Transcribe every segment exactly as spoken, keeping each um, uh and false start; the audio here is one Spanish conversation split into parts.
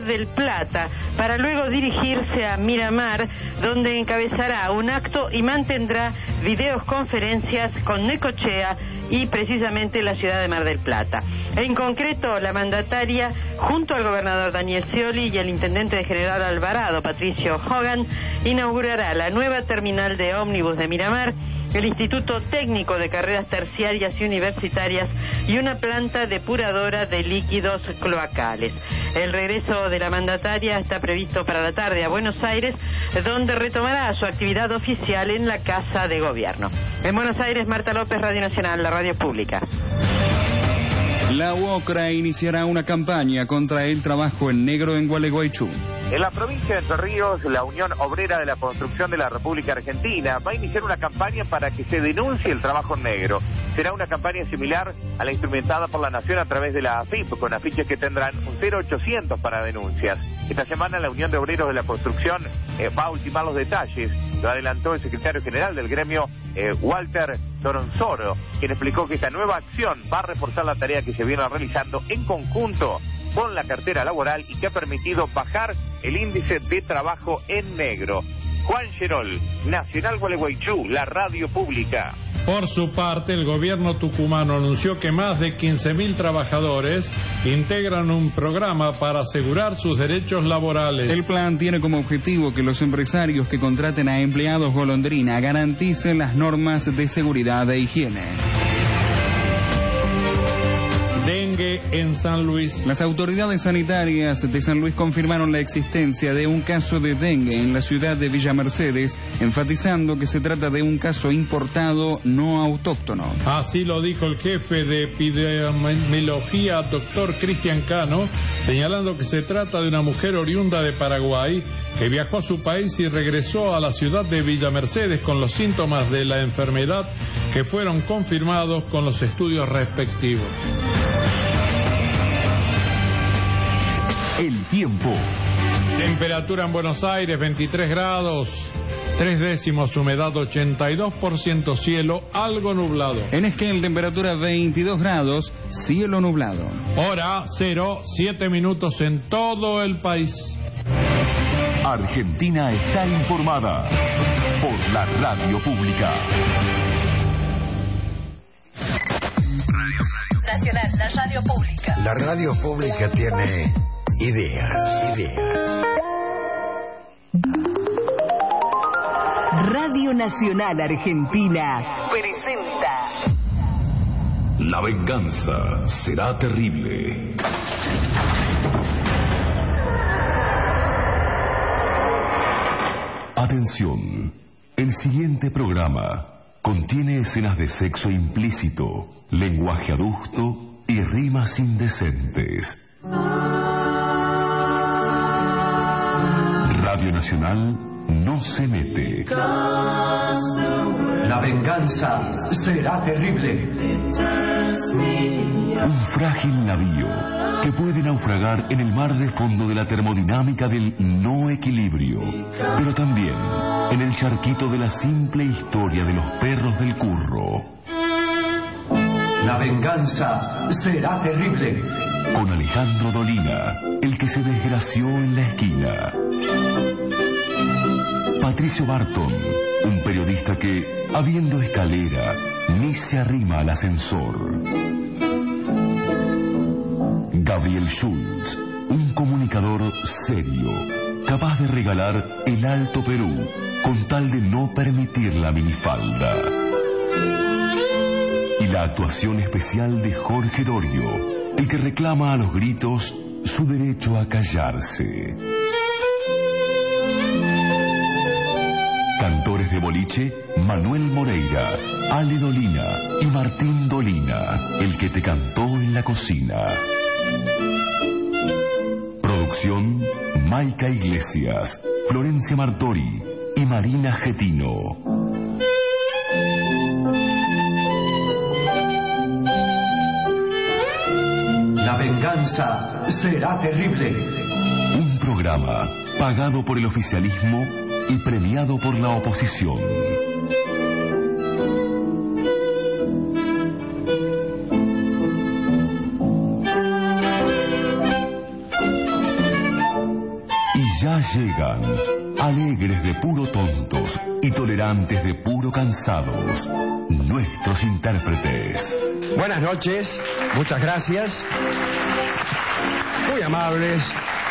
del Plata, para luego dirigirse a Miramar, donde encabezará un acto y mantendrá videoconferencias con Necochea y precisamente la ciudad de Mar del Plata. En concreto, la mandataria, junto al gobernador Daniel Scioli y al intendente de General Alvarado, Patricio Hogan, inaugurará la nueva terminal de ómnibus de Miramar, el Instituto Técnico de Carreras Terciarias y Universitarias y una planta depuradora de líquidos cloacales. El regreso de la mandataria está previsto para la tarde a Buenos Aires, donde retomará su actividad oficial en la Casa de Gobierno. En Buenos Aires, Marta López, Radio Nacional, la radio pública. La UOCRA iniciará una campaña contra el trabajo en negro en Gualeguaychú. En la provincia de Entre Ríos, la Unión Obrera de la Construcción de la República Argentina va a iniciar una campaña para que se denuncie el trabajo en negro. Será una campaña similar a la instrumentada por la Nación a través de la A F I P, con afiches que tendrán un cero ochocientos para denuncias. Esta semana la Unión de Obreros de la Construcción eh, va a ultimar los detalles. Lo adelantó el secretario general del gremio, eh, Walter Toronzoro, quien explicó que esta nueva acción va a reforzar la tarea que se viene realizando en conjunto con la cartera laboral y que ha permitido bajar el índice de trabajo en negro. Juan Gerol, Nacional Gualeguaychú, la radio pública. Por su parte, el gobierno tucumano anunció que más de quince mil trabajadores integran un programa para asegurar sus derechos laborales. El plan tiene como objetivo que los empresarios que contraten a empleados golondrina garanticen las normas de seguridad e higiene. Dengue en San Luis. Las autoridades sanitarias de San Luis confirmaron la existencia de un caso de dengue en la ciudad de Villa Mercedes, enfatizando que se trata de un caso importado, no autóctono. Así lo dijo el jefe de epidemiología, doctor Cristian Cano, señalando que se trata de una mujer oriunda de Paraguay que viajó a su país y regresó a la ciudad de Villa Mercedes con los síntomas de la enfermedad que fueron confirmados con los estudios respectivos. El tiempo. Temperatura en Buenos Aires, veintitrés grados, tres décimos, humedad ochenta y dos por ciento, cielo algo nublado. En Esquel, temperatura veintidós grados, cielo nublado. Hora cero, siete minutos en todo el país. Argentina está informada por la radio pública. Nacional, la radio pública. La radio pública tiene ideas, ideas. Radio Nacional Argentina presenta La venganza será terrible. Atención, el siguiente programa contiene escenas de sexo implícito, lenguaje adusto y rimas indecentes. Radio Nacional no se mete. La venganza será terrible. Un frágil navío que puede naufragar en el mar de fondo de la termodinámica del no equilibrio, pero también en el charquito de la simple historia de los perros del curro. La venganza será terrible. Con Alejandro Dolina, el que se desgració en la esquina. Patricio Barton, un periodista que, habiendo escalera, ni se arrima al ascensor. Gabriel Schulz, un comunicador serio, capaz de regalar el Alto Perú con tal de no permitir la minifalda. Y la actuación especial de Jorge Dorio, el que reclama a los gritos su derecho a callarse. Cantores de boliche, Manuel Moreira, Ale Dolina y Martín Dolina, el que te cantó en la cocina. Producción, Maica Iglesias, Florencia Martori y Marina Getino. La venganza será terrible. Un programa pagado por el oficialismo y premiado por la oposición. Ya llegan, alegres de puro tontos y tolerantes de puro cansados, nuestros intérpretes. Buenas noches, muchas gracias. Muy amables.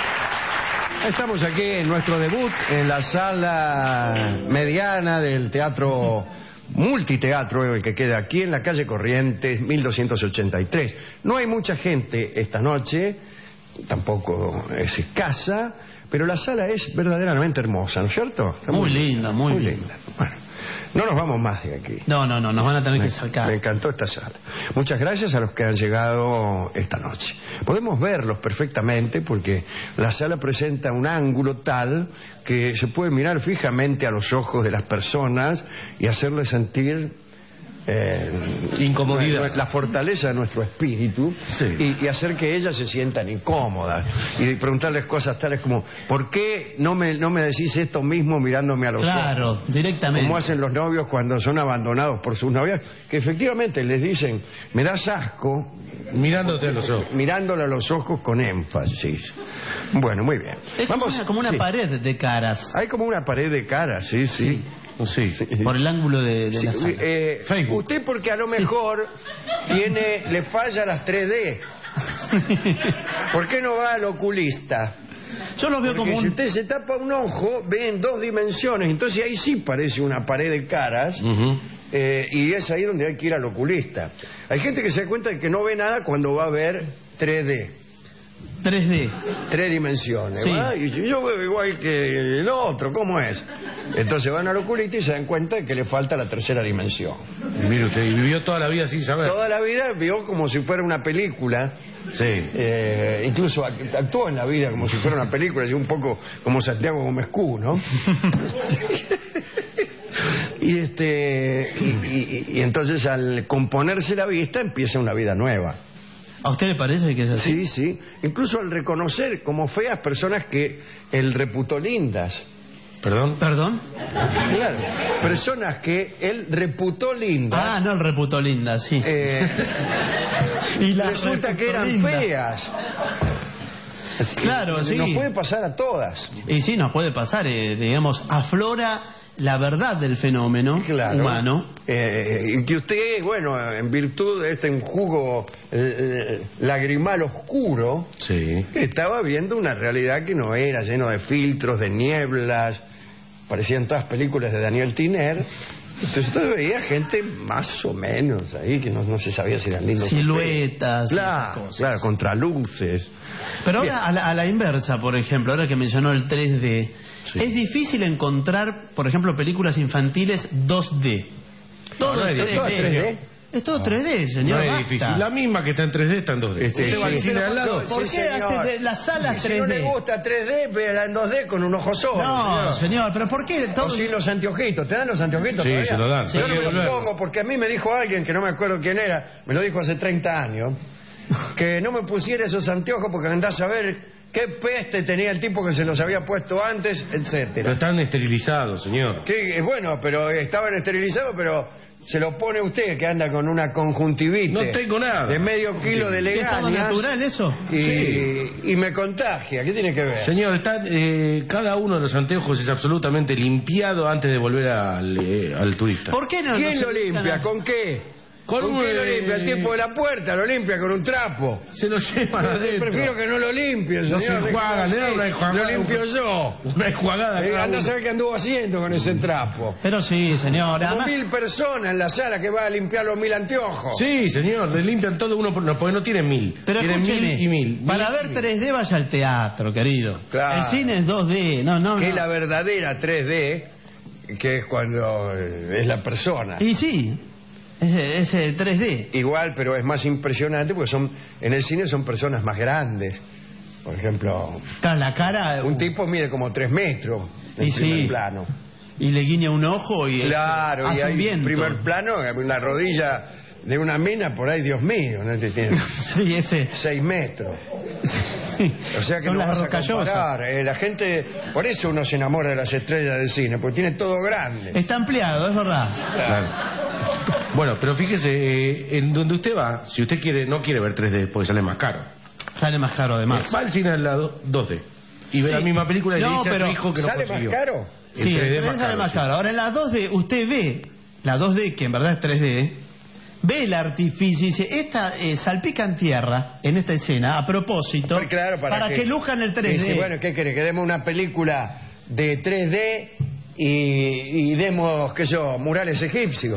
Estamos aquí en nuestro debut en la sala mediana del Teatro Multiteatro, el que queda aquí en la calle Corrientes, mil doscientos ochenta y tres. No hay mucha gente esta noche, tampoco es escasa, pero la sala es verdaderamente hermosa, ¿no es cierto? Está muy, muy linda, muy, muy linda. linda. Bueno, no nos vamos más de aquí. No, no, no, nos van a tener me, que sacar. Me encantó esta sala. Muchas gracias a los que han llegado esta noche. Podemos verlos perfectamente porque la sala presenta un ángulo tal que se puede mirar fijamente a los ojos de las personas y hacerles sentir eh, incomodidad, la fortaleza de nuestro espíritu, sí. y, y hacer que ellas se sientan incómodas y preguntarles cosas tales como ¿por qué no me, no me decís esto mismo mirándome a los claro, ojos? Claro, directamente. Como hacen los novios cuando son abandonados por sus novias, que efectivamente les dicen me das asco mirándote a los ojos, mirándole a los ojos con énfasis. Bueno, muy bien. Es Vamos, como una, como una sí. pared de caras. Hay como una pared de caras, sí, sí. sí. Sí, sí, por el ángulo de, de sí, la sala. Eh, usted porque a lo mejor sí. tiene, le falla las tres D. ¿Por qué no va al oculista? Yo lo veo porque como si un... usted se tapa un ojo, ve en dos dimensiones, entonces ahí sí parece una pared de caras, uh-huh. eh, y es ahí donde hay que ir al oculista. Hay gente que se da cuenta de que no ve nada cuando va a ver tres D. tres D. Tres dimensiones. Sí. ¿va? Y yo veo igual que el otro, ¿cómo es? Entonces van al oculista y se dan cuenta de que le falta la tercera dimensión. Mire usted, y vivió toda la vida sin saber. Toda la vida vio como si fuera una película. Sí. Eh, incluso actuó en la vida como si fuera una película, y un poco como Santiago Gómez Cú, ¿no? y este y, y, y entonces al componerse la vista empieza una vida nueva. ¿A usted le parece que es así? Sí, sí. Incluso al reconocer como feas personas que él reputó lindas. ¿Perdón? ¿Perdón? Claro. Personas que él reputó lindas. Ah, no, el reputó lindas, sí. Eh, y resulta que eran linda. feas. Claro, y, sí. Nos puede pasar a todas. Y sí, nos puede pasar, eh, digamos, aflora la verdad del fenómeno claro. humano. Eh, y que usted, bueno, en virtud de este enjugo eh, lagrimal oscuro, sí. estaba viendo una realidad que no era, lleno de filtros, de nieblas, parecían todas películas de Daniel Tiner. Entonces usted veía gente más o menos ahí, que no, no se sabía si eran lindos. Siluetas. Claro, claro, contraluces. Pero ahora a la, a la inversa, por ejemplo, ahora que mencionó el tres D, sí. es difícil encontrar, por ejemplo, películas infantiles dos D. Todo no, no, es tres D. Todo tres D. Es todo no. tres D, señor. No es basta. difícil. La misma que está en tres D está en dos D. Este, ¿Usted sí, va al cine al lado? ¿Por sí, qué señor. hace de las salas si tres D? Si no le gusta tres D, véala en dos D con un ojo solo. No, señor, señor pero ¿por qué? Todo... O sin los anteojitos. ¿Te dan los anteojitos Sí, todavía? se lo dan. Yo no me lo pongo porque a mí me dijo alguien, que no me acuerdo quién era, me lo dijo hace treinta años, que no me pusiera esos anteojos porque andás a ver qué peste tenía el tipo que se los había puesto antes, etcétera. Pero están esterilizados, señor. Que, bueno, pero estaban esterilizados, pero se lo pone usted que anda con una conjuntivitis. No tengo nada. De medio kilo de legañas. ¿Es todo natural eso? Y, sí. y me contagia. ¿Qué tiene que ver? Señor, está, eh, cada uno de los anteojos es absolutamente limpiado antes de volver al, eh, al turista. ¿Por qué no? ¿Quién no lo limpia? A... ¿Con qué? ¿Con, ¿Con qué lo limpia? El tipo de la puerta lo limpia con un trapo. Se lo llevan adentro. Prefiero que no lo limpie, señor. No se enjuaga, le da una enjuagada. Lo limpio yo. Una enjuagada. Eh, anda a saber qué anduvo haciendo con ese trapo. Pero sí, señor. Como Además... mil personas en la sala que va a limpiar los mil anteojos. Sí, señor, le limpian todo uno por, no, porque no tienen mil. Pero tienen escúcheme, mil y mil. para mil ver y tres D vaya al teatro, querido. Claro. El cine es dos D, no, no, Que no. es la verdadera tres D, que es cuando eh, es la persona. Y sí, es, es tres D. Igual, pero es más impresionante porque son en el cine son personas más grandes. Por ejemplo, claro, la cara... un tipo mide como tres metros en y primer sí. plano. Y le guiña un ojo y... Claro, hace y hay viento. primer plano, la rodilla de una mina por ahí, Dios mío, ¿no? Tiene sí, ese. Seis metros. Sí. O sea que son no las vas a comparar. Eh, la gente, por eso uno se enamora de las estrellas del cine, porque tiene todo grande. Está ampliado, es verdad. Claro. Bueno, pero fíjese, eh, en donde usted va, si usted quiere no quiere ver tres D, porque sale más caro. Sale más caro además. Va al cine al lado, dos D. y ve Sí. la misma película y No, le dice a pero su hijo que no ¿Sale consiguió. más caro? Sí, El el tres D tres D más sale caro, más sí. caro. Ahora en la dos D, usted ve, la dos D, que en verdad es tres D, ve el artificio y dice, esta eh, salpican tierra en esta escena a propósito Pues claro, para, que, lujan el tres D. Dice, bueno, ¿qué querés? Que demos una película de tres D y, y demos, qué sé yo, murales egipcios.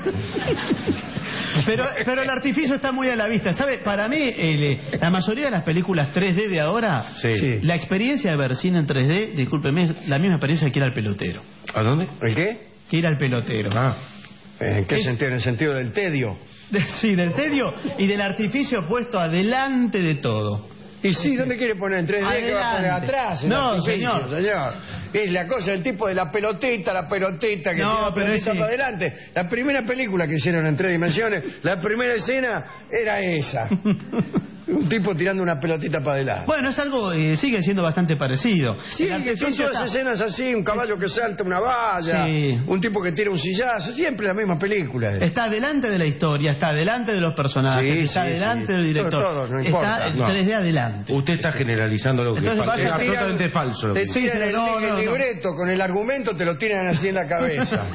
Pero, pero el artificio está muy a la vista. ¿Sabe? Para mí, el, la mayoría de las películas tres D de ahora, Sí. la experiencia de ver cine en tres D, discúlpeme, es la misma experiencia que ir al pelotero. ¿A dónde? ¿El qué? Que ir al pelotero. Ah. ¿En qué Es- sentido? En el sentido del tedio. Sí, del tedio y del artificio puesto adelante de todo. Y sí, ¿dónde quiere poner en tres D? ¿Qué va a poner Adelante. atrás? el No, artificio, señor. señor. Es la cosa del tipo de la pelotita, la pelotita que No, tiene la pero pelotita ese- para adelante. La primera película que hicieron en tres dimensiones, la primera escena era esa. Un tipo tirando una pelotita para adelante. Bueno, es algo, eh, sigue siendo bastante parecido. Sí, El que son artificio todas está- escenas así, un caballo que salta una valla, Sí. un tipo que tira un sillazo, siempre la misma película. Está delante de la historia, está delante de los personajes, Sí, está sí, delante sí. del director. Todo, todo, no está importa. el No. tres D adelante. Usted está generalizando algo que es, Entonces falso. vaya Es a tirar- absolutamente falso. lo que Te dice. tiran sí, el, no, el no, no. libreto con el argumento, te lo tiran así en la cabeza.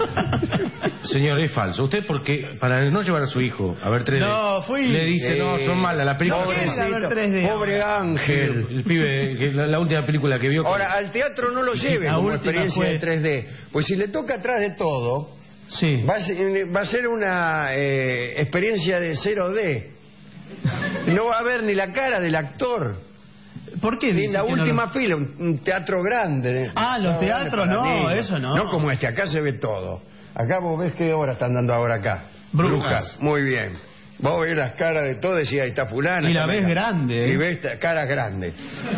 Señor, es falso. Usted, porque para no llevar a su hijo a ver tres D, No, fui- le dice, no, son malas las películas. No quiere ir a ver tres D. Pobre Ángel. El, el pibe, que la, la última película que vio. que- Ahora, al teatro no lo lleve La como última experiencia fue- de tres D. Pues si le toca atrás de todo, Sí. va a ser, va a ser una eh, experiencia de cero D. No va a ver ni la cara del actor. ¿Por qué En dice la que no última lo- fila, un, un teatro grande. Ah, los Demasiado grande teatros, para no, niños. eso no. No como este, acá se ve todo. Acá vos ves qué hora están dando ahora acá. Brujas. Muy bien. Vos ves las caras de todos y ahí está fulana. Y la está ves acá. grande, ¿eh? Y ves ta- caras grandes.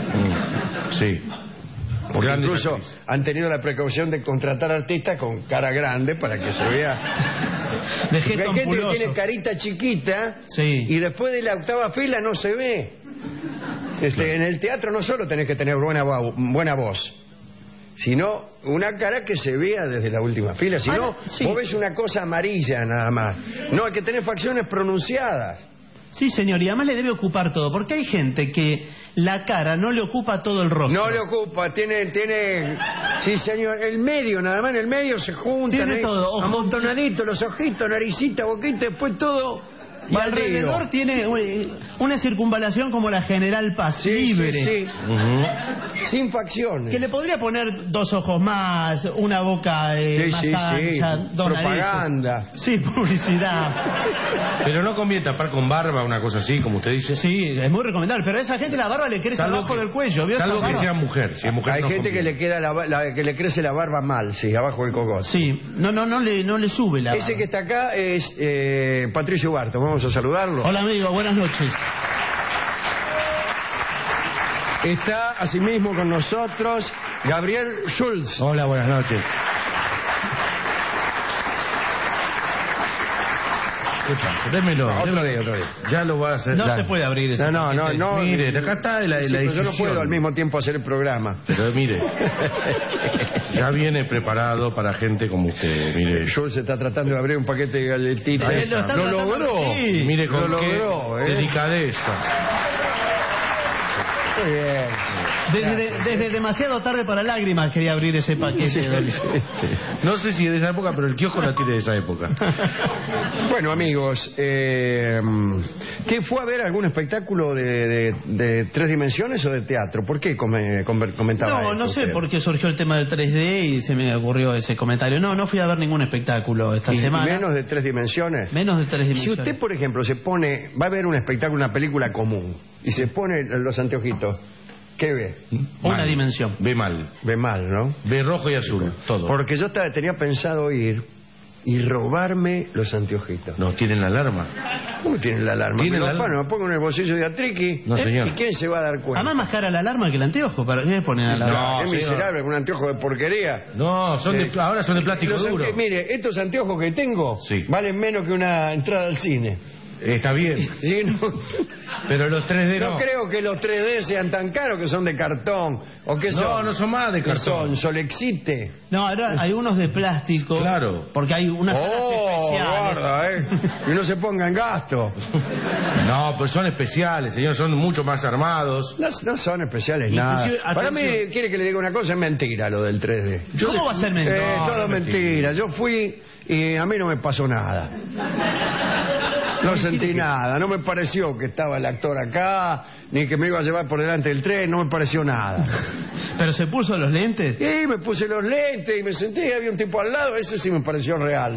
Sí. Porque Grandes incluso actrices. han tenido la precaución de contratar artistas con cara grande para que se vea. De Porque gesto hay gente que ampuloso. tiene carita chiquita Sí. y después de la octava fila no se ve. Este, en el teatro no solo tenés que tener buena, vo- buena voz, sino una cara que se vea desde la última fila. Si Ah, no, sí. vos ves una cosa amarilla nada más. No, hay que tener facciones pronunciadas. Sí, señor, y además le debe ocupar todo, porque hay gente que la cara no le ocupa todo el rostro. No le ocupa, tiene, tiene, sí señor, el medio, nada más en el medio se juntan, Tiene ahí, todo, ojo. amontonadito, los ojitos, naricita, boquita, después todo Y baldío. alrededor tiene eh, una circunvalación como la General Paz, Sí, libre. sí, sí, Ujú. sin facciones. Que le podría poner dos ojos más, una boca eh, Sí, más sí, sí, ancha, dos propaganda. narices. Sí, publicidad. Pero no conviene tapar con barba una cosa así, como usted dice. Sí, es muy recomendable, pero a esa gente la barba le crece Salvo abajo que- del cuello. ¿Vio esa Salvo que barba? sea mujer. Si es mujer Hay no gente que conviene. le queda la, ba- la- que le crece la barba mal, sí, abajo del cogote. Sí, no, no, no le, no le sube la Ese barba. que está acá es eh, Patricio Barto, vamos a saludarlo. Hola amigo, buenas noches. Está asimismo con nosotros Gabriel Schulz. Hola, buenas noches. ¿Qué pasa? Démelo. Otro démelo. día, otro día. Ya lo va a hacer. No ya. se puede abrir ese No, no, no, paquete. no. Mire, acá está la, Sí, la pero yo decisión. no puedo al mismo tiempo hacer el programa. Pero mire, ya viene preparado para gente como usted. Mire, Schulz se está tratando de abrir un paquete de galletitas. Eh, lo está lo tratando- logró. sí. mire con lo qué logró, ¿eh? delicadeza. Muy bien. Desde, desde demasiado tarde para lágrimas quería abrir ese paquete. No sé si es de esa época, pero el kiosco la tiene de esa época. Bueno, amigos, eh, ¿qué fue a ver algún espectáculo de, de- de tres dimensiones o de teatro? ¿Por qué come- com- comentaba No, esto no sé usted? por qué surgió el tema del tres D y se me ocurrió ese comentario. No, no fui a ver ningún espectáculo esta ¿Y semana. menos de tres dimensiones? Menos de tres Si dimensiones. usted, por ejemplo, se pone, va a ver un espectáculo, una película común, y se pone los anteojitos, ¿qué ve? Una Mal. dimensión. Ve mal. Ve mal, ¿no? Ve rojo y azul, todo. Porque yo ta- tenía pensado ir y robarme los anteojitos. No, tienen la alarma. ¿Cómo tienen la alarma? ¿Tiene Me la lo alarma? afano, me pongo en el bolsillo de Atriqui. No, señor. ¿Y quién se va a dar cuenta? Además más cara la alarma que el anteojo. ¿Para qué le ponen a la No, alarma? es señor. miserable, un anteojo de porquería. No, son de, Eh, ahora son de plástico Los duro. ante- Mire, estos anteojos que tengo Sí. valen menos que una entrada al cine. Está bien. Sí, no. Pero los tres D no. No creo que los tres D sean tan caros, que son de cartón. ¿O qué son? No, no son más de ¿Qué cartón. son? ¿Solexite? No, ahora hay unos de plástico. Claro. Porque hay unas salas Oh, especiales. guarda, eh. Y no se ponga en gasto. No, pues son especiales, señor, son mucho más armados. No, no son especiales nada. Inclusive, Para mí, atención. quiere que le diga una cosa, es mentira lo del tres D. Yo ¿Cómo de- va a ser Eh, mentira? No, todo no, mentira. mentira. Yo fui y a mí no me pasó nada. No sentí nada, no me pareció que estaba el actor acá, ni que me iba a llevar por delante del tren, no me pareció nada. ¿Pero se puso los lentes? Y me puse los lentes y me senté, y había un tipo al lado, ese sí me pareció real.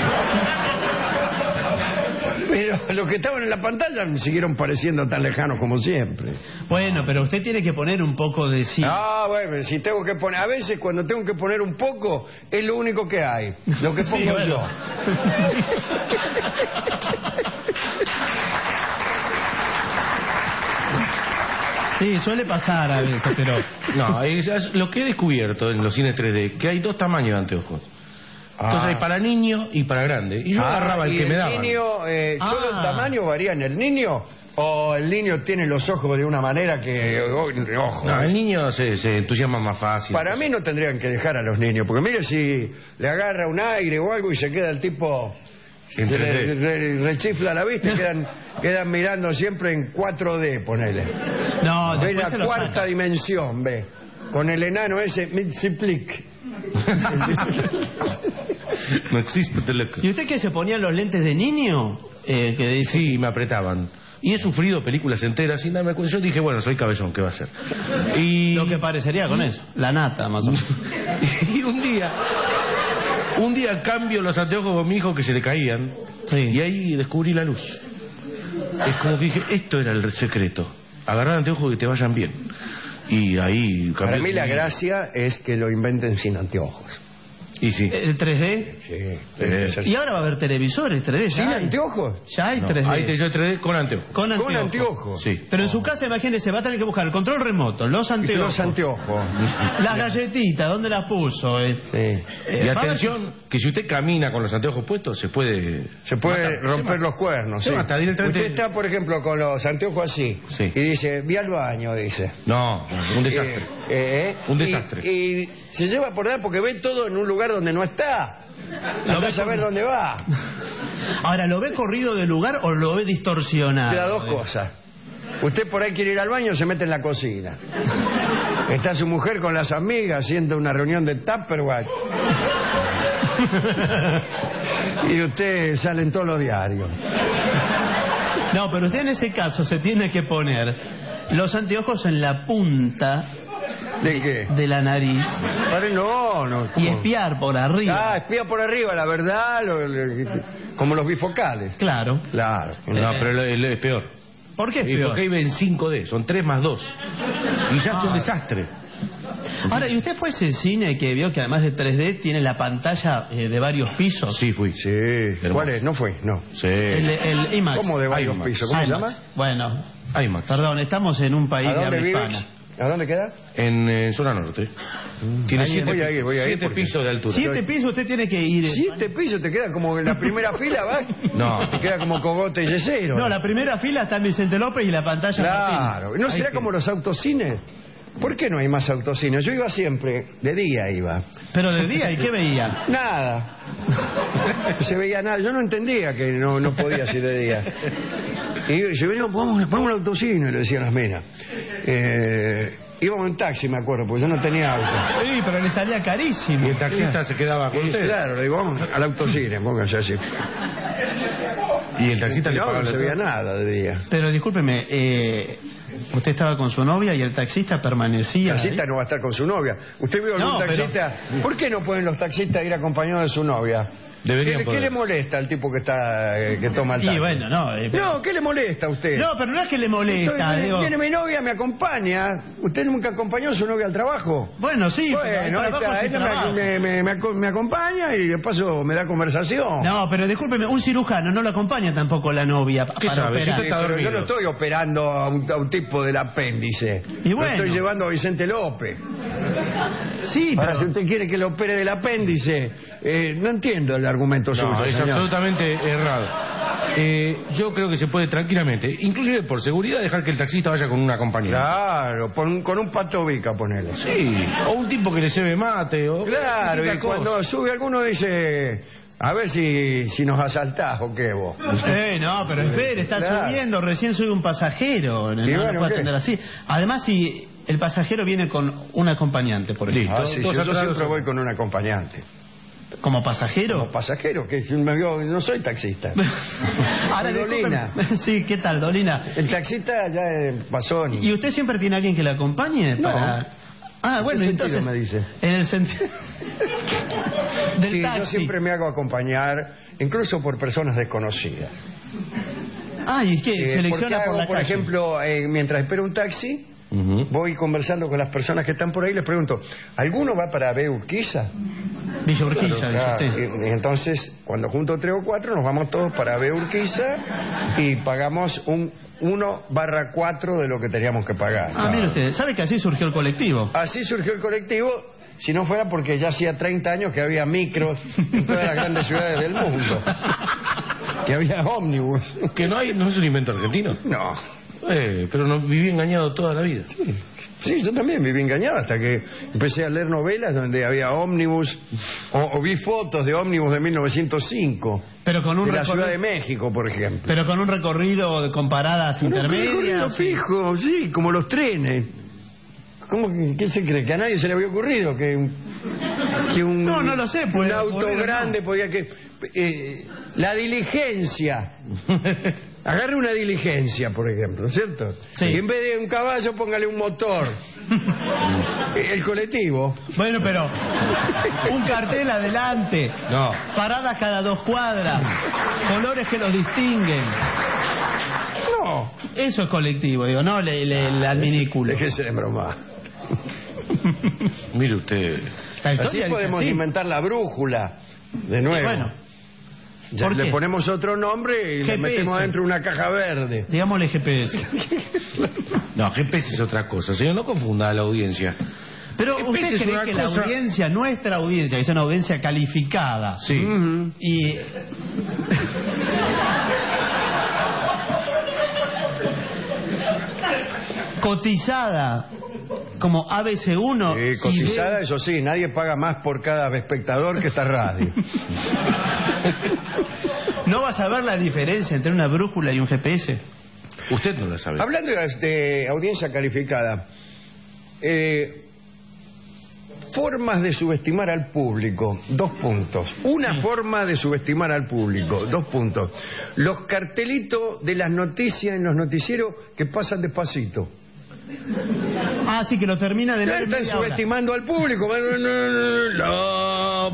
Pero los que estaban en la pantalla me siguieron pareciendo tan lejanos como siempre. Bueno, pero usted tiene que poner un poco de sí. Ah, bueno, si tengo que poner, a veces cuando tengo que poner un poco, es lo único que hay, lo que Sí, pongo bueno. yo. Sí, suele pasar a veces, pero... No, es- es lo que he descubierto en los cines tres D, que hay dos tamaños de anteojos. Entonces hay para niño y para grande. Y yo Ah, agarraba el y que me daban. niño, eh, ¿solo el Ah. tamaño varía en el niño? ¿O el niño tiene los ojos de una manera que... oh, ojo, No, eh? el niño se, se entusiasma más fácil. Para mí no tendrían que dejar a los niños, porque mire si le agarra un aire o algo y se queda el tipo... En se tres D. le, re- rechifla la vista y quedan, quedan mirando siempre en cuatro D, ponele. No, Ve después la se lo cuarta saca. dimensión, ve. Con el enano ese, Mitziplick. No existe teléfono. ¿Y usted qué se ponía los lentes de niño? Eh, que dice... Sí, me apretaban. Y he sufrido películas enteras sin darme cuenta. Yo dije, bueno, soy cabezón, ¿qué va a hacer? Y... Lo que parecería con eso. La nata, más o menos. y un día... Un día cambio los anteojos con mi hijo que se le caían. Sí. Y ahí descubrí la luz. Es como que dije, esto era el secreto. Agarrar anteojos y te vayan bien. Y ahí cambié. Para mí la gracia es que lo inventen sin anteojos. Y sí. ¿El tres D? Sí, tiene que ser. Y ahora va a haber televisores tres D. ¿Sin Ya hay. anteojos? Ya hay No, tres D. ahí te yo tres D con anteojos. Con Con anteojos. anteojos. Sí. Pero en su casa, imagínese, va a tener que buscar el control remoto, los anteojos, Los anteojos. las galletitas, ¿dónde las puso? Eh, Sí. eh, Y va a haber- atención, que si usted camina con los anteojos puestos, se puede... Se puede matar. romper Se mata. los cuernos. Se sí. mata directamente. Usted está, por ejemplo, con los anteojos así. Sí. Y dice, vi al baño, dice. No, un desastre. Eh, eh, Un y- desastre. Y, se lleva por ahí porque ve todo en un lugar donde no está. Lo No ve va a saber con- dónde va. Ahora, ¿lo ve corrido de lugar o lo ve distorsionado? Queda dos cosas. Usted por ahí quiere ir al baño, se mete en la cocina. Está su mujer con las amigas haciendo una reunión de Tupperware. Y usted sale en todos los diarios. No, pero usted en ese caso se tiene que poner los anteojos en la punta ¿De qué? de la nariz Pare, no, no. y ¿cómo? espiar por arriba. Ah, espía por arriba, la verdad, lo- lo- como los bifocales. Claro. Claro. No, pero el- el- es peor. ¿Por qué es Y peor? porque ahí ven cinco D, son tres más dos. Y ya es un Ah. desastre. Ahora, ¿y usted fue a ese cine que vio que además de tres D tiene la pantalla eh, de varios pisos? Sí, fui. Sí. ¿Cuál es? No fue, no. Sí. El, el IMAX. ¿Cómo de varios IMAX. pisos? ¿Cómo se llama? IMAX. Bueno, IMAX. perdón, estamos en un país ¿A de dónde habla vive? hispana. ¿A dónde queda? En eh, zona norte. Tiene Ahí siete, voy a ir, voy a ir siete porque- pisos de altura. Siete pisos usted tiene que ir. Siete pisos, te queda como en la primera fila, ¿va? No. Te queda como cogote y yesero. No, la primera fila está en Vicente López y la pantalla Claro. Martín. ¿No Ahí será que- como los autocines? ¿Por qué no hay más autocines? Yo iba siempre, de día iba. Pero de día, ¿y qué veían? Nada. No se veía nada. Yo no entendía que no, no podía ir de día. Y yo decía, "Vení, vamos, vamos al autocine", le decían las minas. Eh, íbamos en taxi, me acuerdo, porque yo no tenía auto. Sí, pero le salía carísimo. Y el taxista se quedaba con Y usted. claro, le digo, vamos al autocine, pónganse así. Y el taxista le No, pagaba no se la veía entrada. nada de día. Pero discúlpeme, eh, usted estaba con su novia y el taxista permanecía. El taxista no va a estar con su novia. ¿Usted vio algún No, pero- taxista? ¿Por qué no pueden los taxistas ir acompañados de su novia? Deberían ¿Qué, le- qué poder. le molesta al tipo que está eh, que toma el Y taxi? bueno, no. eh, pero- No, ¿qué le molesta a usted? No, pero no es que le molesta. Estoy- digo- viene mi novia, me acompaña. ¿Usted nunca acompañó a su novia al trabajo? Bueno, sí, pero hay Bueno, ahí trabajo está, sin ella trabajo. me, me- me aco- me acompaña y de paso me da conversación. No, pero discúlpeme, un cirujano no lo acompaña tampoco la novia. ¿Qué para sabe? Si operar. usted está Pero yo dormido. no estoy operando a un, a un tipo del apéndice. Y Lo bueno. estoy llevando a Vicente López. Sí, Ahora, pero... si usted quiere que lo opere del apéndice, eh, no entiendo el argumento suyo. No, es señor. absolutamente errado. eh, yo creo que se puede tranquilamente, inclusive por seguridad, dejar que el taxista vaya con un acompañante. Claro, con, con un pato bica, ponele. Sí, o un tipo que le cebe mate. O claro, y cuando cosa. sube alguno dice... A ver si, si nos asaltás o qué vos. Eh, no, pero espere, está claro. subiendo, recién sube un pasajero. No, bueno, no puede atender así. Además, si el pasajero viene con un acompañante, por ejemplo. Ah, sí, yo, yo siempre voy con un acompañante. ¿Como pasajero? Como pasajero, que yo no soy taxista. Ahora, Dolina. Sí, ¿qué tal, Dolina? El taxista ya pasó. ¿Y usted siempre tiene alguien que le acompañe? No. Para... Ah, bueno, ¿En qué entonces... me dice? En el sentido... del sí, taxi. Yo siempre me hago acompañar, incluso por personas desconocidas. Ah, ¿y qué? Eh, ¿Selecciona hago, por la por calle? ejemplo, eh, mientras espero un taxi, uh-huh. voy conversando con las personas que están por ahí, les pregunto, ¿alguno va para B. Urquiza? Villa Urquiza, claro, dice usted. Y, y entonces, cuando junto tres o cuatro, nos vamos todos para B. Urquiza y pagamos un uno barra cuatro de lo que teníamos que pagar. Ah, mire usted, ¿sabe que así surgió el colectivo? Así surgió el colectivo, si no fuera porque ya hacía treinta años que había micros en todas las grandes ciudades del mundo. Que había ómnibus. Que no hay, no es un invento argentino. No. Eh, pero no, viví engañado toda la vida. Sí. Sí, yo también viví engañado hasta que empecé a leer novelas donde había ómnibus, o, o vi fotos de ómnibus de mil novecientos cinco. Pero con un de la recorrido... Ciudad de México, por ejemplo. Pero con un recorrido con paradas con intermedias. Un recorrido fijo, sí, como los trenes. ¿Cómo que, qué se cree? Que a nadie se le había ocurrido que un... Que un no, no lo sé. Un auto grande no. podía que... Eh, la diligencia... Agarre una diligencia, por ejemplo, ¿cierto? Sí. Y en vez de un caballo, póngale un motor. El colectivo. Bueno, pero un cartel adelante. No. Paradas cada dos cuadras. Colores que los distinguen. No. Eso es colectivo, digo, no le, le, el adminículo. Déjese de broma. Mire usted. Así podemos así. inventar la brújula. De nuevo. Y bueno. Ya le ponemos otro nombre y G P S. Le metemos adentro una caja verde. Digámosle G P S. No, G P S es otra cosa. Señor, no confunda a la audiencia. Pero G P S usted cree que cosa... la audiencia, nuestra audiencia, que es una audiencia calificada. Sí. Uh-huh. Y... cotizada como A B C uno. Sí, cotizada, y... eso sí, nadie paga más por cada espectador que esta radio. ¿No vas a ver la diferencia entre una brújula y un G P S? Usted no la sabe. Hablando de, de audiencia calificada, eh, formas de subestimar al público, dos puntos. Una sí. forma de subestimar al público, dos puntos. Los cartelitos de las noticias en los noticieros que pasan despacito. Ah, sí, que lo termina de leer. Están subestimando al público. La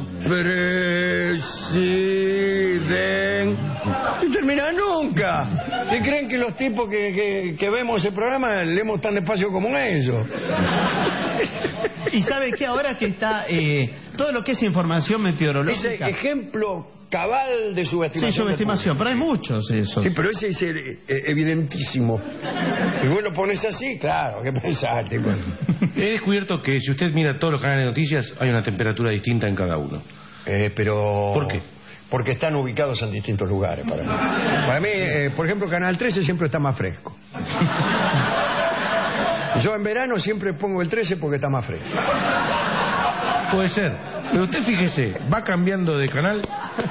presiden. Y termina nunca. ¿Y creen que los tipos que, que, que vemos ese programa leemos tan despacio como ellos? Y sabe que ahora que está eh, todo lo que es información meteorológica. Ese ejemplo cabal de subestimación. Sí, subestimación, pero hay muchos esos. Sí, pero ese es eh, evidentísimo. Y vos lo pones así, claro, ¿qué pensás, tipo? He descubierto que si usted mira todos los canales de noticias, hay una temperatura distinta en cada uno. Eh, pero... ¿Por qué? Porque están ubicados en distintos lugares, para mí. Para mí, eh, por ejemplo, Canal trece siempre está más fresco. Yo en verano siempre pongo el trece porque está más fresco. Puede ser. Pero usted fíjese, va cambiando de canal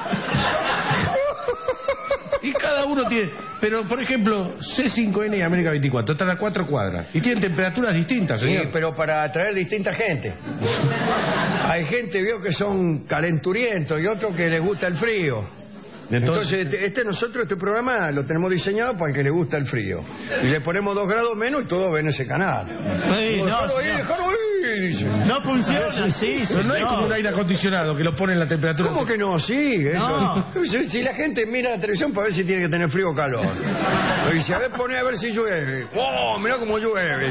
y cada uno tiene... Pero, por ejemplo, C cinco N y América veinticuatro están a cuatro cuadras y tienen temperaturas distintas, señor. Sí, pero para atraer distinta gente. Hay gente, vio, que son calenturientos y otros que les gusta el frío. Entonces, Entonces, este nosotros, este programa lo tenemos diseñado para el que le gusta el frío. Y le ponemos dos grados menos y todos ven ese canal. Ay, no, ahí, ahí, dice. No funciona así. Pero no hay como un aire acondicionado que lo pone en la temperatura. ¿Cómo que no? Sí, eso. No. Si la gente mira la televisión para ver si tiene que tener frío o calor. Y dice, a ver, pone a ver si llueve. ¡Oh, mirá cómo llueve!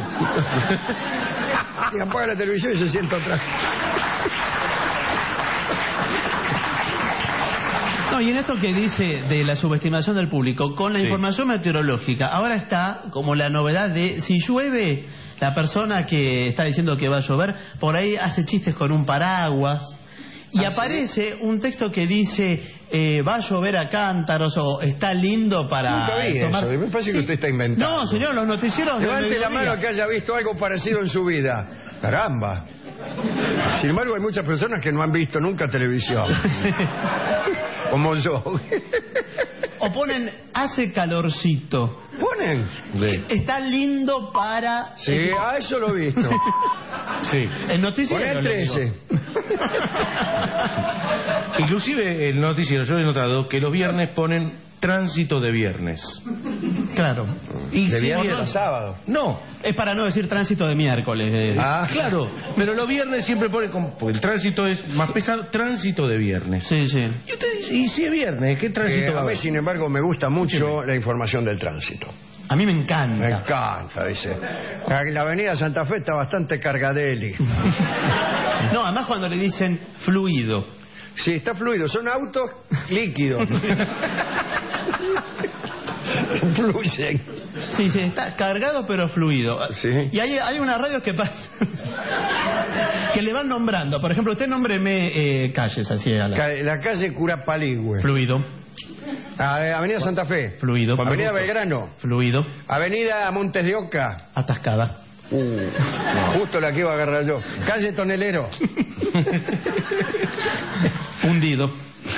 Y apaga la televisión y se sienta atrás. No, y en esto que dice de la subestimación del público, con la sí. información meteorológica, ahora está como la novedad de si llueve, la persona que está diciendo que va a llover, por ahí hace chistes con un paraguas Y ¿Ah, aparece sí? un texto que dice, eh, va a llover a cántaros o está lindo para Nunca vi tomar... eso, me parece sí. que usted está inventando. No, señor, los noticieros... Levante la mano que haya visto algo parecido en su vida. Caramba. Sin embargo, hay muchas personas que no han visto nunca televisión. Sí. Como yo. O ponen, hace calorcito. ¿Ponen? Sí. Está lindo para... Sí, el... ah, eso lo he visto. Sí. El noticiero. Pon el trece. Inclusive el noticiero, yo he notado que los viernes ponen tránsito de viernes. Claro. Y ¿de viernes a sábado? No. Es para no decir tránsito de miércoles. Eh. Ah, claro. Pero los viernes siempre ponen, como, pues el tránsito es más pesado, tránsito de viernes. Sí, sí. Y usted dice, ¿y si es viernes? ¿Qué tránsito eh, va a A mí, haber? sin embargo, me gusta mucho la información del tránsito. A mí me encanta. Me encanta, dice. La avenida Santa Fe está bastante cargadeli. No, además cuando le dicen fluido. Sí, está fluido. Son autos líquidos. Fluyen. Sí, sí, está cargado pero fluido. Sí. Y hay, hay una radio que pasa que le van nombrando. Por ejemplo, usted nómbreme eh, calles así. A la... la calle Curapaligüe. Fluido. Avenida Santa Fe. Fluido. Avenida Belgrano. Fluido. Avenida Montes de Oca. Atascada. Uh, no. Justo la que iba a agarrar yo. Calle Tonelero. Fundido.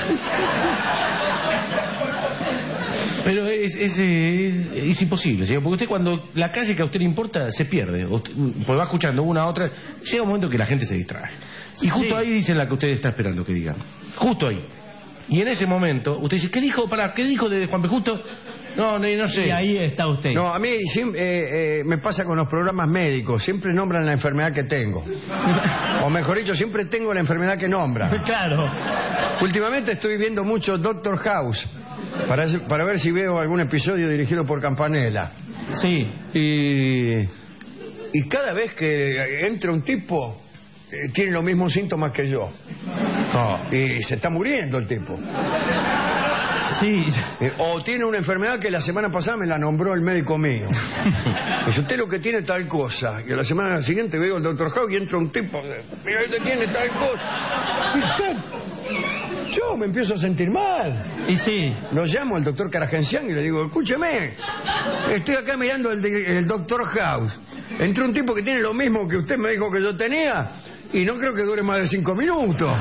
Pero es, es, es, es imposible, señor, porque usted cuando la calle que a usted le importa se pierde, usted, porque va escuchando una a otra, llega un momento que la gente se distrae. Y justo sí. ahí dicen la que usted está esperando que digan. Justo ahí. Y en ese momento, usted dice, ¿qué dijo? Para, ¿qué dijo de Juan P. Justo? No, no, no sé. Y ahí está usted. No, a mí eh, eh, me pasa con los programas médicos. Siempre nombran la enfermedad que tengo. O mejor dicho, siempre tengo la enfermedad que nombran. Claro. Últimamente estoy viendo mucho Doctor House. Para, para ver si veo algún episodio dirigido por Campanella. Sí. Y, y cada vez que entra un tipo, eh, tiene los mismos síntomas que yo. Oh. Y se está muriendo el tipo. Sí. Eh, o tiene una enfermedad que la semana pasada me la nombró el médico mío. Pues usted lo que tiene tal cosa. Y a la semana siguiente veo al doctor House y entra un tipo. Mira, usted tiene tal cosa. ¿Y usted? Yo me empiezo a sentir mal. Y sí. Lo llamo al doctor Caragencián y le digo, escúcheme, estoy acá mirando el, el doctor House. Entró un tipo que tiene lo mismo que usted me dijo que yo tenía y no creo que dure más de cinco minutos.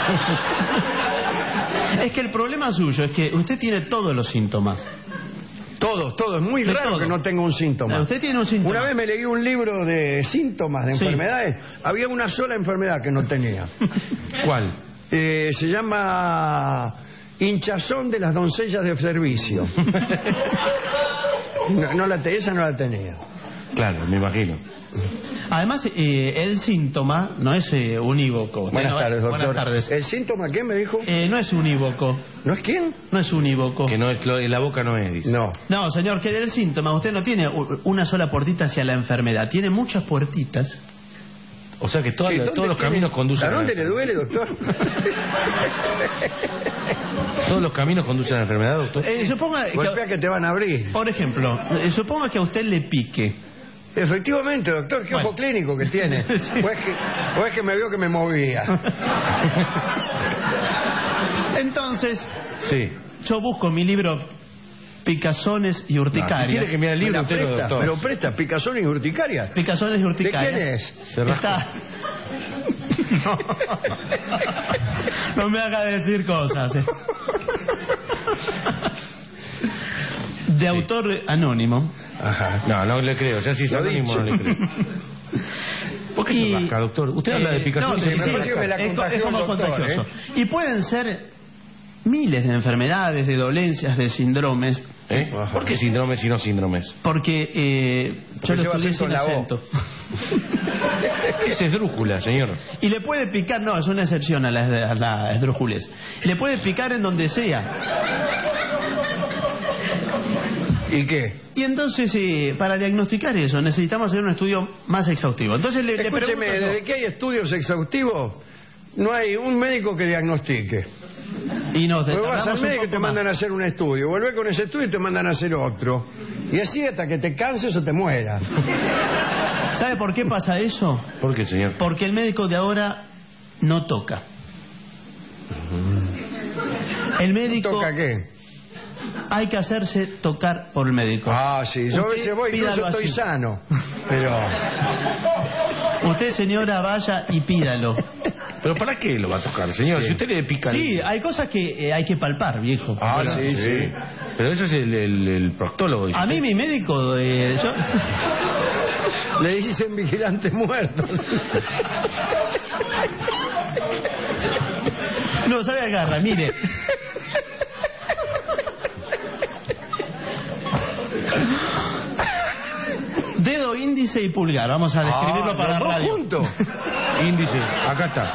Es que el problema suyo es que usted tiene todos los síntomas. Todos, todos. Es muy de raro todo. que no tenga un síntoma. Usted tiene un síntoma. Una vez me leí un libro de síntomas, de sí. enfermedades. Había una sola enfermedad que no tenía. ¿Cuál? Eh, se llama hinchazón de las doncellas de servicio. no, no la te, esa no la tenía. Claro, me imagino. Además, eh, el síntoma no es eh, unívoco. Buenas no, tardes, doctor. Buenas tardes. ¿El síntoma qué me dijo? Eh, no es unívoco. ¿No es quién? No es unívoco. Que no es lo, en la boca no es, dice. No. No, señor, que del síntoma usted no tiene una sola puertita hacia la enfermedad. Tiene muchas puertitas. O sea que toda, ¿Sí, todos los caminos conducen a... ¿A dónde le duele, doctor? ¿Todos los caminos conducen a la enfermedad, doctor? Eh, suponga Golpea que... que te van a abrir. Por ejemplo, eh, suponga que a usted le pique. Efectivamente, doctor, qué bueno. Ojo clínico que tiene. Sí. o, es que, o es que me vio que me movía. Entonces, sí. yo busco mi libro Picazones y Urticarias. No, si quiere que me dé el libro, me, usted, presta, me lo presta, Picazones y Urticarias. Picazones y Urticarias. ¿De quién es? Se Está... no. no me haga decir cosas. Eh. De sí. autor anónimo. Ajá. No, no le creo. O sea, si es anónimo no le creo. ¿Por qué y... se rasca, doctor? Usted habla eh, de Picasso no, y se sí, me sí, me la es, es como doctor, contagioso. ¿eh? Y pueden ser miles de enfermedades, de dolencias, de síndromes. ¿Eh? ¿Por qué síndromes y no síndromes? Porque eh, yo lo estudié sin acento. Es esdrújula, señor. Y le puede picar, no, es una excepción a la, a la esdrújules. Le puede picar en donde sea. ¿Y qué? Y entonces, eh, para diagnosticar eso, necesitamos hacer un estudio más exhaustivo. Entonces le, Escúcheme, le desde que hay estudios exhaustivos, no hay un médico que diagnostique. Y nos Luego vas al médico y te mandan a hacer un estudio. Vuelve con ese estudio y te mandan a hacer otro. Y así hasta que te canses o te mueras. ¿Sabe por qué pasa eso? ¿Por qué, señor? Porque el médico de ahora no toca. El médico... ¿Toca qué? Hay que hacerse tocar por el médico. Ah, sí, yo a veces voy, incluso estoy así. sano. Pero... Usted, señora, vaya y pídalo. ¿Pero para qué lo va a tocar, señor? Sí. Si usted le pica... Sí, hay cosas que eh, hay que palpar, viejo. Ah, Bueno, sí, sí. Pero eso es el, el, el proctólogo. A mí mi médico... Eh, yo... Le dicen vigilantes muertos. No, sabe agarra, mire. Dedo índice y pulgar. Vamos a describirlo ah, para la radio. Juntos. Índice, acá está.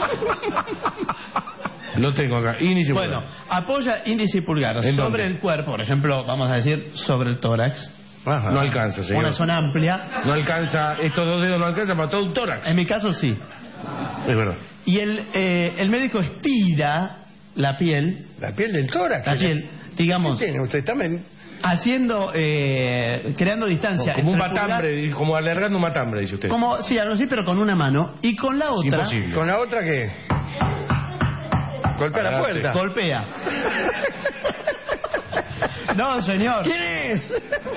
Lo tengo acá. Índice y pulgar. Bueno, apoya índice y pulgar ¿En sobre dónde? el cuerpo, por ejemplo, vamos a decir, sobre el tórax. Ajá. No alcanza, señor. Una zona amplia. No alcanza, estos dos dedos no alcanzan para todo un tórax. En mi caso, sí. Es verdad. Y el, eh, el médico estira la piel. La piel del tórax. La piel, digamos. ¿Qué tiene? Usted también... Haciendo, eh, creando distancia. Como un entre el matambre, pulgar, como alargando un matambre, dice usted. como, sí, algo así, pero con una mano. Y con la otra. Imposible. ¿Con la otra qué? Golpea la Adelante. puerta. Golpea. No, señor. ¿Quién es?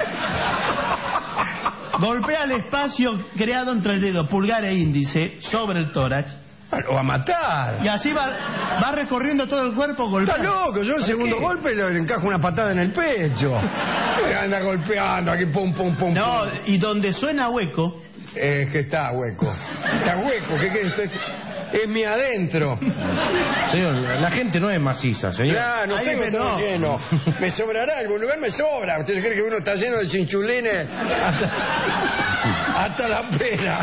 Golpea el espacio creado entre el dedo pulgar e índice sobre el tórax. Lo va a matar. Y así va, va recorriendo todo el cuerpo Está golpeando. loco, yo el segundo qué? golpe le encajo una patada en el pecho. Anda golpeando aquí, pum, pum, pum. No, pum. y donde suena hueco. Es que está hueco. Está hueco, ¿qué quiere usted? Es mi adentro. Señor, la gente no es maciza, señor. Ya, no Ahí tengo me- todo no. lleno. Me sobrará, algún lugar me sobra. ¿Usted cree que uno está lleno de chinchulines hasta, hasta la pera?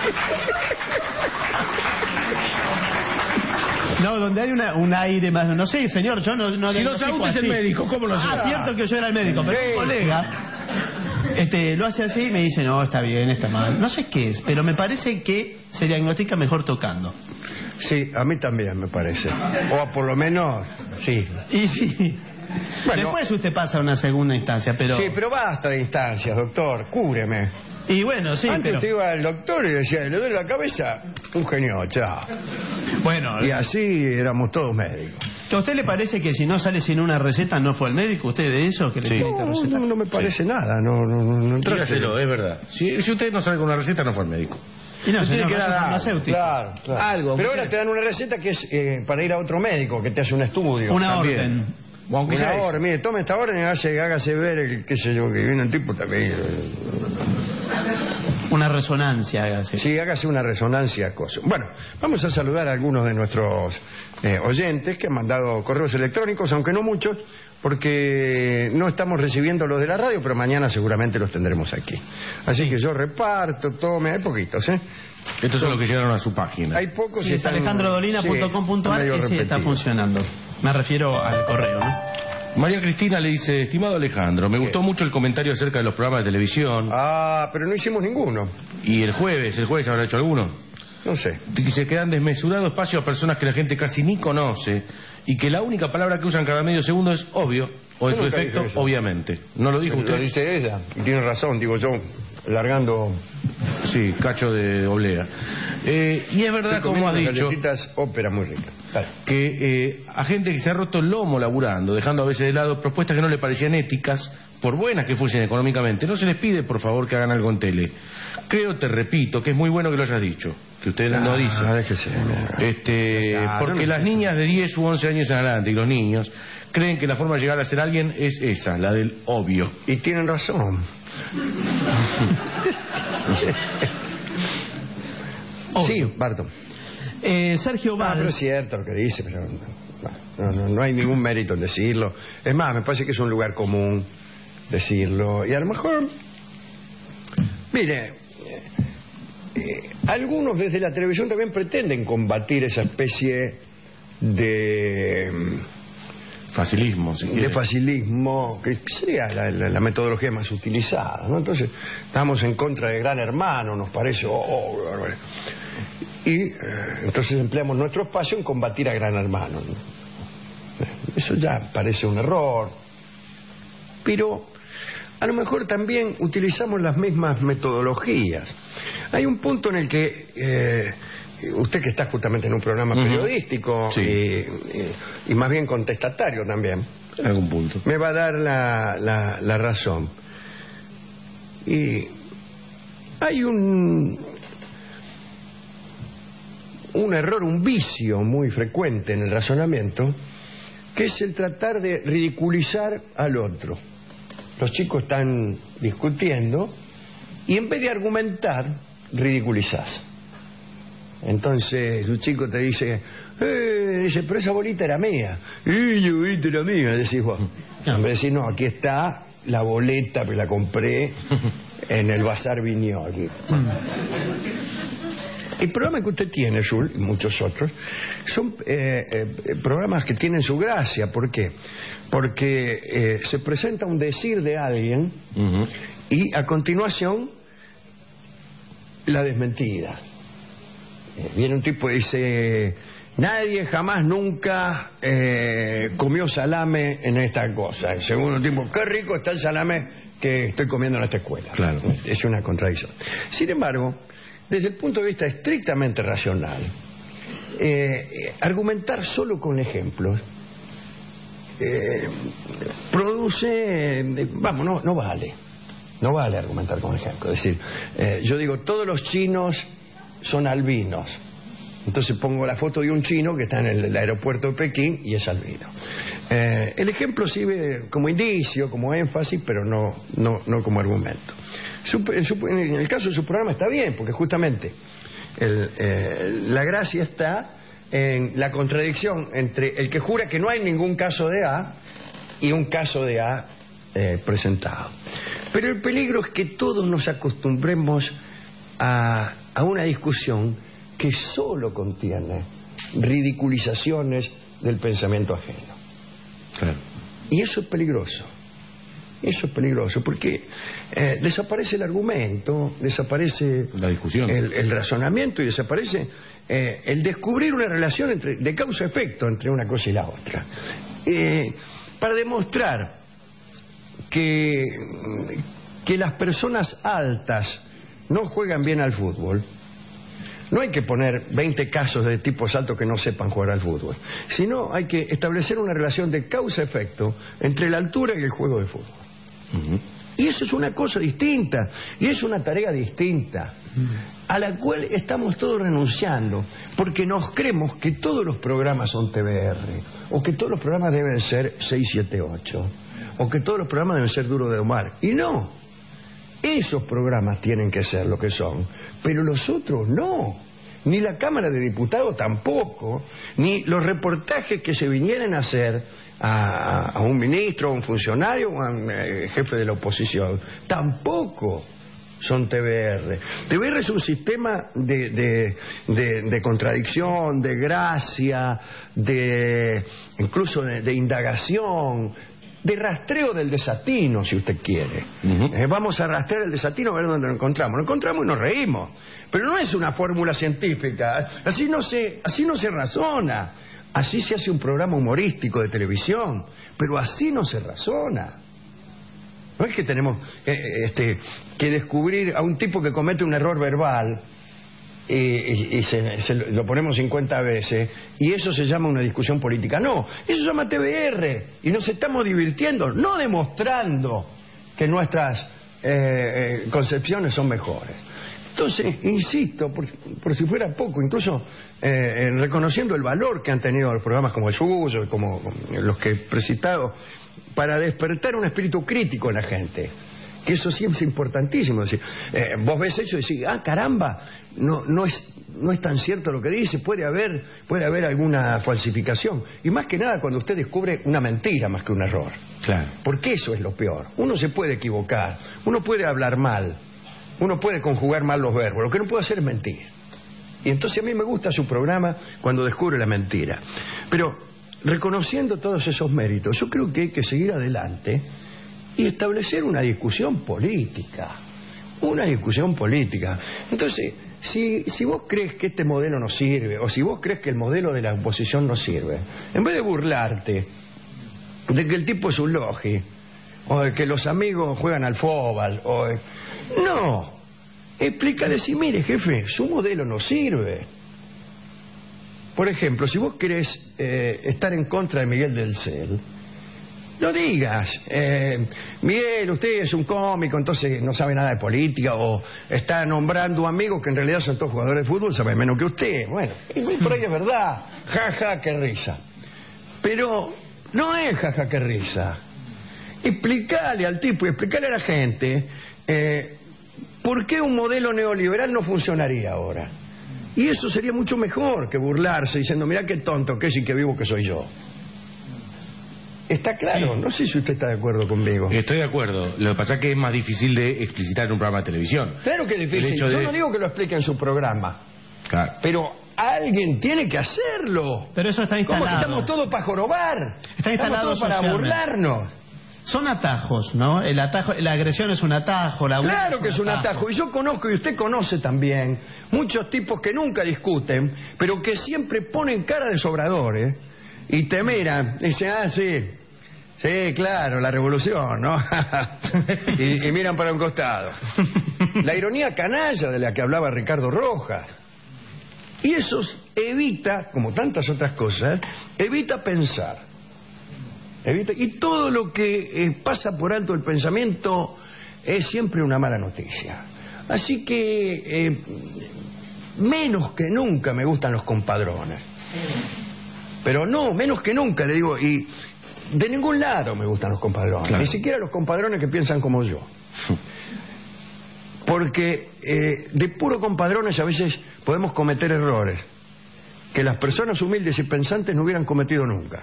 No, donde hay una, un aire más. No sé, señor, yo no. no Si no sabe, usted es el médico, ¿cómo lo Ah, sabe? cierto que yo era el médico, pero Sí. un colega este, lo hace así y me dice, no, está bien, está mal. No sé qué es, pero me parece que se diagnostica mejor tocando. Sí, a mí también me parece. O por lo menos, sí. Y sí. Bueno. Después usted pasa a una segunda instancia, pero. Sí, pero basta de instancias, doctor. Cúbreme. Y bueno, sí, Antes pero. usted iba al doctor y decía, le duele la cabeza, un genio, chao. Bueno, Y así éramos todos médicos. ¿a usted le parece que si no sale sin una receta no fue el médico? ¿Usted de eso? Que le Sí. tiene que No, recetar? no, no me parece nada. No, no, no, no trate de- Dígaselo, es verdad. Si, si usted no sale con una receta, no fue al médico. Y no, Usted señor, tiene que eso dar es algo. farmacéutico. Claro, claro. Algo, Pero aunque ahora sea- te dan una receta que es eh, para ir a otro médico, que te hace un estudio. Una También. orden. O aunque sea Una eso. orden, mire, tome esta orden y hágase, hágase ver el, qué sé yo, que viene el tipo también. eh, Una resonancia, hágase. Sí, hágase una resonancia, cosa. Bueno, vamos a saludar a algunos de nuestros eh, oyentes que han mandado correos electrónicos, aunque no muchos, porque no estamos recibiendo los de la radio, pero mañana seguramente los tendremos aquí. Así que yo reparto, tome, hay poquitos, ¿eh? Estos son los que llegaron a su página. Hay pocos Sí, y es están- alejandro dolina punto com punto a r, sí, medio ese está repetidos. funcionando. Me refiero al correo, ¿no? María Cristina le dice, estimado Alejandro, me gustó mucho el comentario acerca de los programas de televisión. Ah, pero no hicimos ninguno. Y el jueves, el jueves habrá hecho alguno. No sé. Que se quedan desmesurado espacio a personas que la gente casi ni conoce y que la única palabra que usan cada medio segundo es obvio, o en Yo su nunca efecto, dije eso. obviamente. ¿No lo dijo Lo usted? dice ella. Y tiene razón, digo yo, largando... Sí, cacho de oblea. Eh, y es verdad, Estoy como ha comiendo unas dicho, galletitas ópera muy rica. Dale. que eh, a gente que se ha roto el lomo laburando, dejando a veces de lado propuestas que no le parecían éticas, por buenas que fuesen económicamente, no se les pide, por favor, que hagan algo en tele. Creo, te repito, que es muy bueno que lo hayas dicho, que usted no dice. Ah, déjese. Este, Ah, porque no, no. las niñas de diez u once años en adelante y los niños creen que la forma de llegar a ser alguien es esa, la del obvio. Y tienen razón. Sí, Barton. Eh, Sergio Ah, pero es Valls. cierto lo que dice, pero no, no, no hay ningún mérito en decirlo. Es más, me parece que es un lugar común decirlo. Y a lo mejor, mire, eh, eh, algunos desde la televisión también pretenden combatir esa especie de, Facilismo, si de quiere. facilismo, que sería la, la- la metodología más utilizada, ¿no? Entonces, estamos en contra de Gran Hermano, nos parece... oh, oh, barbaridad. Y eh, entonces empleamos nuestro espacio en combatir a Gran Hermano, ¿no? Eso ya parece un error, pero a lo mejor también utilizamos las mismas metodologías. Hay un punto en el que eh, usted que está justamente en un programa uh-huh. periodístico sí. y, y, y más bien contestatario también, en algún punto me va a dar la, la, la razón. Y hay un un error, un vicio muy frecuente en el razonamiento, que es el tratar de ridiculizar al otro. Los chicos están discutiendo y en vez de argumentar, ridiculizás. Entonces un chico te dice, eh, dice, pero esa bolita era mía. Y yo, viste, era mía, decís vos. En vez de decir, no, aquí está la boleta, que la compré en el Bazar Viñoli. El programa que usted tiene, Jules, y muchos otros, son eh, eh, programas que tienen su gracia. ¿Por qué? Porque eh, se presenta un decir de alguien uh-huh. y a continuación la desmentida. Eh, viene un tipo y dice, nadie jamás nunca eh, comió salame en esta cosa. El segundo tipo, qué rico está el salame que estoy comiendo en esta escuela. Claro. Es una contradicción. Sin embargo, desde el punto de vista estrictamente racional, eh, argumentar solo con ejemplos eh, produce, eh, vamos, no, no vale, no vale argumentar con ejemplos. Es decir, eh, yo digo, todos los chinos son albinos, entonces pongo la foto de un chino que está en el, el aeropuerto de Pekín y es albino. Eh, el ejemplo sirve como indicio, como énfasis, pero no, no, no como argumento. Su, en, su, en el caso de su programa está bien, porque justamente el, eh, la gracia está en la contradicción entre el que jura que no hay ningún caso de A y un caso de A eh, presentado. Pero el peligro es que todos nos acostumbremos a, a una discusión que solo contiene ridiculizaciones del pensamiento ajeno. Claro. Y eso es peligroso. Eso es peligroso porque eh, desaparece el argumento, desaparece la discusión, el, el razonamiento y desaparece eh, el descubrir una relación entre, de causa-efecto entre una cosa y la otra. Eh, para demostrar que, que las personas altas no juegan bien al fútbol, no hay que poner veinte casos de tipos altos que no sepan jugar al fútbol, sino hay que establecer una relación de causa-efecto entre la altura y el juego de fútbol. Uh-huh. Y eso es una cosa distinta, y es una tarea distinta, uh-huh. a la cual estamos todos renunciando, porque nos creemos que todos los programas son T V R, o que todos los programas deben ser seis siete ocho, o que todos los programas deben ser Duro de Omar. Y no, esos programas tienen que ser lo que son, pero los otros no. Ni la Cámara de Diputados tampoco, ni los reportajes que se vinieran a hacer a, a un ministro, a un funcionario, o a un eh, jefe de la oposición, tampoco son T V R. T V R es un sistema de, de, de, de contradicción, de gracia, de incluso de, de indagación, de rastreo del desatino, si usted quiere. Uh-huh. Eh, vamos a rastrear el desatino a ver dónde lo encontramos. Lo encontramos y nos reímos. Pero no es una fórmula científica. Así no se, así no se razona. Así se hace un programa humorístico de televisión. Pero así no se razona. No es que tenemos eh, este, que descubrir a un tipo que comete un error verbal y, y, y se, se lo ponemos cincuenta veces y eso se llama una discusión política. No, eso se llama T V R y nos estamos divirtiendo, no demostrando que nuestras eh, eh, concepciones son mejores. Entonces, insisto, por, por si fuera poco, incluso eh, reconociendo el valor que han tenido los programas como el suyo, como, como los que he precitado, para despertar un espíritu crítico en la gente, que eso sí es importantísimo. Es decir, eh, vos ves eso y decís, ah, caramba, no, no, es, no es tan cierto lo que dice, puede haber, puede haber alguna falsificación. Y más que nada cuando usted descubre una mentira más que un error. Claro. Porque eso es lo peor. Uno se puede equivocar, uno puede hablar mal, uno puede conjugar mal los verbos, lo que no puede hacer es mentir. Y entonces a mí me gusta su programa cuando descubre la mentira. Pero reconociendo todos esos méritos, yo creo que hay que seguir adelante y establecer una discusión política. Una discusión política. Entonces, si, si vos crees que este modelo no sirve, o si vos crees que el modelo de la oposición no sirve, en vez de burlarte de que el tipo es un logi, o de que los amigos juegan al fútbol, o de... no, explícale si, mire, jefe, su modelo no sirve. Por ejemplo, si vos querés eh, estar en contra de Miguel del Cel, no digas, eh, Miguel, usted es un cómico, entonces no sabe nada de política, o está nombrando amigos que en realidad son todos jugadores de fútbol, saben menos que usted. Bueno, por ahí es verdad, jaja, qué risa. Pero no es jaja, qué risa. Explicale al tipo y explicale a la gente eh, por qué un modelo neoliberal no funcionaría ahora. Y eso sería mucho mejor que burlarse diciendo, mirá qué tonto que es y qué vivo que soy yo. Está claro, sí. No sé si usted está de acuerdo conmigo. Estoy de acuerdo. Lo que pasa es que es más difícil de explicitar en un programa de televisión. Claro que es difícil. Yo de... no digo que lo explique en su programa. Claro. Pero alguien tiene que hacerlo. Pero eso está instalado. ¿Cómo que estamos todos para jorobar? Está instalado estamos todos para burlarnos. Son atajos, ¿no? El atajo, la agresión es un atajo. La claro que es un atajo. atajo. Y yo conozco, y usted conoce también, muchos tipos que nunca discuten, pero que siempre ponen cara de sobradores y te miran y dicen, ah, sí, sí, claro, la revolución, ¿no? y, y miran para un costado. La ironía canalla de la que hablaba Ricardo Rojas. Y eso evita, como tantas otras cosas, evita pensar. Evita, y todo lo que eh, pasa por alto el pensamiento es siempre una mala noticia. Así que eh, menos que nunca me gustan los compadrones. Pero no, menos que nunca, le digo, y de ningún lado me gustan los compadrones. Claro. Ni siquiera los compadrones que piensan como yo. Porque eh, de puro compadrones a veces podemos cometer errores que las personas humildes y pensantes no hubieran cometido nunca.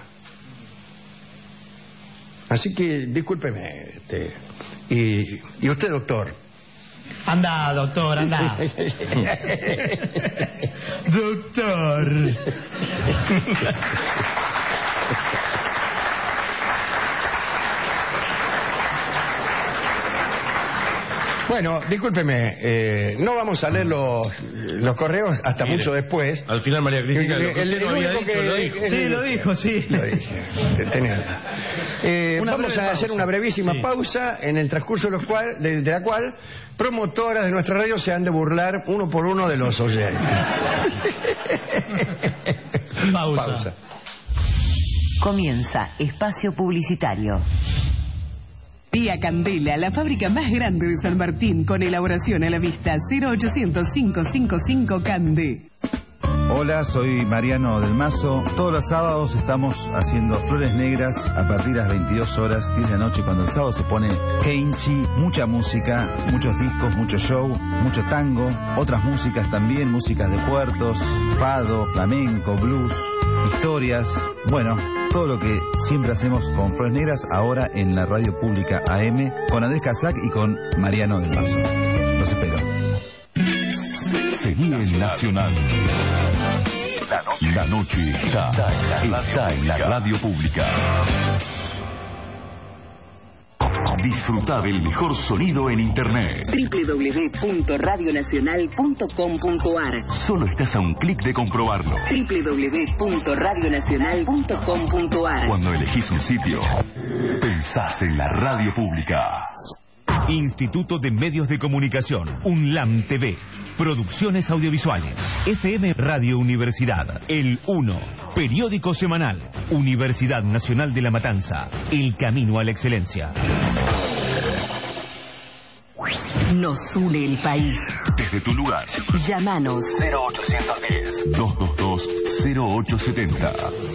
Así que, discúlpeme, este, y, y usted, doctor. Anda, doctor, anda. Doctor. Bueno, discúlpeme, eh, no vamos a leer los, los correos hasta Mire, mucho después. Al final María Cristina el, lo que el, el no había dicho, que, lo dijo. Sí, el, lo dijo, sí. Lo dije. Tenía. Eh, vamos a hacer una brevísima sí. pausa en el transcurso de, los cual, de, de la cual promotoras de nuestra radio se han de burlar uno por uno de los oyentes. Pausa. pausa. Comienza espacio publicitario. Tía Candela, la fábrica más grande de San Martín, con elaboración a la vista. Cero ochocientos, cinco cinco cinco Cande. Hola, soy Mariano del Mazo. Todos los sábados estamos haciendo Flores Negras a partir de las veintidós horas, diez de la noche, cuando el sábado se pone Keinchi, mucha música, muchos discos, mucho show, mucho tango, otras músicas también, músicas de puertos, fado, flamenco, blues, historias, bueno, todo lo que siempre hacemos con Flores Negras, ahora en la radio pública A M, con Andrés Casac y con Mariano del Mazo. Los espero. Seguí en Nacional. La noche está, está en la radio pública. Disfruta del mejor sonido en Internet. doble u doble u doble u punto radio nacional punto com punto a r. Solo estás a un clic de comprobarlo. doble u doble u doble u punto radio nacional punto com punto a r. Cuando elegís un sitio, pensás en la radio pública. Instituto de Medios de Comunicación, UNLAM T V, Producciones Audiovisuales, F M Radio Universidad, El uno, Periódico Semanal, Universidad Nacional de La Matanza, El Camino a la Excelencia. Nos une el país. Desde tu lugar. Llámanos. cero ochocientos diez, doscientos veintidós, cero ochocientos setenta.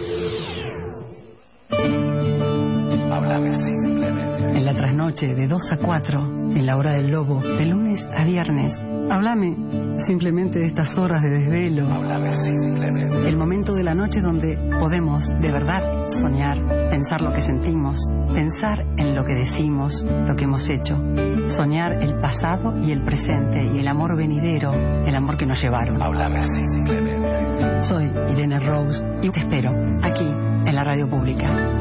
Háblame simplemente. En la trasnoche de dos a cuatro, en la hora del lobo, de lunes a viernes. Háblame simplemente de estas horas de desvelo. Háblame simplemente. El momento de la noche donde podemos, de verdad, soñar, pensar lo que sentimos, pensar en lo que decimos, lo que hemos hecho. Soñar el pasado y el presente y el amor venidero, el amor que nos llevaron. Háblame simplemente. Soy Irene Rose y te espero aquí, en la radio pública.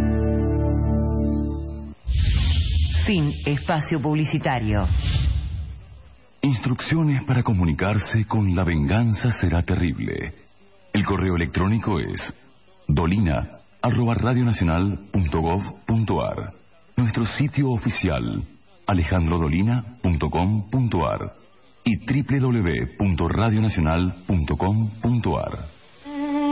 Fin espacio publicitario. Instrucciones para comunicarse con La Venganza Será Terrible. El correo electrónico es dolina arroba radionacional punto gov punto a r. Nuestro sitio oficial alejandro dolina punto com punto a r y doble u doble u doble u punto radionacional punto com punto a r.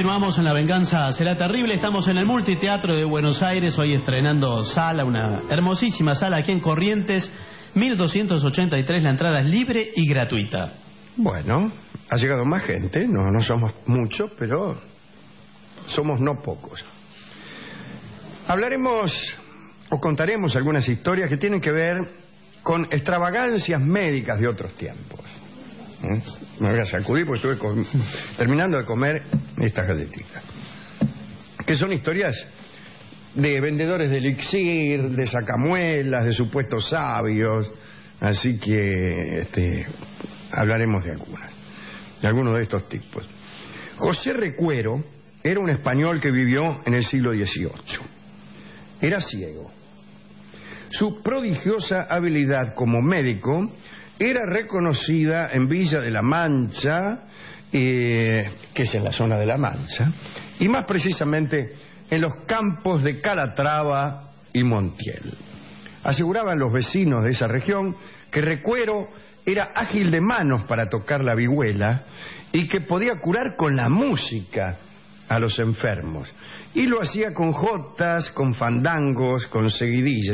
Continuamos en La Venganza Será Terrible. Estamos en el Multiteatro de Buenos Aires, hoy estrenando sala, una hermosísima sala aquí en Corrientes, mil doscientos ochenta y tres. La entrada es libre y gratuita. Bueno, ha llegado más gente, no, no somos muchos, pero somos no pocos. Hablaremos o contaremos algunas historias que tienen que ver con extravagancias médicas de otros tiempos. ¿Eh? Me voy a sacudir porque estuve com- terminando de comer estas galletitas, que son historias de vendedores de elixir, de sacamuelas, de supuestos sabios, así que este, hablaremos de algunas, de algunos de estos tipos. José Recuero era un español que vivió en el siglo dieciocho. Era ciego. Su prodigiosa habilidad como médico era reconocida en Villa de la Mancha, eh, que es en la zona de La Mancha, y más precisamente en los campos de Calatrava y Montiel. Aseguraban los vecinos de esa región que Recuero era ágil de manos para tocar la vihuela y que podía curar con la música a los enfermos. Y lo hacía con jotas, con fandangos, con seguidillas.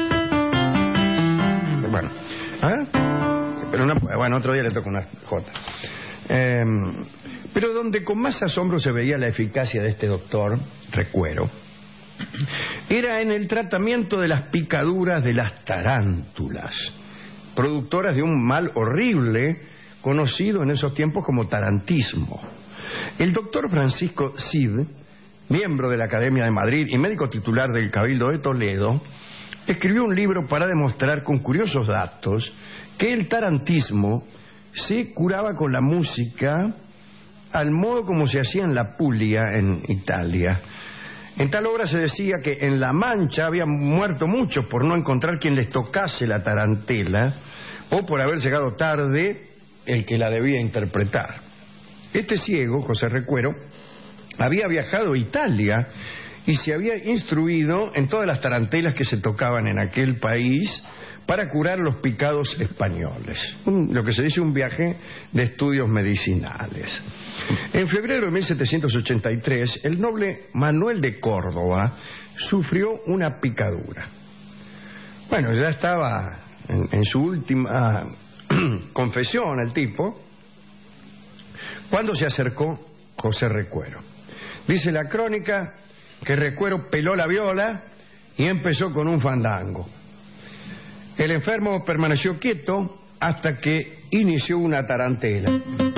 Bueno, ¿ah? Pero una, bueno, otro día le toca una jota. Eh, pero donde con más asombro se veía la eficacia de este doctor, Recuero, era en el tratamiento de las picaduras de las tarántulas, productoras de un mal horrible conocido en esos tiempos como tarantismo. El doctor Francisco Cid, miembro de la Academia de Madrid y médico titular del Cabildo de Toledo, escribió un libro para demostrar con curiosos datos que el tarantismo se curaba con la música al modo como se hacía en la Puglia, en Italia. En tal obra se decía que en La Mancha habían muerto muchos por no encontrar quien les tocase la tarantela o por haber llegado tarde el que la debía interpretar. Este ciego, José Recuero, había viajado a Italia y se había instruido en todas las tarantelas que se tocaban en aquel país para curar los picados españoles. Un, lo que se dice un viaje de estudios medicinales. En febrero de mil setecientos ochenta y tres, el noble Manuel de Córdoba sufrió una picadura. Bueno, ya estaba en, en su última confesión el tipo, cuando se acercó José Recuero. Dice la crónica que Recuero peló la viola y empezó con un fandango. El enfermo permaneció quieto hasta que inició una tarantela.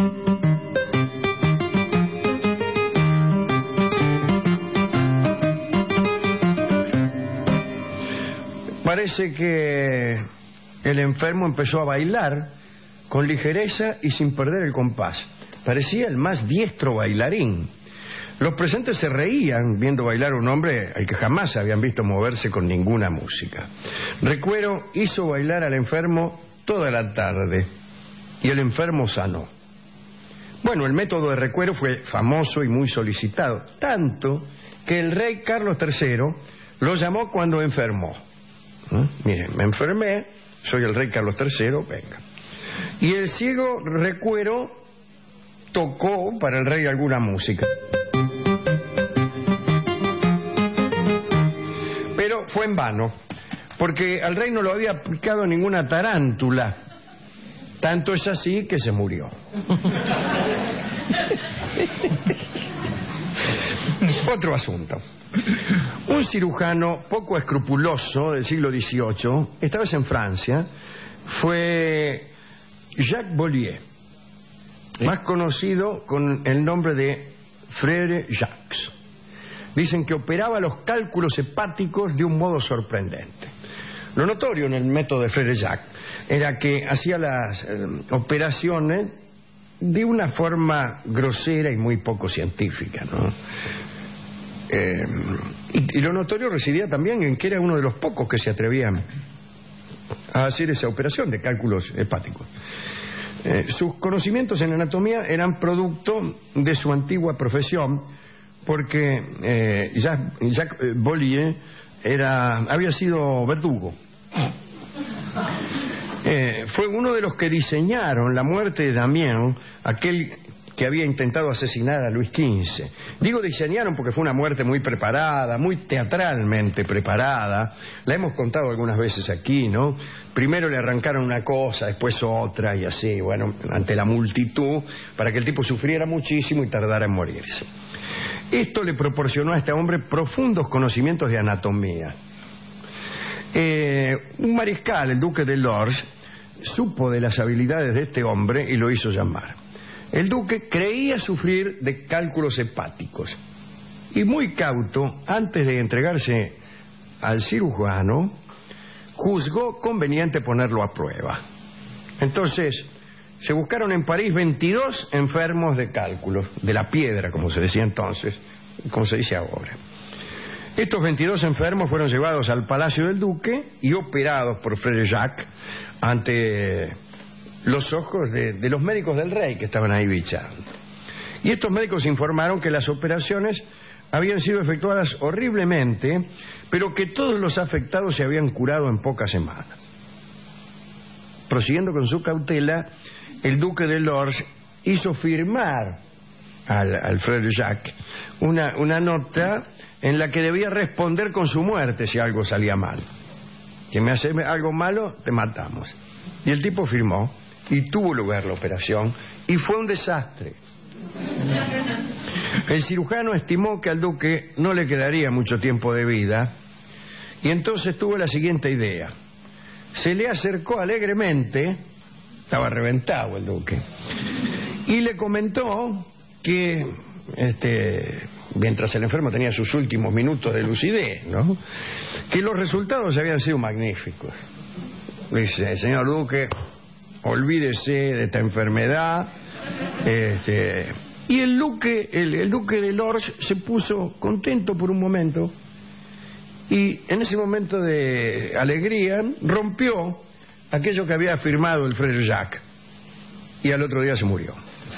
Parece que el enfermo empezó a bailar con ligereza y sin perder el compás. Parecía el más diestro bailarín. Los presentes se reían viendo bailar a un hombre al que jamás habían visto moverse con ninguna música. Recuero hizo bailar al enfermo toda la tarde y el enfermo sanó. Bueno, el método de Recuero fue famoso y muy solicitado, tanto que el rey Carlos tercero lo llamó cuando enfermó. ¿Eh? Miren, me enfermé, soy el rey Carlos tercero, venga. Y el ciego Recuero tocó para el rey alguna música. Pero fue en vano, porque al rey no lo había picado ninguna tarántula. Tanto es así que se murió. Otro asunto. Un cirujano poco escrupuloso del siglo dieciocho, esta vez en Francia, fue Jacques Bollier, más conocido con el nombre de Frère Jacques. Dicen que operaba los cálculos hepáticos de un modo sorprendente. Lo notorio en el método de Frère Jacques era que hacía las eh, operaciones de una forma grosera y muy poco científica, ¿no? Eh, y, y lo notorio residía también en que era uno de los pocos que se atrevían a hacer esa operación de cálculos hepáticos. Eh, sus conocimientos en anatomía eran producto de su antigua profesión, porque eh, Jacques, Jacques Bollier era, había sido verdugo. Eh, fue uno de los que diseñaron la muerte de Damiens, aquel que había intentado asesinar a Luis quince. Digo diseñaron porque fue una muerte muy preparada, muy teatralmente preparada. La hemos contado algunas veces aquí, ¿no? Primero le arrancaron una cosa, después otra y así, bueno, ante la multitud, para que el tipo sufriera muchísimo y tardara en morirse. Esto le proporcionó a este hombre profundos conocimientos de anatomía. Eh, un mariscal, el duque de Lorch, supo de las habilidades de este hombre y lo hizo llamar. El duque creía sufrir de cálculos hepáticos y muy cauto, antes de entregarse al cirujano, juzgó conveniente ponerlo a prueba. Entonces, se buscaron en París veintidós enfermos de cálculos, de la piedra, como se decía entonces, como se dice ahora. Estos veintidós enfermos fueron llevados al palacio del duque y operados por Frère Jacques ante los ojos de, de los médicos del rey que estaban ahí bichando. Y estos médicos informaron que las operaciones habían sido efectuadas horriblemente, pero que todos los afectados se habían curado en pocas semanas. Prosiguiendo con su cautela, el duque de Lorch hizo firmar al, al Frère Jacques una, una nota en la que debía responder con su muerte si algo salía mal. Que me hace algo malo, te matamos. Y el tipo firmó y tuvo lugar la operación y fue un desastre. El cirujano estimó que al duque no le quedaría mucho tiempo de vida y entonces tuvo la siguiente idea. Se le acercó alegremente, estaba reventado el duque, y le comentó que este, mientras el enfermo tenía sus últimos minutos de lucidez, ¿no?, que los resultados habían sido magníficos. Dice, señor duque, olvídese de esta enfermedad. Este, y el duque, el, el duque de Lorch se puso contento por un momento y en ese momento de alegría rompió aquello que había firmado el Frère Jacques y al otro día se murió.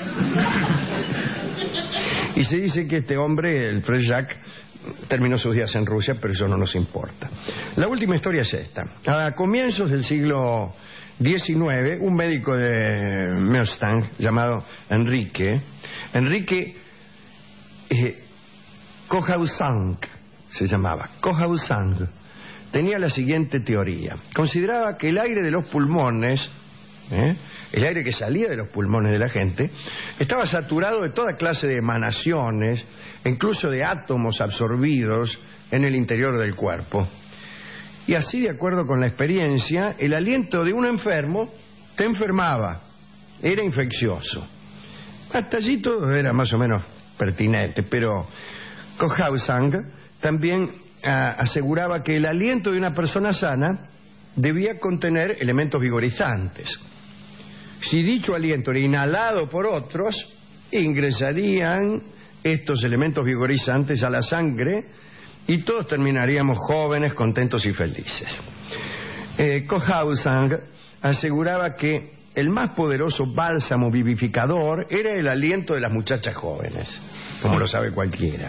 Y se dice que este hombre, el Frère Jacques, terminó sus días en Rusia, pero eso no nos importa. La última historia es esta. A comienzos del siglo diecinueve, un médico de Mustang llamado Enrique, Enrique eh, Cohausang se llamaba, Cohausang, tenía la siguiente teoría. Consideraba que el aire de los pulmones, ¿eh? el aire que salía de los pulmones de la gente, estaba saturado de toda clase de emanaciones, incluso de átomos absorbidos en el interior del cuerpo. Y así, de acuerdo con la experiencia, el aliento de un enfermo te enfermaba, era infeccioso. Hasta allí todo era más o menos pertinente, pero Cohausang también a, aseguraba que el aliento de una persona sana debía contener elementos vigorizantes. Si dicho aliento era inhalado por otros, ingresarían estos elementos vigorizantes a la sangre y todos terminaríamos jóvenes, contentos y felices. Eh, Cohausang aseguraba que el más poderoso bálsamo vivificador era el aliento de las muchachas jóvenes, como lo sabe cualquiera.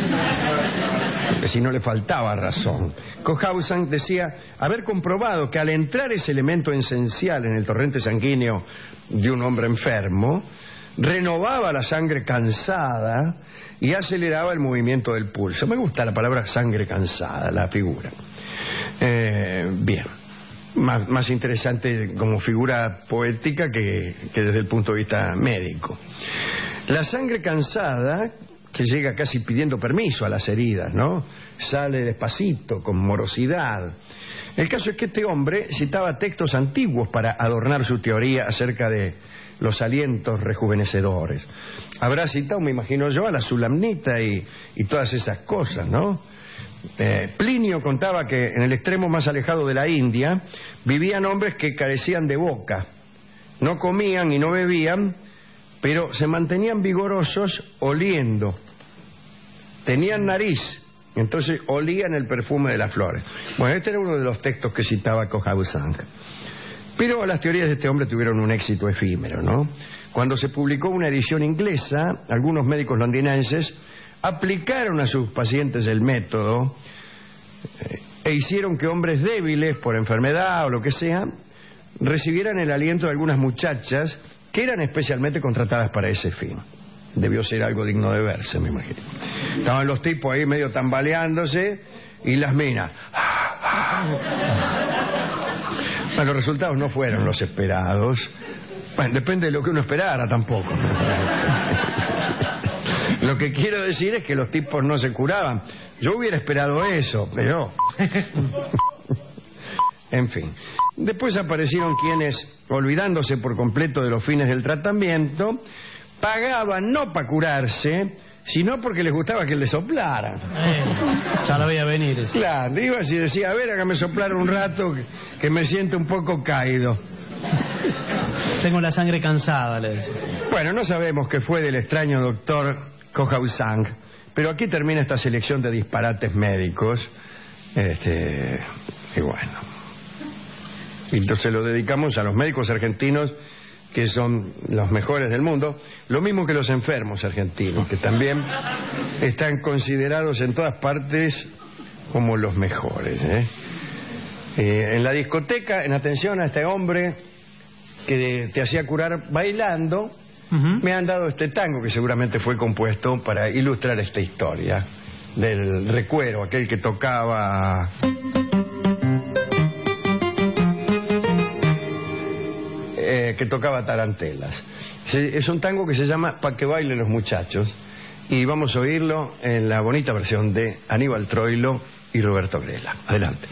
Porque si no le faltaba razón. Cohausang decía haber comprobado que al entrar ese elemento esencial en el torrente sanguíneo de un hombre enfermo, renovaba la sangre cansada y aceleraba el movimiento del pulso. Me gusta la palabra sangre cansada, la figura. Eh, bien, más, más interesante como figura poética que, que desde el punto de vista médico. La sangre cansada, que llega casi pidiendo permiso a las heridas, ¿no?, sale despacito, con morosidad. El caso es que este hombre citaba textos antiguos para adornar su teoría acerca de los alientos rejuvenecedores. Habrá citado, me imagino yo, a la Sulamnita y, y todas esas cosas, ¿no? Eh, Plinio contaba que en el extremo más alejado de la India vivían hombres que carecían de boca, no comían y no bebían, pero se mantenían vigorosos oliendo. Tenían nariz, entonces olían el perfume de las flores. Bueno, este era uno de los textos que citaba Cohausang. Pero las teorías de este hombre tuvieron un éxito efímero, ¿no? Cuando se publicó una edición inglesa, algunos médicos londinenses aplicaron a sus pacientes el método eh, e hicieron que hombres débiles por enfermedad o lo que sea recibieran el aliento de algunas muchachas que eran especialmente contratadas para ese fin. Debió ser algo digno de verse, me imagino. Estaban los tipos ahí medio tambaleándose y las minas. Bueno, los resultados no fueron los esperados. Bueno, depende de lo que uno esperara tampoco. Lo que quiero decir es que los tipos no se curaban. Yo hubiera esperado eso, pero... En fin. Después aparecieron quienes, olvidándose por completo de los fines del tratamiento, pagaban no para curarse, sino porque les gustaba que les soplaran. Eh, ya lo veía venir. Eso. Claro, iba así, decía, a ver, hágame soplar un rato que, que me siento un poco caído. Tengo la sangre cansada, le decía. Bueno, no sabemos qué fue del extraño doctor Kohausang, pero aquí termina esta selección de disparates médicos. Este, y bueno. Y entonces lo dedicamos a los médicos argentinos, que son los mejores del mundo, lo mismo que los enfermos argentinos, que también están considerados en todas partes como los mejores, ¿eh? Eh, en la discoteca, en atención a este hombre que te hacía curar bailando, uh-huh. me han dado este tango que seguramente fue compuesto para ilustrar esta historia del recuero, aquel que tocaba... Eh, que tocaba tarantelas. Se, es un tango que se llama Pa' que bailen los muchachos, y vamos a oírlo en la bonita versión de Aníbal Troilo y Roberto Grela. Adelante.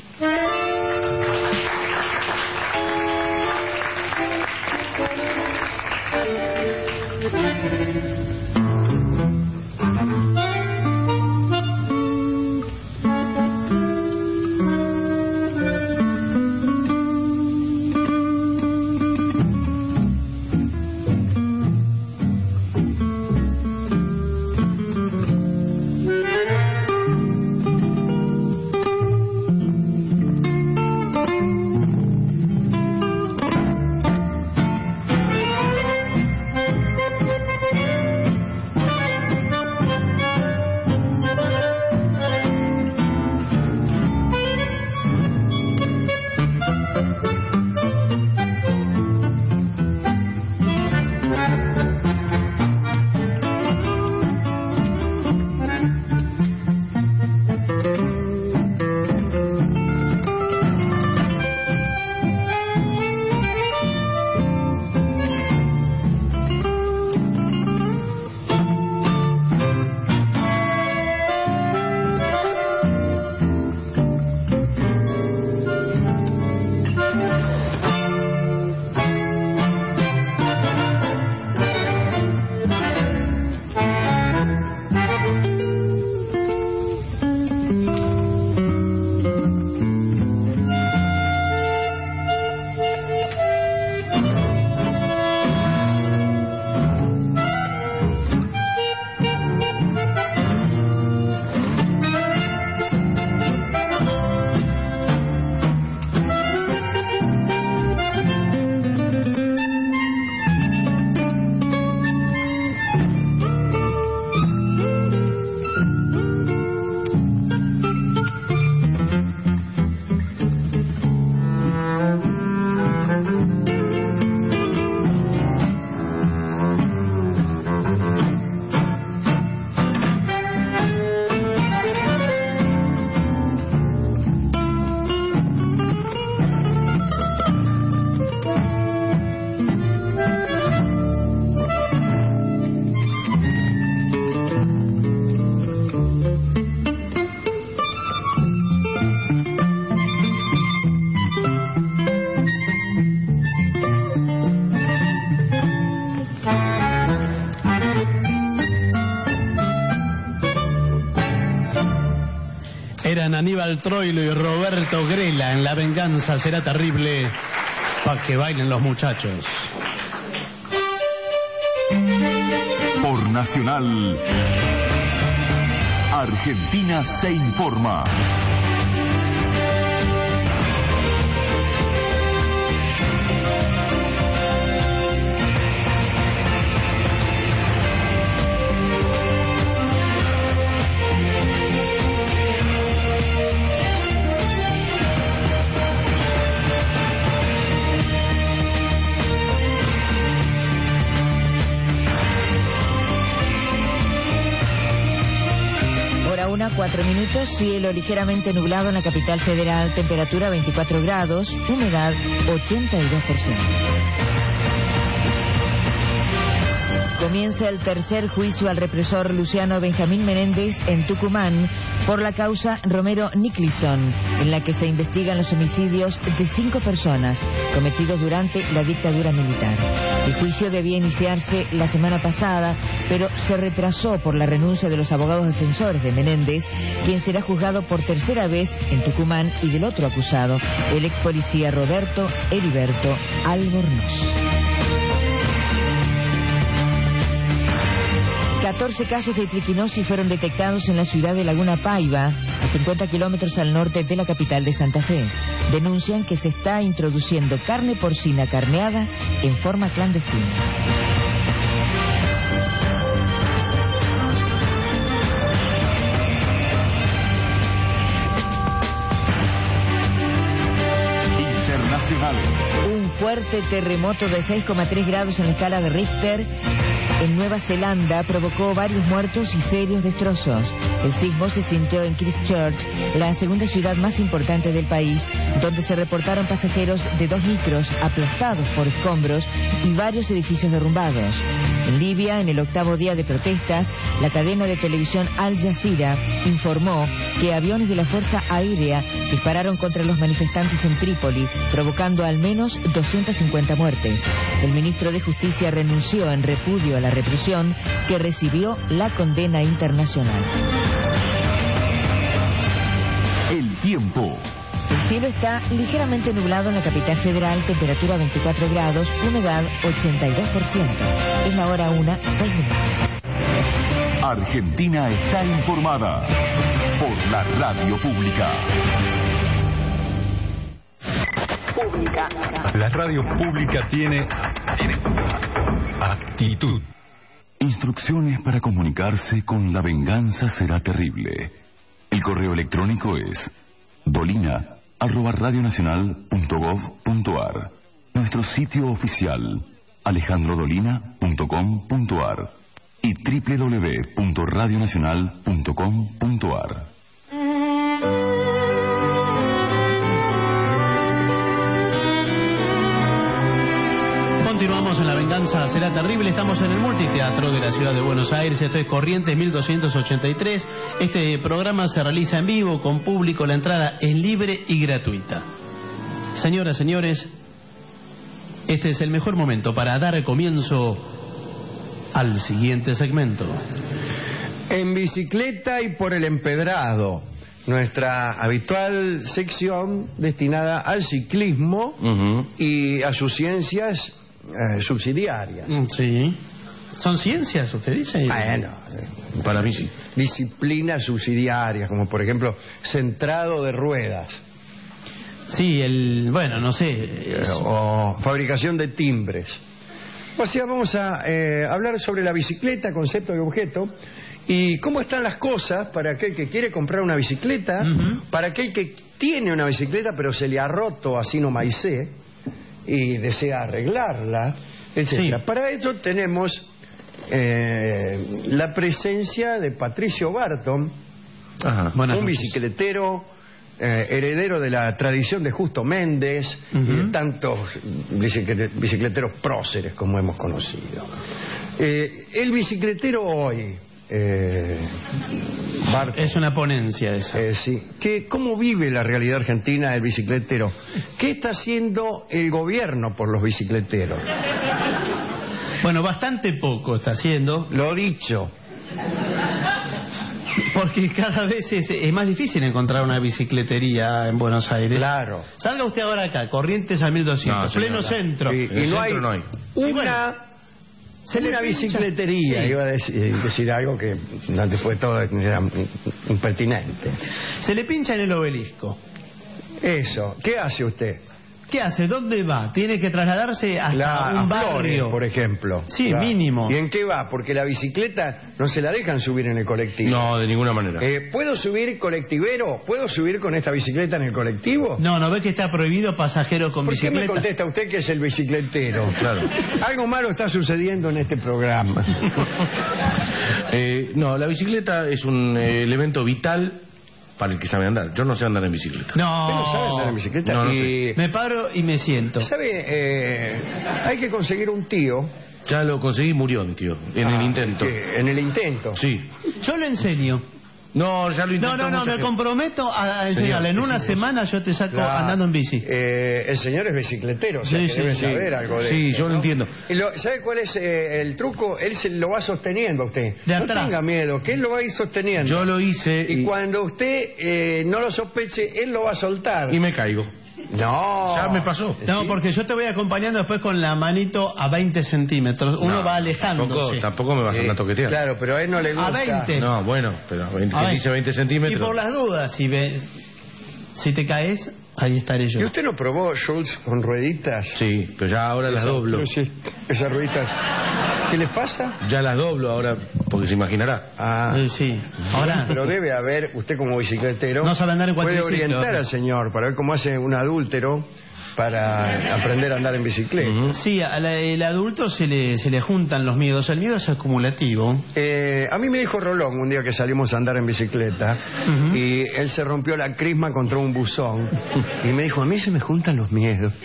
Eran Aníbal Troilo y Roberto Grela en La venganza será terrible, pa' que bailen los muchachos. Por Nacional, Argentina se informa. una, cuatro minutos, cielo ligeramente nublado en la capital federal, temperatura veinticuatro grados, humedad ochenta y dos por ciento. Comienza el tercer juicio al represor Luciano Benjamín Menéndez en Tucumán por la causa Romero Nicholson, en la que se investigan los homicidios de cinco personas cometidos durante la dictadura militar. El juicio debía iniciarse la semana pasada, pero se retrasó por la renuncia de los abogados defensores de Menéndez, quien será juzgado por tercera vez en Tucumán, y del otro acusado, el ex policía Roberto Heriberto Albornoz. catorce casos de triquinosis fueron detectados en la ciudad de Laguna Paiva, a cincuenta kilómetros al norte de la capital de Santa Fe. Denuncian que se está introduciendo carne porcina carneada en forma clandestina. Internacionales. Un fuerte terremoto de seis coma tres grados en la escala de Richter en Nueva Zelanda provocó varios muertos y serios destrozos. El sismo se sintió en Christchurch, la segunda ciudad más importante del país, donde se reportaron pasajeros de dos micros aplastados por escombros y varios edificios derrumbados. En Libia, en el octavo día de protestas, la cadena de televisión Al Jazeera informó que aviones de la Fuerza Aérea dispararon contra los manifestantes en Trípoli, provocando al menos doscientas cincuenta muertes. El ministro de Justicia renunció en repudio a la represión, que recibió la condena internacional. El tiempo. El cielo está ligeramente nublado en la capital federal, temperatura veinticuatro grados, humedad ochenta y dos por ciento. Es la hora una, seis minutos. Argentina está informada por la radio pública. Pública. La radio pública tiene, tiene actitud. Instrucciones para comunicarse con La Venganza Será Terrible. El correo electrónico es dolina arroba radionacional punto gov punto ar. Nuestro sitio oficial alejandro dolina punto com punto ar y doble u doble u doble u punto radionacional punto com punto ar. Continuamos en La Venganza Será Terrible. Estamos en el Multiteatro de la Ciudad de Buenos Aires. Esto es Corrientes mil doscientos ochenta y tres. Este programa se realiza en vivo, con público. La entrada es libre y gratuita. Señoras, señores, este es el mejor momento para dar comienzo al siguiente segmento. En bicicleta y por el empedrado, nuestra habitual sección destinada al ciclismo uh-huh. y a sus ciencias eh, subsidiarias. Sí. ¿Son ciencias, usted dice? Bueno, para mí sí. Disciplinas subsidiarias, como por ejemplo centrado de ruedas. Sí, el, bueno, no sé. O fabricación de timbres. O sea, vamos a eh, hablar sobre la bicicleta, concepto y objeto, y cómo están las cosas para aquel que quiere comprar una bicicleta, uh-huh. para aquel que tiene una bicicleta pero se le ha roto así no maicé y desea arreglarla, etcétera. Sí. Para ello tenemos eh, la presencia de Patricio Barton, Ajá. un noches. bicicletero eh, heredero de la tradición de Justo Méndez uh-huh. y de tantos bicicleteros próceres como hemos conocido. Eh, el bicicletero hoy, eh, Barton, es una ponencia esa. Eh, sí. ¿Qué, ¿Cómo vive la realidad argentina del bicicletero? ¿Qué está haciendo el gobierno por los bicicleteros? Bueno, bastante poco está haciendo. Lo dicho. Porque cada vez es, es más difícil encontrar una bicicletería en Buenos Aires. Claro. Salga usted ahora acá, Corrientes a mil doscientos, no, pleno centro. Y, y no, centro hay no hay una... Bueno, Se una bicicletería, sí. Iba a decir, decir algo que antes fue todo era impertinente. Se le pincha en el obelisco. Eso. ¿Qué hace usted? ¿qué hace? ¿Dónde va? Tiene que trasladarse hasta La, un a Flores, barrio, por ejemplo. Sí, La, mínimo. ¿Y en qué va? Porque la bicicleta no se la dejan subir en el colectivo. No, de ninguna manera. Eh, ¿Puedo subir colectivero? ¿Puedo subir con esta bicicleta en el colectivo? No, ¿no ve que está prohibido pasajero con ¿Por bicicleta? qué me contesta usted que es el bicicletero? Claro. Algo malo está sucediendo en este programa. eh, no, la bicicleta es un eh, elemento vital para el que sabe andar. Yo no sé andar en bicicleta. No. ¿Usted no sabe andar en bicicleta? No, no Y- sé. Me paro y me siento. ¿Sabe? Eh, hay que conseguir un tío. Ya lo conseguí, murió mi tío, en Ah, el intento. que- en el intento. Sí. Yo le enseño. No, ya lo No, intentó no, no, mucha me gente. comprometo a enseñarle. En Señor, una es imposible. semana yo te saco Claro. andando en bici. Eh, el señor es bicicletero, o sea Sí, que sí, debe sí. saber algo de Sí, esto, yo lo ¿no? entiendo. Y lo- ¿Sabe cuál es eh, el truco? Él se lo va sosteniendo a usted. De no atrás. tenga miedo, que él lo va a ir sosteniendo. Yo lo hice Y y, cuando usted eh, no lo sospeche, él lo va a soltar. y me caigo. No. Ya me pasó. No, porque yo te voy acompañando después con la manito a veinte centímetros. Uno No, va Tampoco, alejándose. tampoco me vas a andar a toquetear. Claro, pero a él no le gusta. A veinte. No, bueno, pero veinte, A que ver. dice veinte Y centímetros. por las dudas, si ve, si te caes, ahí estaré yo. ¿Y usted no probó Schultz con rueditas? Sí, pero ya ahora las Esa- doblo. pero sí, esas rueditas. ¿Qué les pasa? Ya las doblo ahora, porque se imaginará. Ah. Eh, sí. Ahora, Pero debe haber, usted como bicicletero, No sabe andar en puede cuatriciclo. orientar al señor para ver cómo hace un adúltero para aprender a andar en bicicleta. sí, al el adulto se le, se le juntan los miedos. El miedo es acumulativo. Eh, a mí me dijo Rolón un día que salimos a andar en bicicleta y él se rompió la crisma contra un buzón y me dijo, a mí se me juntan los miedos.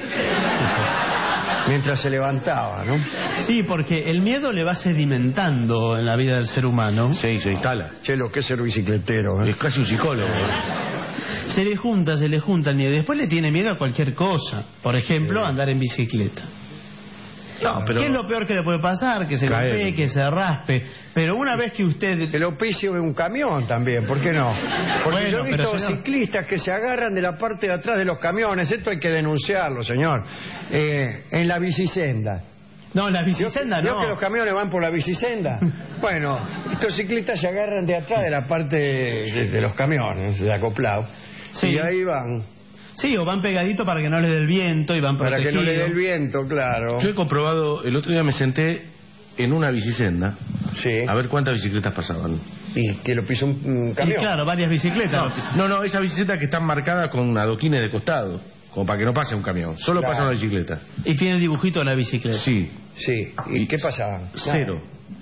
Mientras se levantaba, ¿no? Sí, porque el miedo le va sedimentando en la vida del ser humano. Sí, se instala. Che, lo que es ser bicicletero, ¿eh? Es casi un psicólogo. Se le junta, se le junta el miedo. Después le tiene miedo a cualquier cosa. Por ejemplo, andar en bicicleta. No, pero... ¿Qué es lo peor que le puede pasar? Que se Caer. golpee, que se raspe. Pero una vez que usted... El auspicio de un camión también, ¿por qué no? Porque Bueno, yo he pero visto señor- ciclistas que se agarran de la parte de atrás de los camiones, esto hay que denunciarlo, señor. Eh, en la bicisenda. No, la bicisenda ¿Vio no. que los camiones van por la bicisenda? Bueno, estos ciclistas se agarran de atrás de la parte de, de los camiones, de acoplado. Sí. Y ahí van, Sí, o van pegaditos para que no les dé el viento y van para que protegidos. no le dé el viento, claro. Yo he comprobado, el otro día me senté en una bicisenda Sí. a ver cuántas bicicletas pasaban. Y que lo pisó un, un Y camión. claro, varias bicicletas. No, no, esas bicicletas que están marcadas con adoquines de costado, como para que no pase un camión. Solo Claro. pasa una bicicleta. Y tiene el dibujito de la bicicleta. Sí, Sí. ¿Y qué pasaba? cero.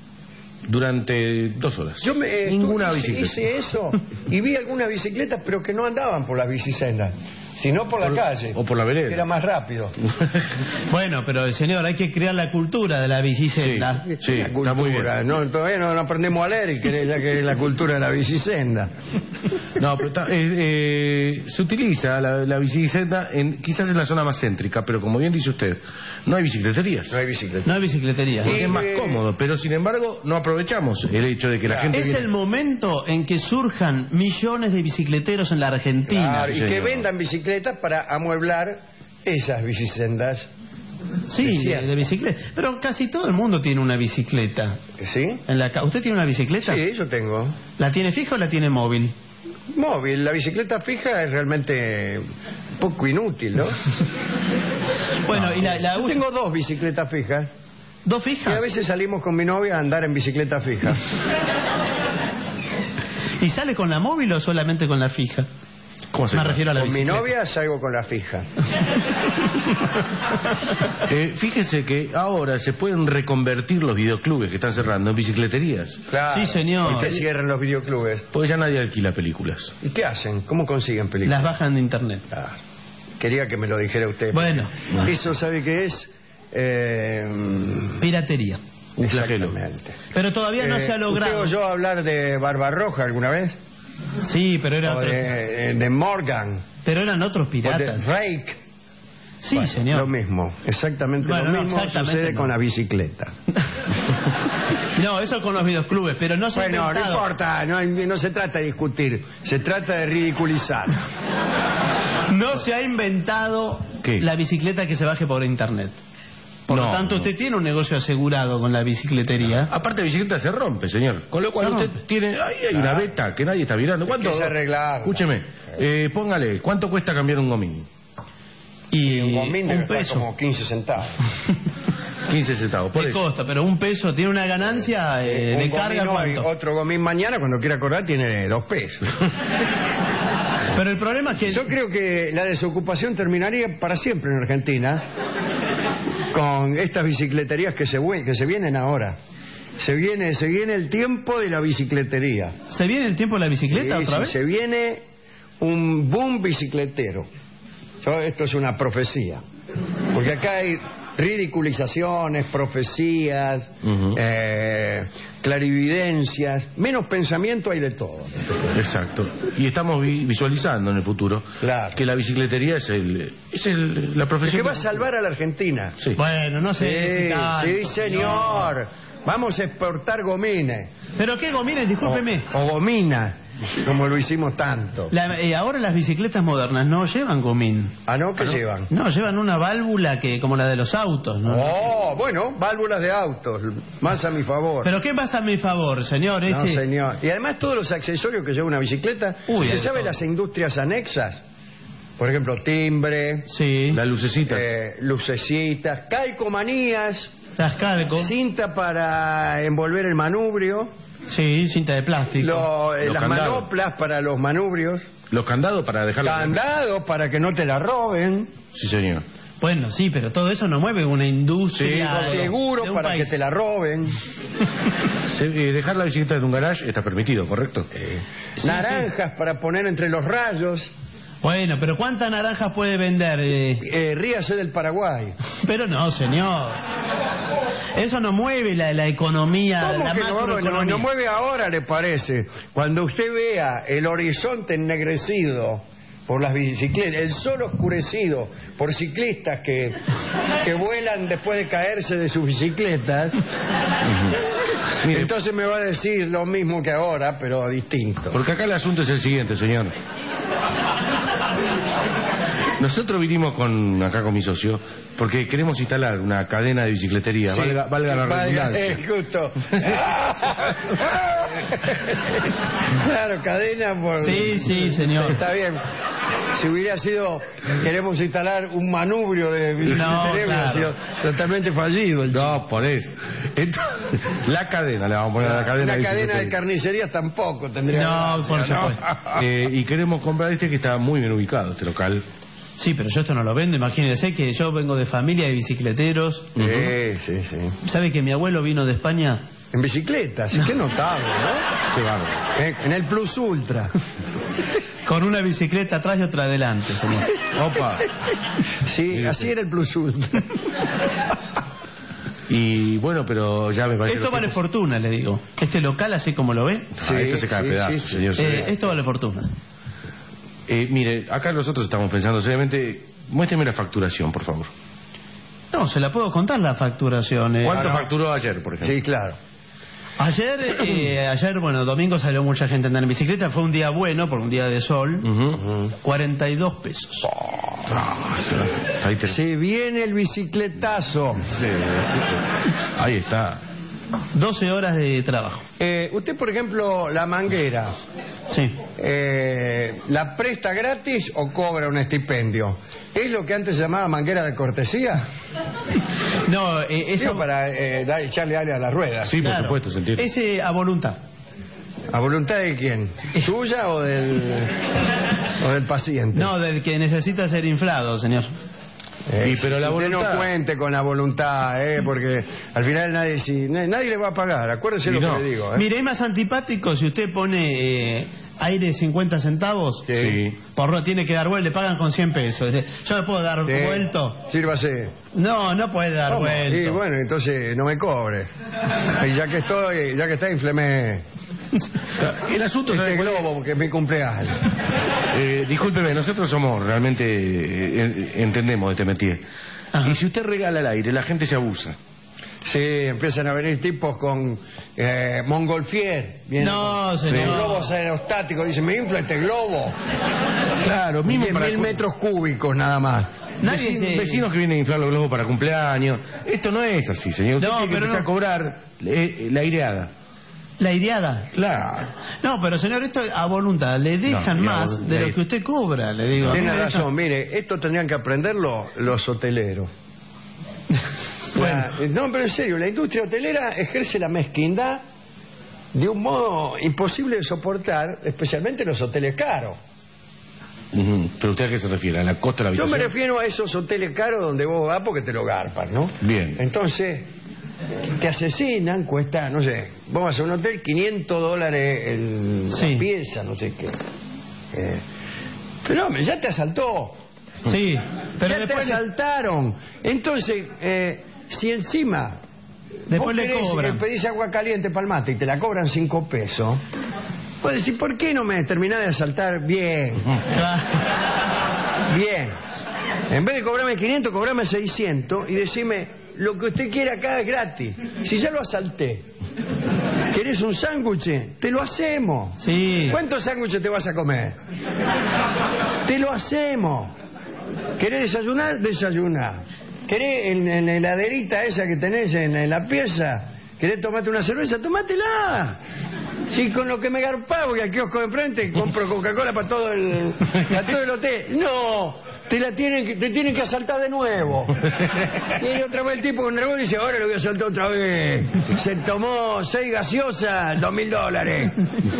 Durante dos horas. Yo me, eh, Ninguna hice, bicicleta. hice eso y vi algunas bicicletas, pero que no andaban por las bicisendas, sino por, Por- la calle. o por la vereda. Que era más rápido. Bueno, pero señor, hay que crear la cultura de la bicicenda. Sí, Es una está muy bien. cultura, ¿no? Todavía no, no aprendemos a leer y querés ya que es la cultura de la bicisenda. No, pero está- eh, eh, se utiliza la, la bicicleta en, quizás en la zona más céntrica, pero como bien dice usted, no hay bicicleterías. No hay bicicleta. No hay bicicletería. Porque es más Eh, cómodo, pero sin embargo no aprovechamos el hecho de que la gente Es viene- el momento en que surjan millones de bicicleteros en la Argentina. Claro, y sí, que señor. vendan bicicletas para amueblar esas bicisendas. Sí, Es de, cierto. de bicicleta. Pero casi todo el mundo tiene una bicicleta. ¿Sí? En la ca- ¿Usted tiene una bicicleta? Sí, yo tengo. ¿La tiene fija o la tiene móvil? Móvil, la bicicleta fija es realmente poco inútil, ¿no? Bueno, y la, la Yo usa- tengo dos bicicletas fijas. ¿Dos Y a fijas? veces salimos con mi novia a andar en bicicleta fija. ¿Y sale con la móvil o solamente con la fija? ¿Cómo se Me llama? refiero a la Con mi bicicleta. novia salgo con la fija. Eh, fíjese que ahora se pueden reconvertir los videoclubes que están cerrando en bicicleterías. Claro. Sí, señor. ¿Por qué cierran los videoclubes? Porque ya nadie alquila películas. ¿Y qué hacen? ¿Cómo consiguen películas? Las bajan de internet. Ah, quería que me lo dijera usted. Bueno. Eso, ¿sabe qué es? Eh, Piratería. Un flagelo. exactamente. Pero todavía no Eh, se ha ¿Usted logrado. oyó hablar de Barbarroja alguna vez? Sí, pero era O otro- de, de Morgan. pero eran otros O de piratas. Drake. Sí, Bueno, señor. Lo mismo, exactamente Bueno, lo no, mismo exactamente sucede no. con la bicicleta. No, eso con los videoclubes, pero no se ha Bueno, no inventado. importa, no, no se trata de discutir, se trata de ridiculizar. No se ha inventado ¿Qué? la bicicleta que se baje por internet. Por lo No, tanto, no. usted tiene un negocio asegurado con la bicicletería. Aparte, la bicicleta se rompe, señor. Con lo cual Se usted rompe. tiene... Ahí hay una beta que nadie está mirando. ¿Cuánto? que se arreglarla. Escúcheme, eh, póngale, ¿cuánto cuesta cambiar un gomín? Y un gomín debe un estar peso. como quince centavos. quince centavos. Por ¿Qué eso. costa? Pero un peso tiene una ganancia, eh, Un ¿le carga gomín hoy, cuánto? otro gomín mañana, cuando quiera acordar, tiene dos pesos. Pero el problema es que... Yo creo que la desocupación terminaría para siempre en Argentina con estas bicicleterías que se, que se vienen ahora. Se viene, se viene el tiempo de la bicicletería. ¿Se viene el tiempo de la bicicleta Sí, otra sí, vez? se viene un boom bicicletero. Yo- esto es una profecía. Porque acá hay ridiculizaciones, profecías, Ujú. eh, clarividencias, menos pensamiento hay de todo. Exacto. Y estamos vi- visualizando en el futuro Claro. que la bicicletería es el es el, la Es profesión que va a salvar a la Argentina. Sí. Bueno, no sé Sí, si tanto, sí, señor. Vamos a exportar gomines. ¿Pero qué gomines? Discúlpeme. O, o gominas, como lo hicimos tanto. La- eh, ahora las bicicletas modernas no llevan gomín. ¿Ah, no? ¿Qué llevan? No, llevan una válvula que como la de los autos, ¿no? Oh, bueno, válvulas de autos, más a mi favor. ¿Pero qué pasa a mi favor, señor? No, Ese... señor. Y además todos los accesorios que lleva una bicicleta. Uy, ¿Usted hay sabe todo. las industrias anexas? Por ejemplo, timbre, Sí, La lucecita. eh, lucecitas, calcomanías, las calco. cinta para envolver el manubrio, Sí, cinta de plástico. lo- eh, Los las candados. manoplas para los manubrios, Los candados para dejarla. candados para que no te la roben, Sí, señor. Bueno, sí, pero todo eso no mueve una industria. Sí, de- seguro de un para país. que te la roben, Se- eh, dejar la bicicleta en un garage está permitido, ¿correcto? Sí, naranjas para poner entre los rayos, Bueno, pero ¿cuántas naranjas puede vender? eh? eh, ríase del Paraguay. Pero no, señor. Eso no mueve la, la economía, ¿Cómo la que no, no, macroeconomía. no mueve ahora, le parece? Cuando usted vea el horizonte ennegrecido por las bicicletas, el sol oscurecido por ciclistas que, que vuelan después de caerse de sus bicicletas, Mire, entonces me va a decir lo mismo que ahora, pero distinto. porque acá el asunto es el siguiente, señor. Nosotros vinimos con acá con mi socio porque queremos instalar una cadena de bicicletería, Sí. valga, valga la Valga- redundancia. eh, justo. Claro, cadena por... Sí, sí, señor. Está bien. Si hubiera sido, queremos instalar un manubrio de bicicletería, No, hubiera claro. sido totalmente fallido el chico. No, por eso. Entonces, la cadena, le vamos a poner a la cadena Una de cadena de bicicletería. carnicerías tampoco tendría No, gracia, por ¿no? supuesto. Eh, y queremos comprar este que está muy bien ubicado, este local. Sí, pero yo esto no lo vendo. Imagínense que yo vengo de familia de bicicleteros. Sí, sí, sí. ¿Sabe que mi abuelo vino de España? En bicicleta, así que notable, ¿no? Qué bárbaro. En, en el Plus Ultra. Con una bicicleta atrás y otra adelante, señor. Opa. Sí, así era el Plus Ultra. Y bueno, pero ya me parece... Esto los vale tiempos- fortuna, le digo. Este local, así como lo ve, Ah, esto se cae a sí, pedazos, sí, señor. eh, se ve. esto vale fortuna. Eh, mire, acá nosotros estamos pensando seriamente... Muéstreme la facturación, por favor. No, se la puedo contar la facturación. eh. ¿Cuánto Ah, no. facturó ayer, por ejemplo? Sí, claro. Ayer, eh, ayer, bueno, domingo salió mucha gente a andar en bicicleta. Fue un día bueno, por un día de sol. Ujú. cuarenta y dos pesos. Ah, eso, ahí, te- Se viene el bicicletazo. Sí, ahí está. doce horas de trabajo. Eh, usted, por ejemplo, la manguera, Sí. eh, ¿la presta gratis o cobra un estipendio? ¿Es lo que antes se llamaba manguera de cortesía? No, eh, eso... Digo, para eh, dar- echarle aire a las ruedas. Sí, por claro, supuesto, se entiende. Ese a voluntad. ¿A voluntad de quién? ¿Suya o del, o del paciente? No, del que necesita ser inflado, señor. Eh, Y, pero la usted voluntad- no cuente con la voluntad, eh, porque al final nadie, si, nadie le va a pagar. Acuérdese Y lo no. que le digo. Eh. Mire, es más antipático si usted pone eh, aire cincuenta centavos. Sí. Por no tiene que dar vuelto, le pagan con cien pesos. Yo no puedo dar Sí. vuelto. Sírvase. No, no puede dar ¿Cómo? vuelto. Y bueno, entonces no me cobre. Y ya que estoy, ya que está, infleme El asunto este ¿sabe cuál es? globo, que es mi cumpleaños. Eh, discúlpeme, nosotros somos realmente eh, eh, entendemos de este métier. Ajá. Y si usted regala el aire, la gente se abusa. Sí, empiezan a venir tipos con eh, Montgolfier. Vienen No, con, señor. con globos aerostáticos. Dicen, me infla este globo. Claro, mismo diez para mil cu- metros cúbicos nada más. Nadie Veci- se- Vecinos que vienen a inflar los globos para cumpleaños. Esto no es así, señor. Usted No, tiene que pero empezar no. a cobrar eh, la aireada. La ideada. Claro. No, pero señor, esto a voluntad. Le dejan No, más digamos, de lo ahí. que usted cobra, le digo. A mí Tiene me razón, dejan- mire, esto tendrían que aprenderlo los hoteleros. La- no, pero en serio, la industria hotelera ejerce la mezquindad de un modo imposible de soportar, especialmente en los hoteles caros. Ujú. ¿Pero usted a qué se refiere? ¿A la costa de la Yo habitación? me refiero a esos hoteles caros donde vos vas porque te lo garpan, ¿no? Bien. Entonces, te asesinan, cuesta, no sé, vamos a un hotel, quinientos dólares el, Sí. la pieza, no sé qué. Eh, pero hombre, ya te asaltó. Sí, pero ya después te le- asaltaron. Entonces, eh, si encima Después vos le querés, cobran. eh, pedís agua caliente para el mate y te la cobran cinco pesos, puedes decir, ¿por qué no me terminás de asaltar bien? Bien. En vez de cobrarme quinientos, cobrame seiscientos y decime, lo que usted quiera acá es gratis. Si ya lo asalté, ¿querés un sándwich? Te lo hacemos. Sí. ¿Cuántos sándwiches te vas a comer? Te lo hacemos. ¿Querés desayunar? Desayunar. ¿Querés en, en la heladerita esa que tenés en, en la pieza? ¿Querés tomarte una cerveza? Tómatela. Si con lo que me garpá voy al kiosco de enfrente compro Coca-Cola para todo el para todo el hotel. No, te la tienen que, te tienen que asaltar de nuevo. Y otra vez el tipo con nervio dice, ahora lo voy a asaltar otra vez. Se tomó seis gaseosas, dos mil dólares.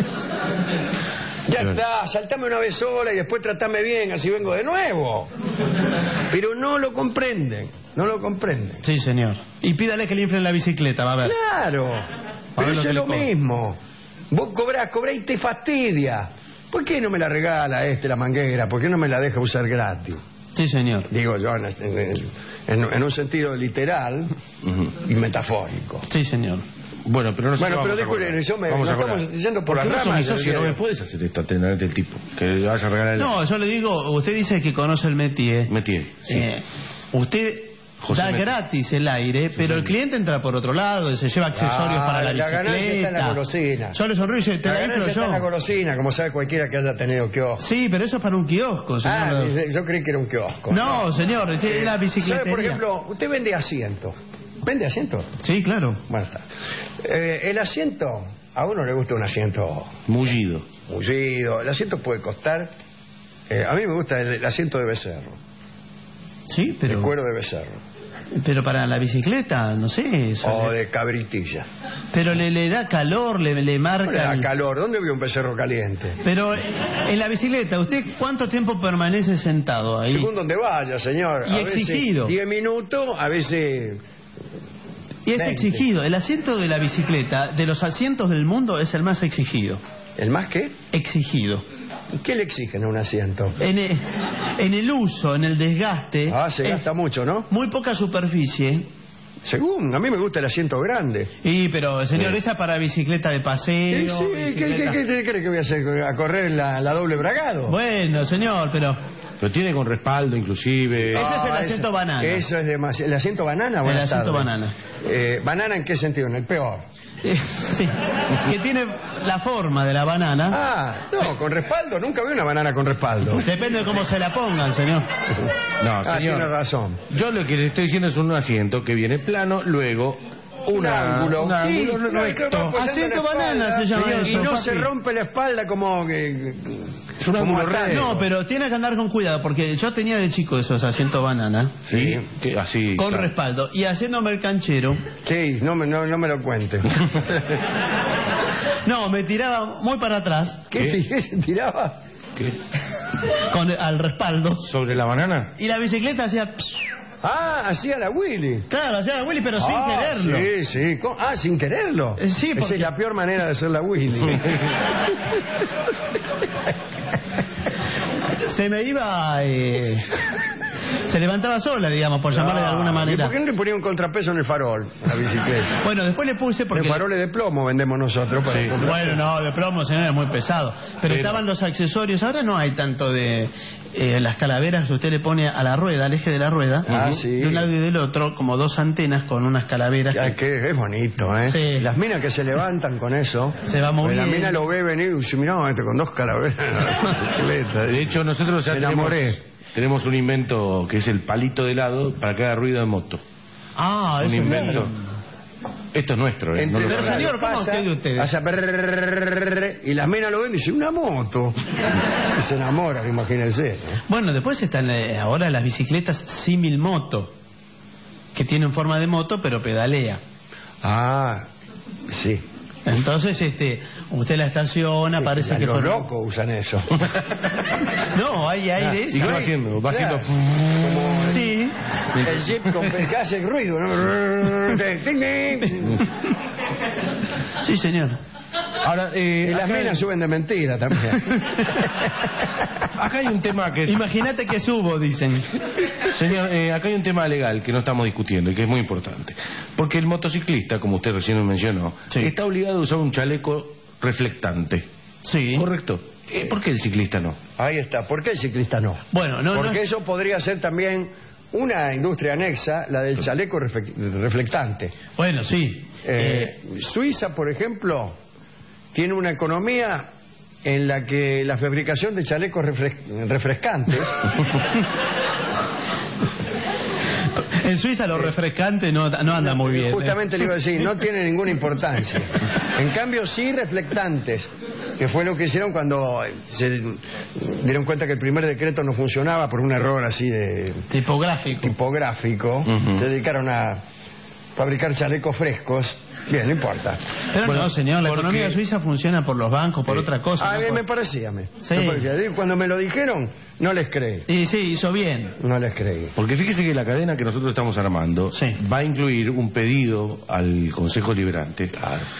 Ya está, saltame una vez sola y después tratame bien, así vengo de nuevo. Pero no lo comprenden, no lo comprenden. Sí, señor. Y pídale que le inflen la bicicleta, va a ver. Claro, pero ver lo eso que es le lo cobra. mismo. Vos cobrás, cobrás y te fastidia. ¿Por qué no me la regala este, la manguera? ¿Por qué no me la deja usar gratis? Sí, señor. Digo yo, en, en- en- en un sentido literal y metafórico. Sí, señor. Bueno, pero no sé. Bueno, qué pero vamos a disculpe, cobrar. yo me- Vamos nos a cobrar. estamos yendo por ¿Por qué las no sos mi ramas, socio? yo No me diría. puedes hacer esto, atenderte el tipo. Que le vas a regalar el... No, yo le digo, usted dice que conoce el métier. Métier, sí. Eh, usted José da Métier. gratis el aire, pero el cliente entra por otro lado, se lleva accesorios Ah, para la, la ganancia bicicleta. está en la golosina. Yo le sonrío y dice, te La la inflo ganancia está en la yo. golosina, como sabe cualquiera que haya tenido kiosco. Sí, pero eso es para un kiosco, señor. Ah, dice, yo creí que era un kiosco. No, señor, es la bicicleta. ¿Sabe, por ejemplo, usted vende asientos? ¿Vende asientos? Sí, claro. Bueno, está. Eh, el asiento, a uno le gusta un asiento mullido. Mullido. El asiento puede costar. eh, a mí me gusta el, el asiento de becerro. Sí, pero. El cuero de becerro. Pero para la bicicleta, no sé. Eso O le- de cabritilla. Pero le, le da calor, le, le marca. No le da el- calor. ¿Dónde vio un becerro caliente? Pero eh, en la bicicleta, ¿usted cuánto tiempo permanece sentado ahí? Según donde vaya, señor. Y A veces exigido. diez minutos, a veces. Y es veinte. exigido. El asiento de la bicicleta, de los asientos del mundo, es el más exigido. ¿El más qué? Exigido. ¿Qué le exigen a un asiento? En el, en el uso, en el desgaste. Ah, se es gasta mucho, ¿no? Muy poca superficie. Según, a mí me gusta el asiento grande. Y, pero, señor, Sí. esa para bicicleta de paseo. Sí, sí, ¿qué, bicicleta- qué, qué cree que voy a hacer? ¿A correr la, la doble bragado? Bueno, señor, pero. Pero tiene con respaldo, inclusive. Ese es el Ah, asiento ese- banana. Eso es demasiado. ¿El asiento banana? El Buenas asiento tardes. banana. Eh, ¿Banana en qué sentido? En el peor. Eh, sí. Que tiene la forma de la banana. Ah, no, con respaldo. Nunca vi una banana con respaldo. Depende de cómo se la pongan, señor. No, Ah, señor. tiene razón. Yo lo que le estoy diciendo es un asiento que viene plano, luego Un una- ángulo. un Sí, ángulo no, es que recto. va apoyando Asiento la espalda, banana se llama señor, eso, Y no papi. se rompe la espalda como que. Es un como ángulo atado. recto. No, pero tiene que andar con cuidado, porque yo tenía de chico esos asientos banana, Sí, que así. con claro. respaldo, y haciéndome el canchero, Sí, no me, no, no me lo cuente. no, me tiraba muy para atrás, ¿Qué, ¿Qué? ¿Qué se tiraba? ¿Qué? con al respaldo, ¿Sobre la banana? y la bicicleta hacía, Ah, hacía la Willy. claro, hacía la Willy, pero sin Ah, quererlo. Sí, sí. ¿Cómo? Ah, sin quererlo. Eh, sí, Esa porque- es la peor manera de hacer la Willy. Se me iba, eh, se levantaba sola, digamos, por llamarle de alguna Ah, ¿y manera. por qué no le ponía un contrapeso en el farol a la bicicleta? Bueno, después le puse porque... Los faroles de plomo vendemos nosotros para Sí. comprar. Bueno, no, de plomo, señor, es muy pesado. Pero, Pero- estaban los accesorios. Ahora no hay tanto de eh, las calaveras que usted le pone a la rueda, al eje de la rueda. Ah, Ujú. sí. De un lado y del otro, como dos antenas con unas calaveras. Ah, que- que es bonito, ¿eh? Sí. Las minas que se levantan con eso. Se va pues moviendo. La mina lo ve venir y dice, mirá, este con dos calaveras en la bicicleta. De hecho, nosotros ya Me tenemos, enamoré. tenemos un invento que es el palito de lado para que haga ruido de moto. Ah, un eso es invento. bueno. Esto es nuestro, ¿eh? No Entre- lo Pero saben. señor, ¿cómo pasa, usted de ustedes? hace brrrr, y las minas lo ven y dicen, una moto. Y se enamoran, imagínense, ¿no? Bueno, después están eh, ahora las bicicletas símil moto, que tienen forma de moto pero pedalea. Ah, sí. Entonces, este, usted la estaciona, parece Los que fue... locos usan eso. No, hay, hay de ¿Y eso. qué va haciendo? Va haciendo... Como Sí. el jeep con que hace ruido, ¿no? Ting, ting. Sí, señor. Ahora, eh, Y las acá, minas suben de mentira también. acá hay un tema que... Imagínate que subo, dicen. Señor, eh, acá hay un tema legal que no estamos discutiendo y que es muy importante. Porque el motociclista, como usted recién mencionó, Sí. está obligado a usar un chaleco reflectante. Sí. ¿Correcto? Eh, ¿Por qué el ciclista no? Ahí está. ¿Por qué el ciclista no? Bueno, no, Porque no. eso podría ser también una industria anexa, la del chaleco refle- reflectante. Bueno, sí. Eh, Eh, Suiza, por ejemplo, tiene una economía en la que la fabricación de chalecos refres- refrescantes en Suiza lo refrescante no, no anda muy bien. ¿eh? justamente le iba a decir, no tiene ninguna importancia. En cambio, sí reflectantes, que fue lo que hicieron cuando se dieron cuenta que el primer decreto no funcionaba por un error así de Tipográfico. tipográfico. Ujú. Se dedicaron a fabricar chalecos frescos. Bien, no importa. Pero Bueno, no, señor, la porque- economía suiza funciona por los bancos, por otra cosa. A no mí por- me parecía, me, Sí. me parecía. Cuando me lo dijeron, no les creí. Y sí, hizo bien. No les creí. Porque fíjese que la cadena que nosotros estamos armando Sí. va a incluir un pedido al Consejo Liberante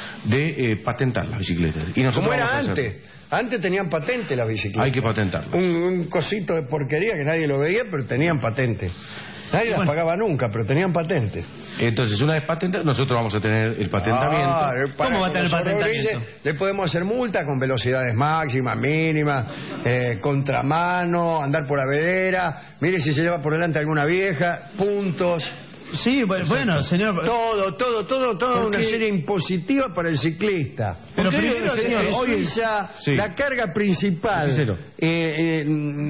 de eh, patentar las bicicletas. Y nosotros Como era vamos a hacer- antes. Antes tenían patente las bicicletas. Hay que patentarlas. Un, un cosito de porquería que nadie lo veía, pero tenían patente. Nadie las bueno. pagaba nunca, pero tenían patente. Entonces, una vez patentadas, nosotros vamos a tener el patentamiento. Ah, eh, para ¿Cómo va a que tener los patentamiento? horrorices, le podemos hacer multa con velocidades máximas, mínimas, eh, contramano, andar por la vereda. Mire si se lleva por delante alguna vieja, puntos. Sí, bu- bueno, señor. Todo, todo, todo, toda ¿Por una qué? serie impositiva para el ciclista. Pero Porque, primero, señor, en hoy Suiza- Sí. la carga principal Cero. eh, eh,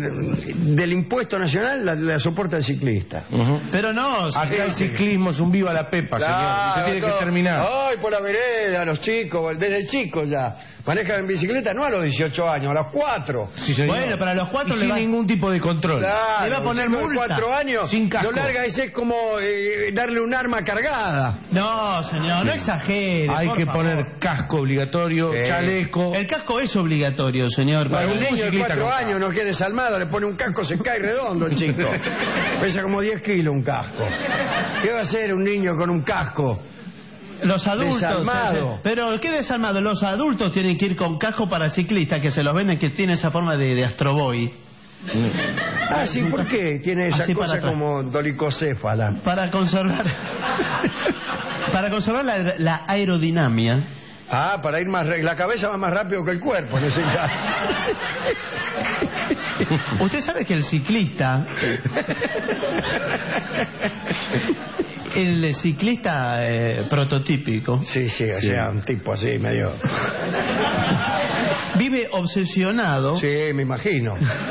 del impuesto nacional la, la soporta el ciclista. Ujú. Pero no, Acá señor. el ciclismo es un viva la pepa, señor. Usted tiene que todo. terminar. Ay, por la vereda, los chicos, desde chicos ya. Manejan en bicicleta no a los dieciocho años, a los cuatro. Sí, señor. Bueno, para los cuatro Y le sin va- ningún tipo de control. Claro, Le va a poner un chico de multa. cuatro años, Sin casco. lo larga ese es como eh, darle un arma cargada. No, señor, no exagere. Hay por que favor. poner casco obligatorio, Sí. chaleco. El casco es obligatorio, señor. Para Para un un niño de ciclista cuatro con años no quede desalmado, le pone un casco, se cae redondo el chico. Pesa como diez kilos un casco. ¿Qué va a hacer un niño con un casco? Los adultos. Desalmado. o sea, pero ¿qué desalmado? Los adultos tienen que ir con casco para ciclistas que se los venden, que tiene esa forma de, de astroboy. Ah, sí, ¿por qué? Tiene esa Así para cosa atrás. como dolicocéfala. Para conservar. para conservar la, la aerodinámica. Ah, para ir más... re- La cabeza va más rápido que el cuerpo en ese caso. Usted sabe que el ciclista. El ciclista eh, prototípico. Sí, sí, o sea, un tipo así, medio... Vive obsesionado Sí, me imagino.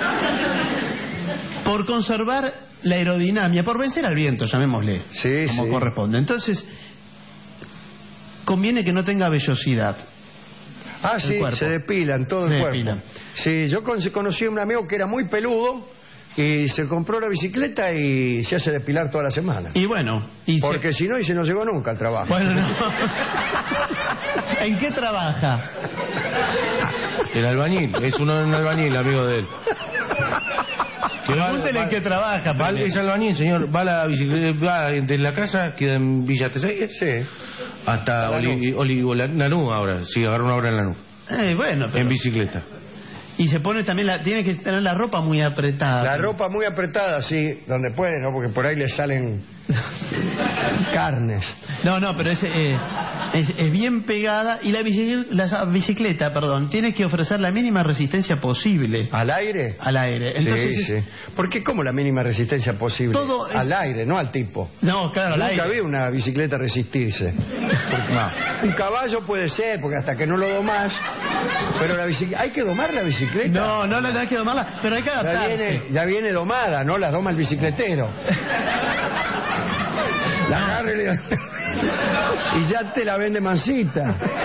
por conservar la aerodinámica, por vencer al viento, llamémosle. Sí, como sí. corresponde. Entonces, conviene que no tenga vellosidad. Ah, El sí, cuerpo. se depilan todo Se el cuerpo. depilan. Sí, yo con- conocí a un amigo que era muy peludo y se compró la bicicleta y se hace depilar toda la semana. Y bueno, y se- Porque si no, y se no llegó nunca al trabajo. Bueno, no. ¿En qué trabaja? El albañil, es un, un albañil, amigo de él. Que va- Pregúntele va- en qué trabaja. va- primero. es albañil, señor. Va a la bicicleta, va de la casa, queda en Villa Tesey, Sí. hasta A Oli, Oli, Oli- Lanús ahora. Sí, agarra una hora en Lanús. Eh, bueno, pero- En bicicleta. y se pone también la, tiene que tener la ropa muy apretada. La ropa muy apretada, sí, donde puede, ¿no? Porque por ahí le salen carnes. No, no, pero es, eh, es, es bien pegada y la bicicleta, la bicicleta, perdón, tiene que ofrecer la mínima resistencia posible ¿Al aire? al aire. Entonces, sí, es- sí. ¿Por qué como la mínima resistencia posible? Todo es- Al aire, no al tipo. no, claro, al Nunca aire. vi una bicicleta resistirse. No. Un caballo puede ser, porque hasta que no lo domás. Pero la bicicleta. ¿Hay que domar la bicicleta? No, no, no, no hay que domarla, pero hay que Ya adaptarse. viene, ya viene domada, ¿no? La doma el bicicletero. La agarra y, le... y ya te la vende mansita.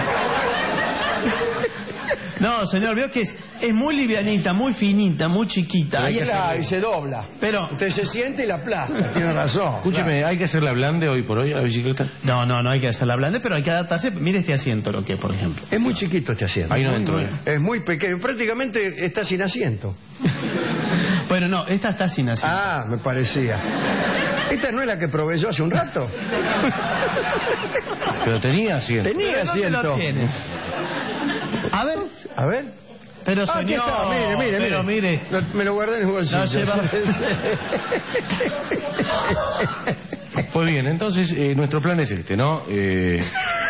No, señor, veo que es, es muy livianita, muy finita, muy chiquita. Ahí claro, y se dobla. Pero usted se siente y la aplasta. Tiene razón. Escúcheme, claro. ¿hay que hacerla blande hoy por hoy a la bicicleta? No, no, no hay que hacerla blande, pero hay que adaptarse. Mire este asiento, lo que, por ejemplo. Es muy chiquito este asiento. Ahí no entro. Muy, es muy pequeño, prácticamente está sin asiento. Bueno, no, esta está sin asiento. Ah, me parecía. ¿Esta no es la que proveyó hace un rato? Pero tenía asiento. Tenía asiento. Lo tiene? A ver. A ver. Pero ah, señor, está. Mire, mire, pero mire. mire. Lo, me lo guardé en el bolsillo. No se va. Pues bien, entonces eh, nuestro plan es este, ¿no? Eh,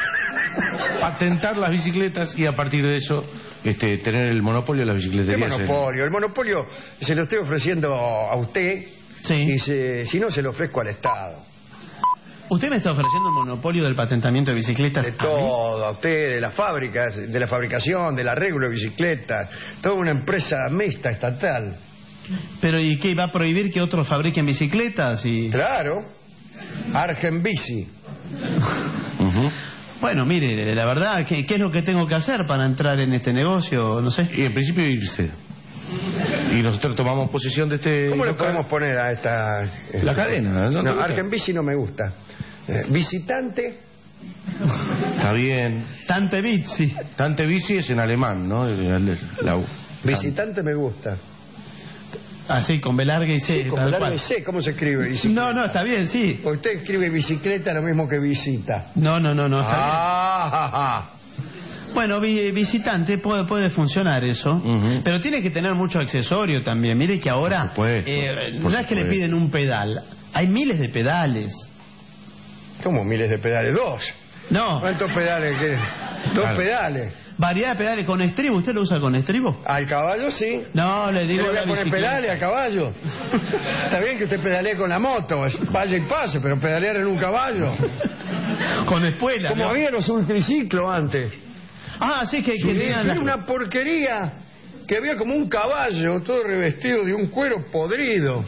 patentar las bicicletas y a partir de eso este, tener el monopolio de las bicicleterías. ¿Qué monopolio? El monopolio se lo estoy ofreciendo a usted. Sí. Y se, si no, se lo ofrezco al Estado. ¿Usted me está ofreciendo el monopolio del patentamiento de bicicletas? De todo, a usted, de las fábricas, de la fabricación, del arreglo de bicicletas, toda una empresa mixta estatal. ¿Pero y qué? ¿Va a prohibir que otros fabriquen bicicletas? Y... Claro, Argenbici. Uh-huh. Bueno, mire, la verdad, ¿qué, ¿qué es lo que tengo que hacer para entrar en este negocio? No sé. Y en principio irse. Y nosotros tomamos posesión de este... ¿Cómo le podemos poner a esta... La cadena? No, no Argenbici no me gusta. Eh, visitante. Está bien. Tante Bici. Tante Bici es en alemán, ¿no? La U. Visitante me gusta. Así, con B larga y C. Sí, con B larga y C. ¿Cómo se escribe? Bicicleta? No, no, está bien, sí. Usted escribe bicicleta lo mismo que visita. No, no, no, no, está ah, bien. Ja, ja. Bueno, vi, visitante puede, puede funcionar eso, uh-huh. Pero tiene que tener mucho accesorio también. Mire que ahora por supuesto, eh, por no es que le piden un pedal, hay miles de pedales. ¿Cómo miles de pedales? Dos. No. ¿Cuántos pedales? ¿Qué? Dos claro. pedales. Variedad de pedales con estribo. ¿Usted lo usa con estribo? Al caballo sí. No, le digo. ¿Le voy a poner pedales al caballo? Está bien que usted pedalee con la moto, vaya y pase, pero pedalear en un caballo. Con espuela. Como ¿no? había los ultriciclos antes. Ah, sí, que, que sí, tenían era la... una porquería que había como un caballo todo revestido de un cuero podrido.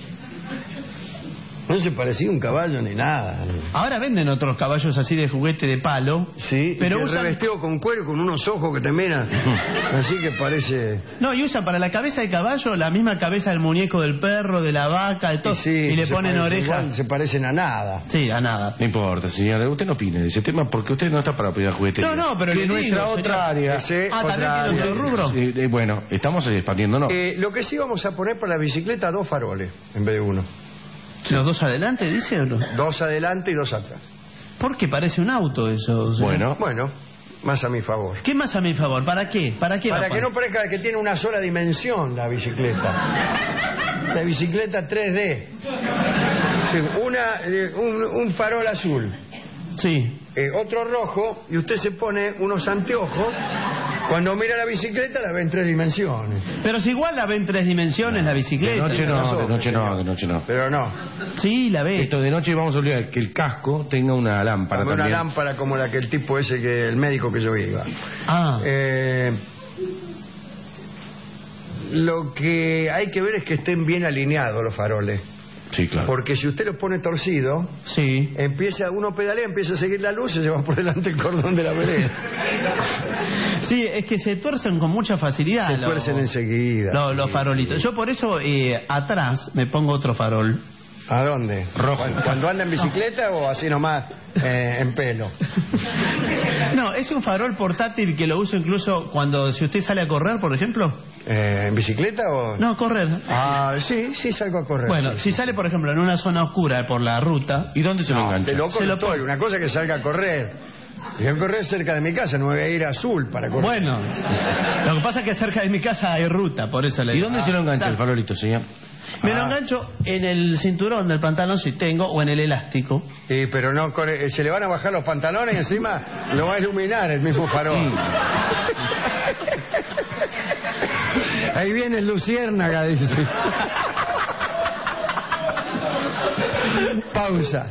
No se parecía un caballo ni nada. Ahora venden otros caballos así de juguete de palo. Sí, pero y usan... revestido con cuero con unos ojos que te miran. Así que parece... No, y usan para la cabeza de caballo la misma cabeza del muñeco del perro, de la vaca, de todo. Y, sí, y le ponen orejas. Se parecen a nada. Sí, a nada. No importa, señora. Usted no opine de ese tema porque usted no está para opinar juguetes. No, no, pero es nuestra digo, otra área. Ese, ah, ¿también tiene otro rubro? Sí, eh, bueno, estamos expandiéndonos. Eh, lo que sí vamos a poner para la bicicleta, dos faroles en vez de uno. ¿Los dos adelante, dice o no? Dos adelante y dos atrás. Porque parece un auto eso. O sea. Bueno. Bueno, más a mi favor. ¿Qué más a mi favor? ¿Para qué? ¿Para qué? Para que no parezca que tiene una sola dimensión la bicicleta. La bicicleta tres D. Sí, una, eh, un, un farol azul. Sí. Eh, otro rojo y usted se pone unos anteojos. Cuando mira la bicicleta la ve en tres dimensiones. Pero si igual la ve en tres dimensiones la bicicleta. De noche no, de noche no, de noche no. Pero no. Sí, la ve. Esto de noche vamos a obligar que el casco tenga una lámpara como también. Una lámpara como la que el tipo ese, que el médico que yo iba. Ah. Eh, lo que hay que ver es que estén bien alineados los faroles. Sí, claro. Porque si usted lo pone torcido, sí. empieza uno pedalea, empieza a seguir la luz y se va por delante el cordón de la vereda. Sí, es que se tuercen con mucha facilidad. Se tuercen enseguida. Los, los farolitos. Yo por eso eh, atrás me pongo otro farol. ¿A dónde? Rojo. ¿Cuando anda en bicicleta o así nomás eh, en pelo? No, es un farol portátil que lo uso incluso cuando, si usted sale a correr, por ejemplo. Eh, ¿En bicicleta o...? No, correr. Ah, sí, sí salgo a correr. Bueno, sí, si sale, por ejemplo, en una zona oscura por la ruta... ¿Y dónde se no, lo engancha? De loco se lo estoy. Una cosa es que salga a correr. Si voy a correr cerca de mi casa, no voy a ir a Azul para correr. Bueno, lo que pasa es que cerca de mi casa hay ruta, por eso le digo. ¿Y dónde ah, se lo engancha ¿sabes? el farolito, señor? Me ah. lo engancho en el cinturón del pantalón si tengo o en el elástico. Sí, pero no corre, se le van a bajar los pantalones y encima lo va a iluminar el mismo farol. Sí. Ahí viene el luciérnaga, dice. Pausa.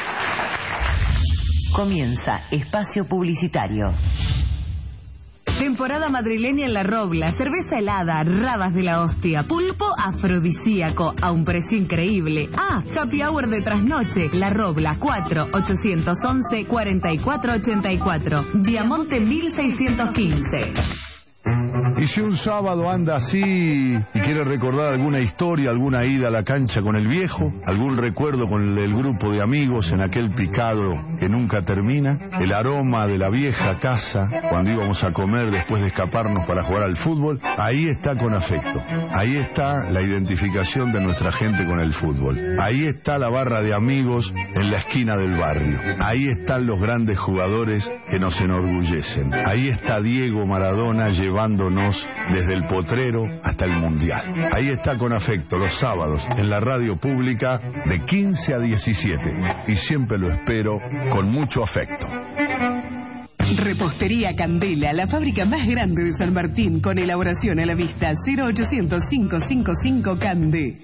Comienza Espacio Publicitario. Templo Temporada madrileña en La Robla, cerveza helada, rabas de la hostia, pulpo afrodisíaco a un precio increíble. Ah, happy hour de trasnoche, La Robla, cuatro ochocientos once cuarenta y cuatro ochenta y cuatro, Diamonte mil seiscientos quince. Y si un sábado anda así y quiere recordar alguna historia, alguna ida a la cancha con el viejo, algún recuerdo con el grupo de amigos en aquel picado que nunca termina, el aroma de la vieja casa cuando íbamos a comer después de escaparnos para jugar al fútbol, ahí está Con Afecto. Ahí está la identificación de nuestra gente con el fútbol. Ahí está la barra de amigos en la esquina del barrio. Ahí están los grandes jugadores que nos enorgullecen. Ahí está Diego Maradona llevándonos desde el potrero hasta el mundial. Ahí está Con Afecto, los sábados, en la radio pública de quince a diecisiete. Y siempre lo espero con mucho afecto. Repostería Candela, la fábrica más grande de San Martín, con elaboración a la vista. Cero ochocientos cinco cinco cinco Cande.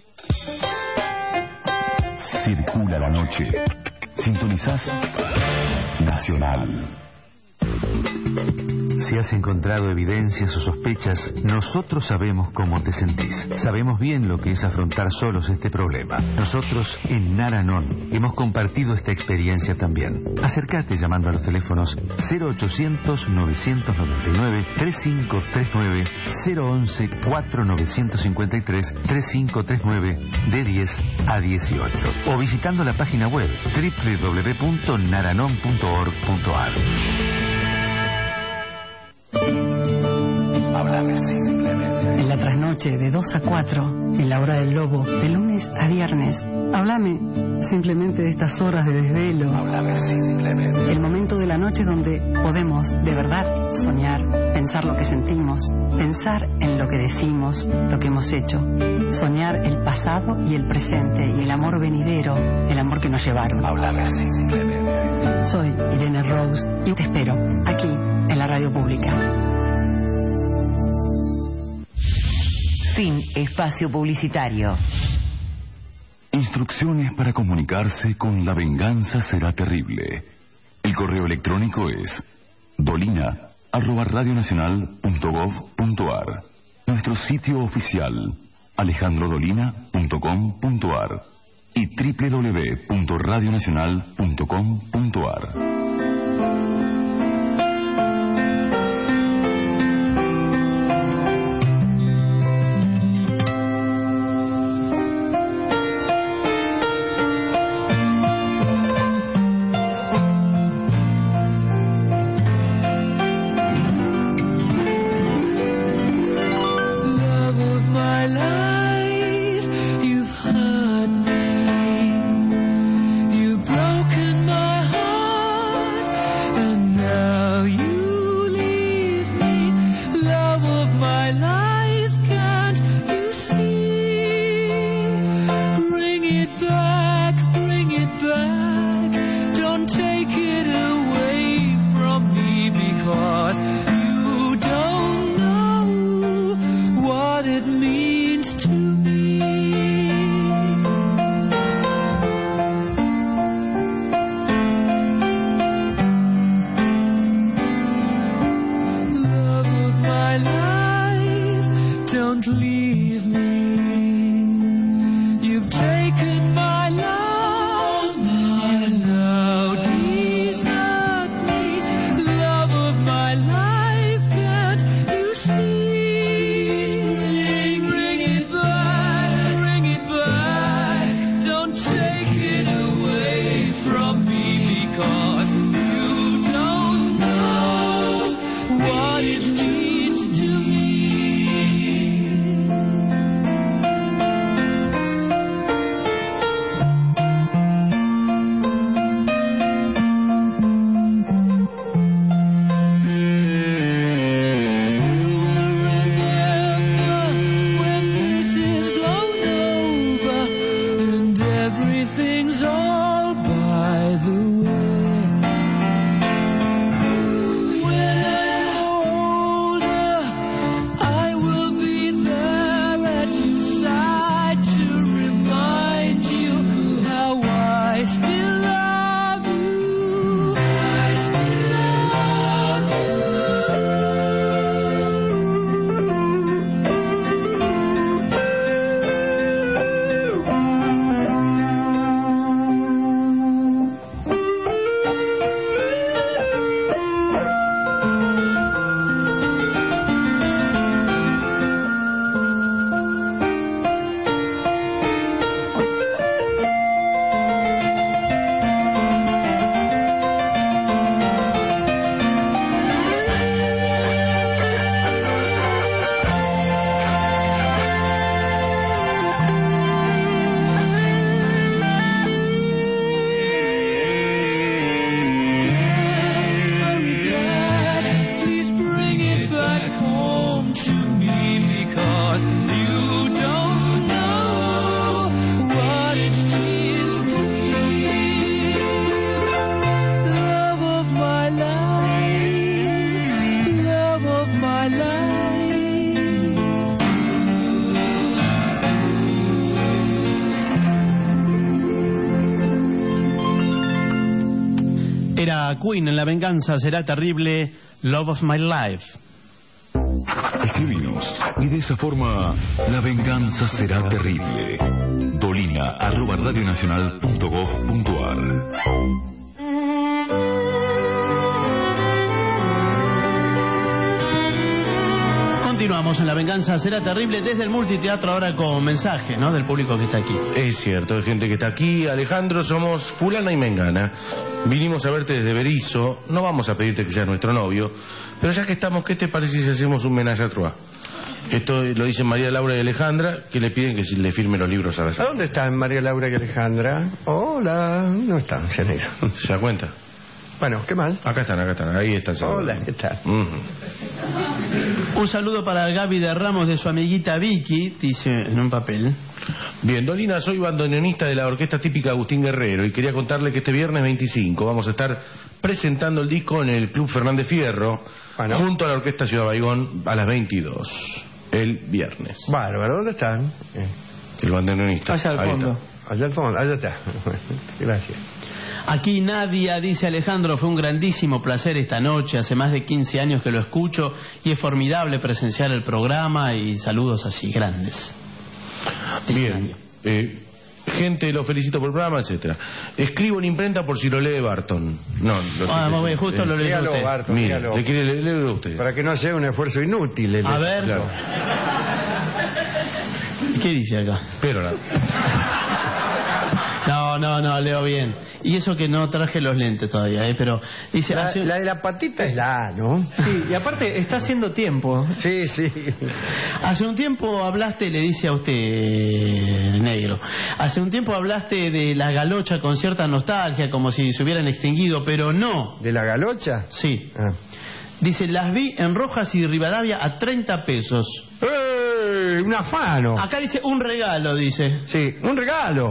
Circula la noche. Sintonizás Nacional. Si has encontrado evidencias o sospechas, nosotros sabemos cómo te sentís. Sabemos bien lo que es afrontar solos este problema. Nosotros, en Naranon, hemos compartido esta experiencia también. Acércate llamando a los teléfonos cero ochocientos novecientos noventa y nueve treinta y cinco treinta y nueve, cero once cuatro novecientos cincuenta y tres treinta y cinco treinta y nueve, de diez a dieciocho. O visitando la página web doble u doble u doble u punto naranon punto org punto ar. Háblame simplemente. En la trasnoche de dos a cuatro, en la hora del lobo, de lunes a viernes. Háblame simplemente de estas horas de desvelo. Háblame simplemente. El momento de la noche donde podemos, de verdad, soñar, pensar lo que sentimos, pensar en lo que decimos, lo que hemos hecho. Soñar el pasado y el presente y el amor venidero, el amor que nos llevaron. Háblame simplemente. Soy Irene Rose y te espero aquí, en la radio pública. Fin espacio publicitario. Instrucciones para comunicarse con La Venganza Será Terrible. El correo electrónico es dolina arroba radionacional punto gov punto ar. Nuestro sitio oficial alejandro dolina punto com punto ar y doble u doble u doble u punto radionacional punto com punto ar. Era Queen en La venganza será terrible, Love of My Life. Escribinos y de esa forma la venganza será terrible. Dolina arroba radionacional punto gov punto ar. Continuamos en La venganza será terrible desde el multiteatro, ahora con mensaje, ¿no?, del público que está aquí. Es cierto, hay gente que está aquí. Alejandro, somos fulana y mengana. Vinimos a verte desde Berizo. No vamos a pedirte que seas nuestro novio, pero ya que estamos, ¿qué te parece si hacemos un ménage à trois? Esto lo dicen María Laura y Alejandra, que le piden que le firme los libros a la sala. ¿A dónde están María Laura y Alejandra? Hola, no están, se negro. ¿Se da cuenta? Bueno, ¿qué mal? Acá están, acá están, ahí están. Hola, ¿qué tal? Uh-huh. Un saludo para Gaby de Ramos de su amiguita Vicky, dice en un papel. Bien, Dolina, soy bandoneonista de la orquesta típica Agustín Guerrero y quería contarle que este viernes veinticinco vamos a estar presentando el disco en el Club Fernández Fierro, bueno, junto a la Orquesta Ciudad Baigón a las veintidós, el viernes. Bárbaro, ¿dónde están? Eh. El bandoneonista. Allá al fondo. Allá al fondo, allá está. Gracias. Aquí Nadia, dice Alejandro, fue un grandísimo placer esta noche, hace más de quince años que lo escucho y es formidable presenciar el programa y saludos así grandes. Bien, eh, gente, lo felicito por el programa, etcétera. Escribo en imprenta por si lo lee Barton. No, lo ah, muy bien, justo eh, lo leyó usted. Barton, mire, le quiere leer usted. Para que no sea un esfuerzo inútil. A ver. Claro. ¿Qué dice acá? Pero nada. No, no, no, leo bien. Y eso que no traje los lentes todavía, ¿eh? Pero dice... La, hace... la de la patita es la A, ¿no? Sí, y aparte está haciendo tiempo. Sí, sí. Hace un tiempo hablaste, le dice a usted, negro, hace un tiempo hablaste de la galocha con cierta nostalgia, como si se hubieran extinguido, pero no. ¿De la galocha? Sí. Ah. Dice, las vi en Rojas y Rivadavia a treinta pesos. ¡Eh! Un afano. Acá dice un regalo, dice. Sí, un regalo.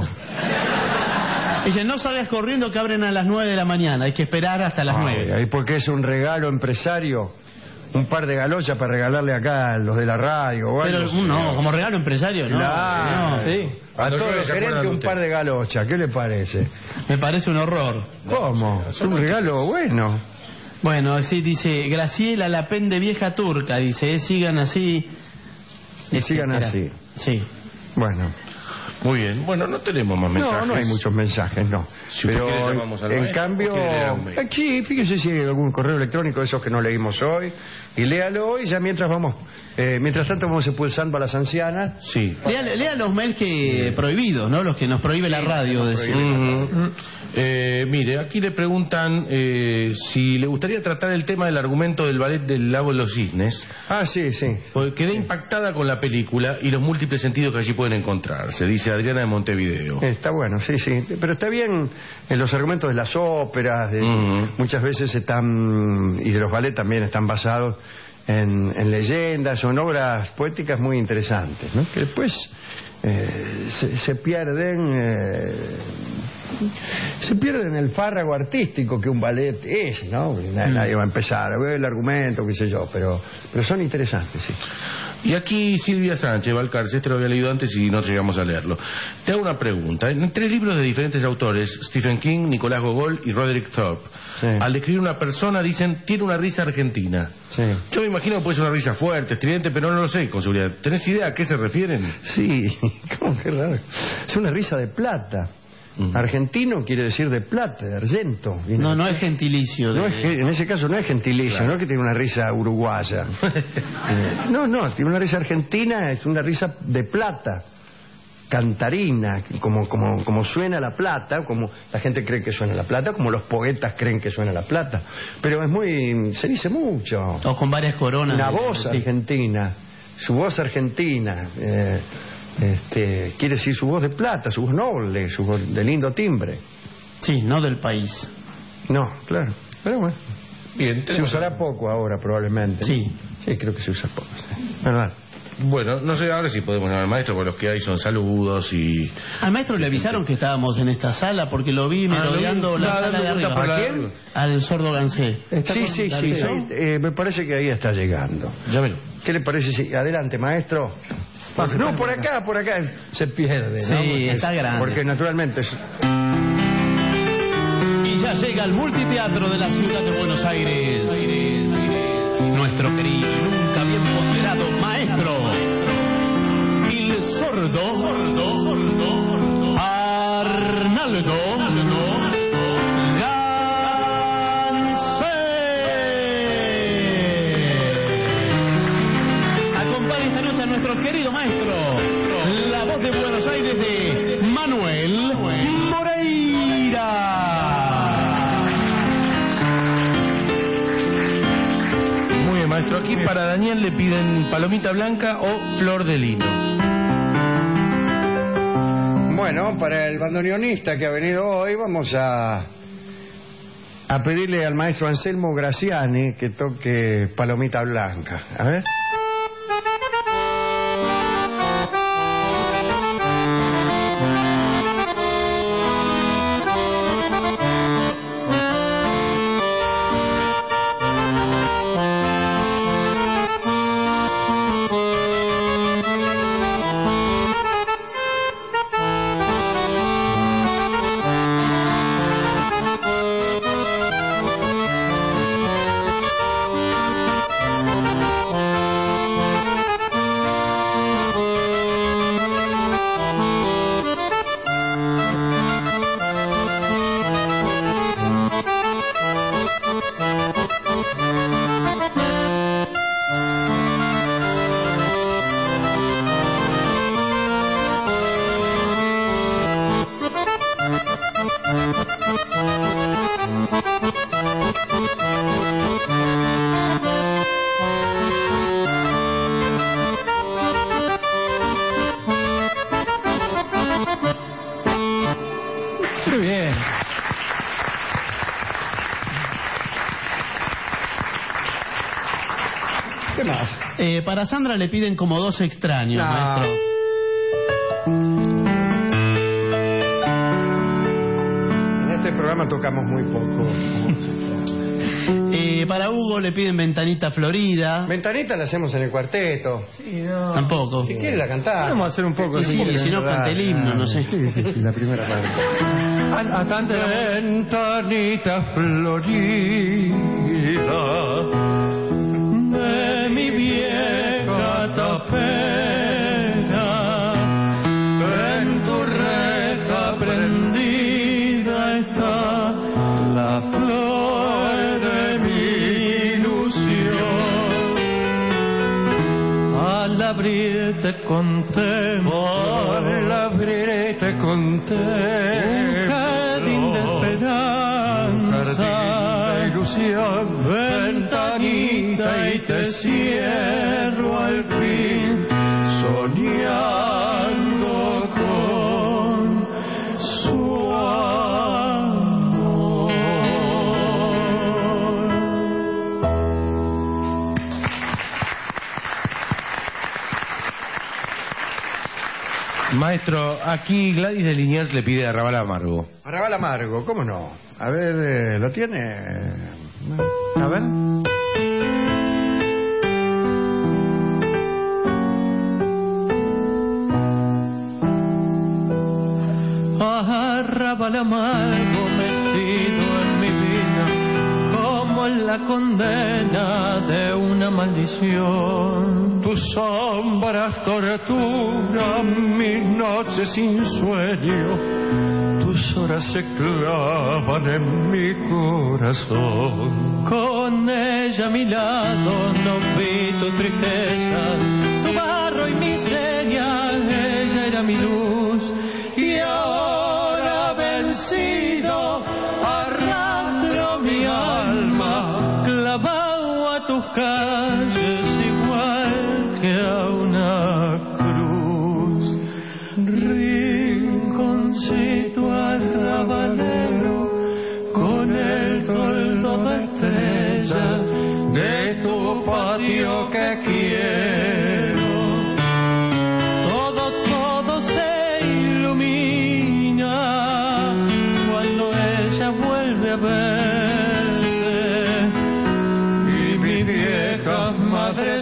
Dice, no salgas corriendo que abren a las nueve de la mañana, hay que esperar hasta las nueve. ¿Y por qué es un regalo empresario? Un par de galochas para regalarle acá a los de la radio o algo. Pero no, como regalo empresario, ¿no? Claro. No, sí. A todos los gerentes un par de galochas, ¿qué le parece? Me parece un horror. ¿Cómo? Es un regalo bueno. Bueno, sí, dice, Graciela la pende vieja turca, dice, eh, sigan así. Y sigan así. Sí. Bueno. Muy bien. Bueno, no tenemos más mensajes. No, no hay muchos mensajes, no. Si pero quiere, en cambio, aquí, fíjese si hay algún correo electrónico de esos que no leímos hoy, y léalo hoy, ya mientras vamos, eh, mientras tanto vamos expulsando a las ancianas. Sí. Lea, lea los mails que prohibidos, ¿no? Los que nos prohíbe sí, la radio. De prohíbe uh -huh. eh, mire, aquí le preguntan eh, si le gustaría tratar el tema del argumento del ballet del Lago de los Cisnes. Ah, sí, sí. Porque quedé impactada con la película y los múltiples sentidos que allí pueden encontrarse, dice Adriana de Montevideo. Está bueno, sí, sí. Pero está bien en los argumentos de las óperas, de, uh -huh. muchas veces están, y de los ballets también están basados en, en leyendas o en obras poéticas muy interesantes, ¿no? Que después eh, se, se pierden... Eh, se pierden el fárrago artístico que un ballet es, ¿no? Nadie va a empezar a ver el argumento, qué sé yo, pero, pero son interesantes, sí. Y aquí Silvia Sánchez Valcarce, este lo había leído antes y no llegamos a leerlo. Te hago una pregunta. En tres libros de diferentes autores, Stephen King, Nicolás Gogol y Roderick Thorpe, sí. al describir una persona dicen, tiene una risa argentina. Sí. Yo me imagino que puede ser una risa fuerte, estridente, pero no lo sé con seguridad. ¿Tenés idea a qué se refieren? Sí, ¿cómo que raro? Es una risa de plata. Uh-huh. Argentino quiere decir de plata, de argento. No, no es gentilicio. De... No es, en ese caso no es gentilicio, claro. No es que tiene una risa uruguaya. No, no, tiene una risa argentina, es una risa de plata, cantarina, como, como, como suena la plata, como la gente cree que suena la plata, como los poetas creen que suena la plata. Pero es muy, se dice mucho. O con varias coronas. Una voz argentina, su voz argentina. Eh, Este, quiere decir su voz de plata, su voz noble, su voz de lindo timbre. Sí, no del país. No, claro, pero bueno. Bien, se usará poco ahora probablemente. Sí. Sí, creo que se usa poco. Sí. ¿Verdad? Bueno, no sé ahora si podemos llamar al maestro, porque los que hay son saludos y... Al maestro le avisaron que estábamos en esta sala, porque lo vi merodeando ah, la sala de arriba. ¿A quién? Al sordo Gansé. Sí, sí, sí, sí. Eh, me parece que ahí está llegando. Llámelo. ¿Qué le parece? Si... Adelante, maestro. No, por acá, por acá se pierde, ¿no? Sí, porque está es, grande. Porque naturalmente es... Y ya llega al multiteatro de la ciudad de Buenos Aires. Nuestro querido y nunca bien ponderado maestro, el sordo Arnaldo Gansé. Acompaña esta noche a nuestro querido maestro, la voz de Buenos Aires de Manuel Moreira. Muy bien, maestro. Aquí para Daniel le piden palomita blanca o flor de lino. Bueno, para el bandoneonista que ha venido hoy, vamos a, a pedirle al maestro Anselmo Graciani que toque palomita blanca. A ver. Muy bien. ¿Qué más? Eh, para Sandra le piden como dos extraños, No. maestro. En este programa tocamos muy poco. Eh, para Hugo le piden Ventanita Florida. Ventanita la hacemos en el cuarteto. Sí, no. Tampoco. Si quiere la cantar. Vamos a hacer un poco Sí, así. si no canta el himno, no sé. Sí, sí, sí, la primera parte. Hasta antes de la- Ventanita florida de mi vieja tapera, en tu reja prendida está la flor de mi ilusión. Al abrir te contemplo, al abrir te contemplo, un jardín de esperanza, de ilusión, ventanita y te cierro al fin, soñando con su amor. Maestro, aquí Gladys de Liniers le pide Arrabal Amargo. Arrabal Amargo, ¿cómo no? A ver, eh, ¿lo tiene? A ver. Arrabal amargo metido en mi vida, como en la condena de una maldición. Tus sombras torturan mis noches sin sueño, tus horas se clavan en mi corazón. Con ella a mi lado no vi tu tristeza, tu barro y mi señal, ella era mi luz. Y ahora vencido arrastro mi alma clavado a tus calles igual que a una cruz. Rinconcito arrabalero con el toldo de estrellas de tu patio que quiero. Todo, todo se ilumina cuando ella vuelve a verte, y mi vieja madre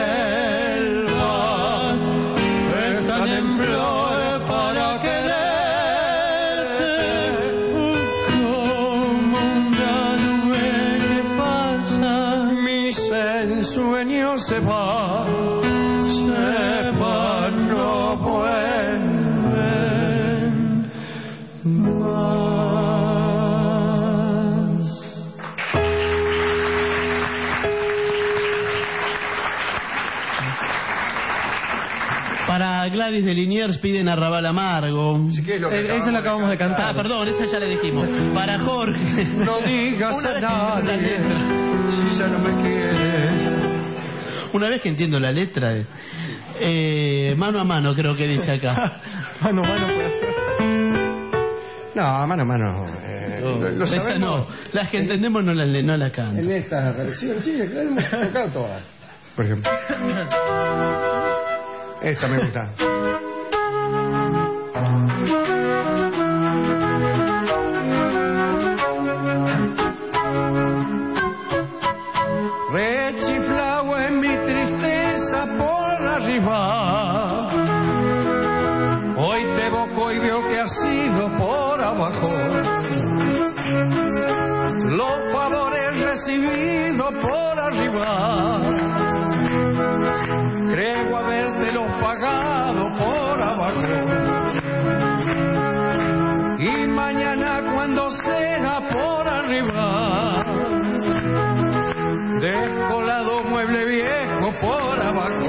selva están en flor para quererte. Como se va, se va, no vuelven más. Para Gladys de Liniers piden Arrabal Amargo. Sí, ¿qué es lo que Eh, esa la acabamos de cantar. Ah, perdón, esa ya la dijimos. Para Jorge. No digas Una a vez que entiendo la nadie letra. si ya no me quieres. Una vez que entiendo la letra, eh, eh, mano a mano creo que dice acá. Mano a mano puede ser. No, mano a mano. Eh, No, lo, lo esa sabemos. no. Las que entendemos no las no la cantan. En estas versiones, sí, la hemos tocado todas. Por ejemplo. Esta me gusta. Rechiflado en mi tristeza por arriba. Hoy te evoco y veo que has sido por abajo. Los favores recibidos por arriba. Creo habértelos pagado por abajo. Y mañana cuando sea por arriba, descolado mueble viejo por abajo.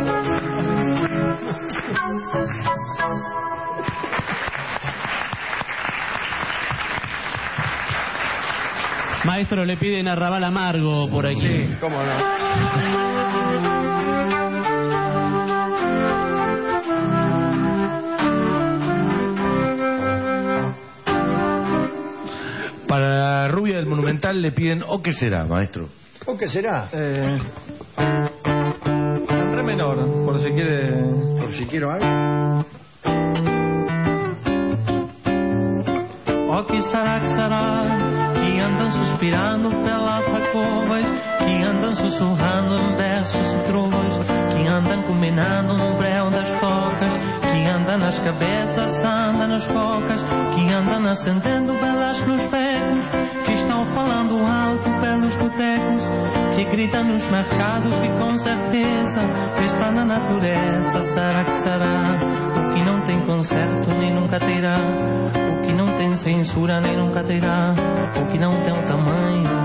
Maestro, le piden Arrabal Amargo por aquí. Sí, cómo no. Para la rubia del Monumental le piden ¿o qué será, maestro? ¿O qué será? Eh, en re menor, por si quiere. Por si quiero algo. O que será que será que andam suspirando pelas alcovas, que andam sussurrando em versos e trovas, que andam combinando no breu das tocas, que anda nas cabeças, anda nas cocas, que andam acendendo belas nos becos, que estão falando alto pelos botecos, que grita nos mercados e com certeza que está na natureza. Será que será o que não tem conserto nem nunca terá, o que não tem censura nem nunca terá, o que não tem um tamanho?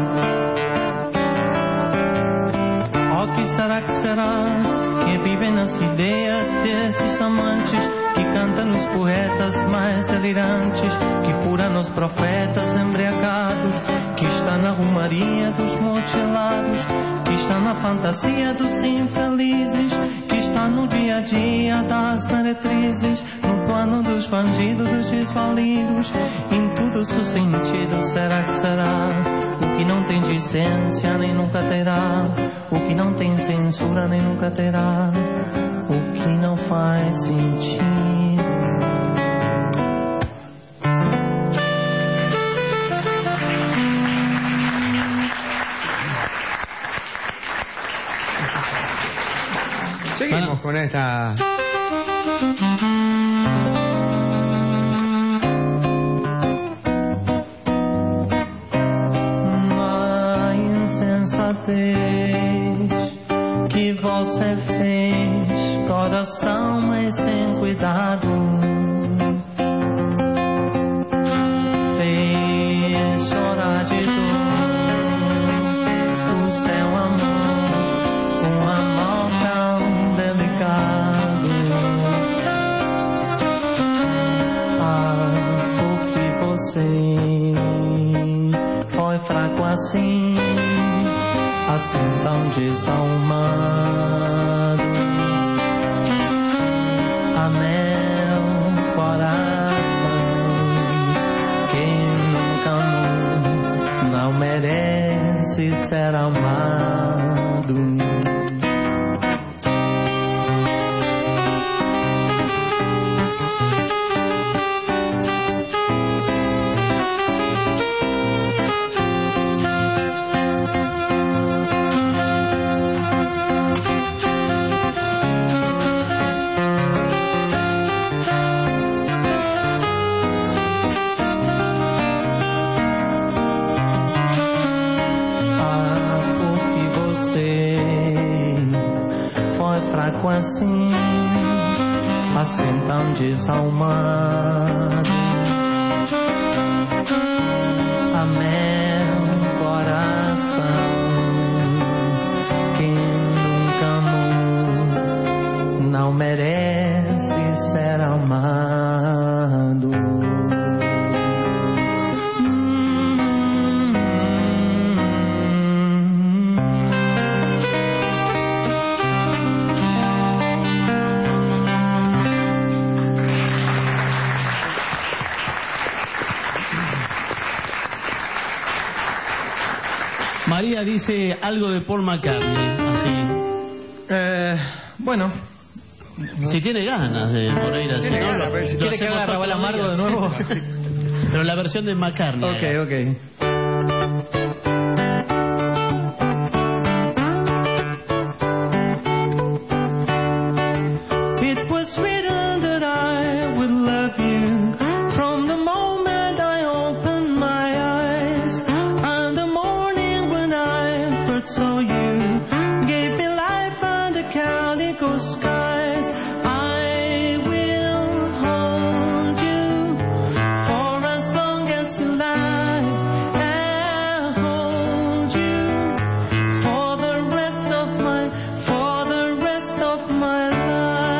O que será que será que vivem nas ideias desses amantes, que cantam nos poetas mais delirantes, que fura nos profetas embriagados, que está na rumaria dos mutilados, que está na fantasia dos infelizes, que está no dia a dia das meretrizes, no plano dos bandidos, dos desvalidos, em tudo seu sentido. Será que será o que não tem decência nem nunca terá, o que não tem censura nem nunca terá, o que não faz sentido? Seguimos con esta. Na insensatez que você fez, coração mas sem cuidado, fez chorar de dor o seu amor, um amor tão delicado. Ah, porque você foi fraco assim, assim tão desalmado. Anel, coração, quem nunca amou não merece ser amado. corpo assim, assim tão desalmado. A meu coração que nunca amou não merece ser amado. María dice algo de Paul McCartney, así. Eh, bueno. Si tiene ganas de Moreira, si no, ganas, lo, pero si lo quiere que hacemos haga Raval otro Amargo día, de nuevo. sí. Pero la versión de McCartney. Ok, era. ok. It was written that I would love you from the moment I opened my eyes, and the morning when I first saw you gave me life under calico skies. I will hold you for as long as you like, and hold you for the rest of my, for the rest of my life.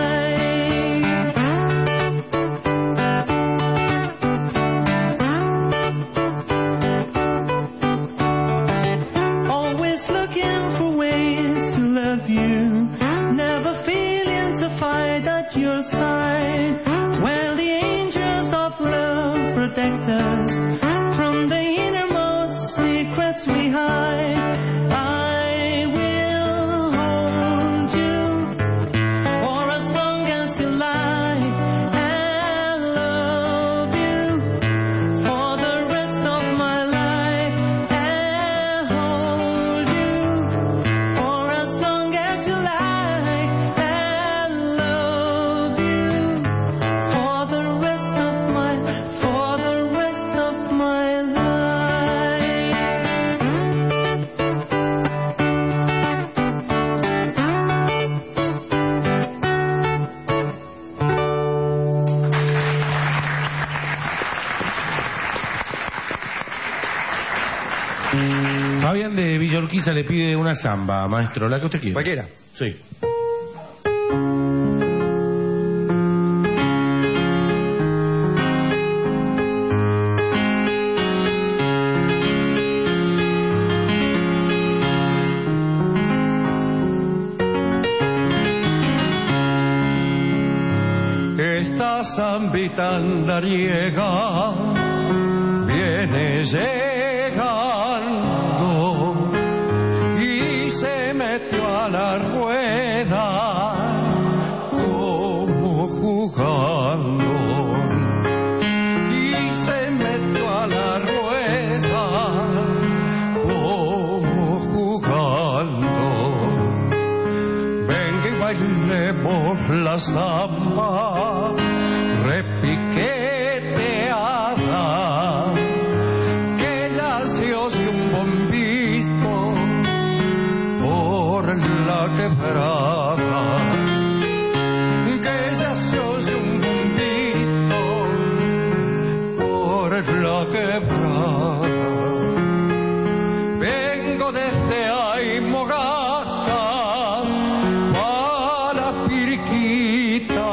Always looking for ways to love you, never feeling to fight at your side, where the angels of love protect us from the innermost secrets we hide. I will hold you for as long as you like, and love you for the rest of my life, and hold you for as long as you like, and love you for the rest of my, for the rest of my life. Fabián de Villorquiza le pide una samba, maestro, la que usted quiera. Cualquiera. Sí. Esta zambita andariega viene llegando y se metió a la rueda como jugando, y se metió a la rueda como jugando. Venga y bailemos la samba repiqueteada, que ya se oye un bombismo por la quebrada, que ya se oye un bombismo por la quebrada. Vengo desde Aymogata a la Piriquita,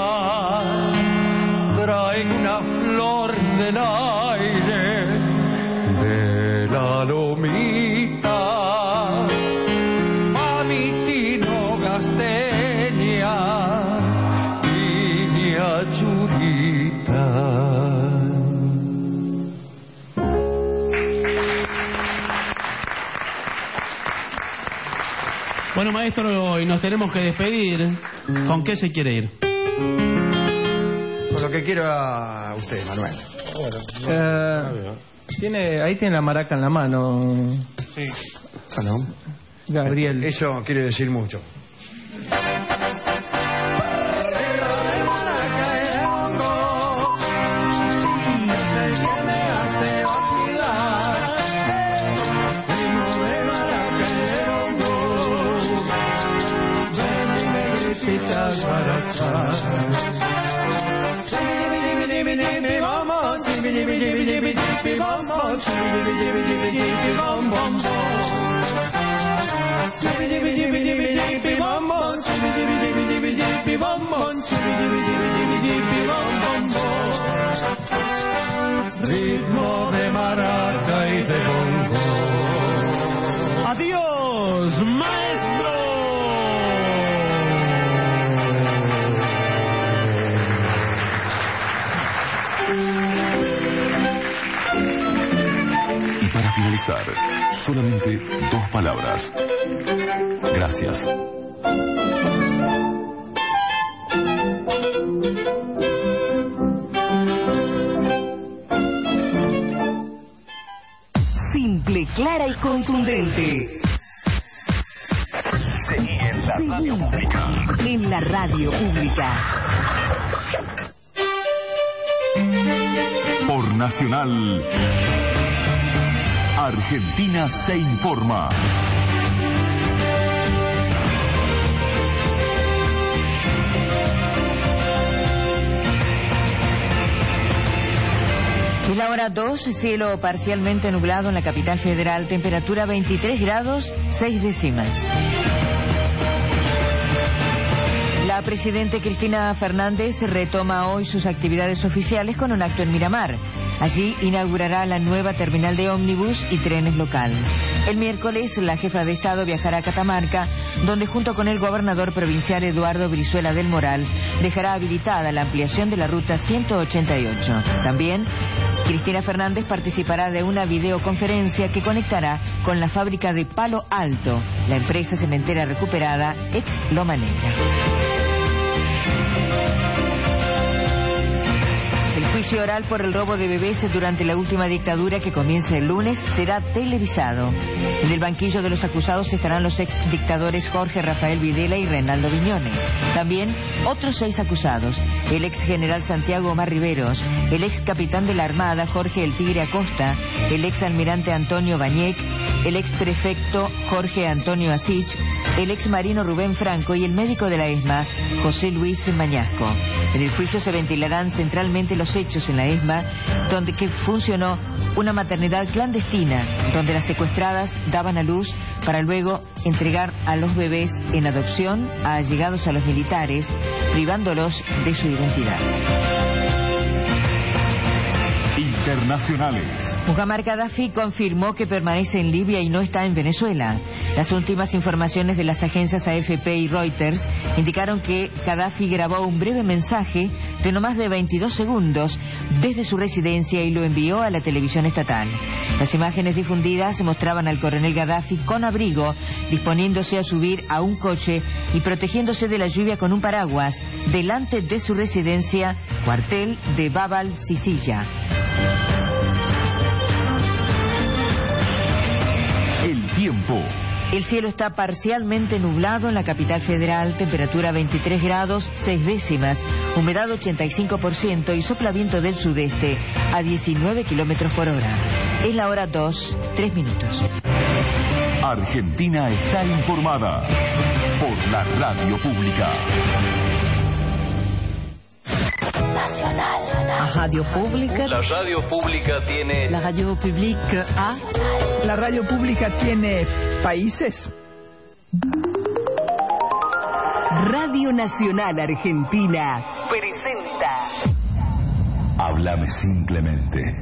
traigo una flor del aire de la lomita, a mi tino gasteña y mi achurita. Bueno, maestro, y nos tenemos que despedir. ¿Con qué se quiere ir? Con lo que quiera usted, Manuel. Eh, tiene, ahí tiene la maraca en la mano. Sí. Bueno, Gabriel. eso quiere decir mucho. desbaratar. Ritmo de maraca y de bongo. Adiós, maestro. Y para finalizar, solamente dos palabras. Gracias. Simple, clara y contundente. Seguí en la radio pública. En la radio pública. Por Nacional, Argentina se informa. Es la hora dos, cielo parcialmente nublado en la capital federal, temperatura veintitrés grados, seis décimas. La presidenta Cristina Fernández retoma hoy sus actividades oficiales con un acto en Miramar. Allí inaugurará la nueva terminal de ómnibus y trenes local. El miércoles, la jefa de Estado viajará a Catamarca, donde junto con el gobernador provincial Eduardo Brizuela del Moral, dejará habilitada la ampliación de la ruta ciento ochenta y ocho. También, Cristina Fernández participará de una videoconferencia que conectará con la fábrica de Palo Alto, la empresa cementera recuperada ex Loma Negra. El juicio oral por el robo de bebés durante la última dictadura, que comienza el lunes, será televisado. En el banquillo de los acusados estarán los ex dictadores Jorge Rafael Videla y Reinaldo Viñone. También otros seis acusados: el ex general Santiago Omar Riveros, el ex capitán de la Armada Jorge El Tigre Acosta, el ex almirante Antonio Bañec, el ex prefecto Jorge Antonio Asich, el ex marino Rubén Franco y el médico de la ESMA José Luis Mañasco. En el juicio se ventilarán centralmente los hechos en la ESMA, donde que funcionó una maternidad clandestina, donde las secuestradas daban a luz para luego entregar a los bebés en adopción a allegados a los militares, privándolos de su identidad. Internacionales. Muammar Gaddafi confirmó que permanece en Libia y no está en Venezuela. Las últimas informaciones de las agencias A F P y Reuters indicaron que Gaddafi grabó un breve mensaje de no más de veintidós segundos desde su residencia y lo envió a la televisión estatal. Las imágenes difundidas mostraban al coronel Gaddafi con abrigo, disponiéndose a subir a un coche y protegiéndose de la lluvia con un paraguas delante de su residencia, cuartel de Bab al-Sisilla. El tiempo. El cielo está parcialmente nublado en la capital federal, temperatura veintitrés grados, seis décimas, humedad ochenta y cinco por ciento y sopla viento del sudeste a diecinueve kilómetros por hora. Es la hora dos, tres minutos. Argentina está informada por la radio pública. Nacional. La radio pública. La radio pública tiene... La radio pública a... La radio pública tiene países. Radio Nacional Argentina presenta... Háblame simplemente.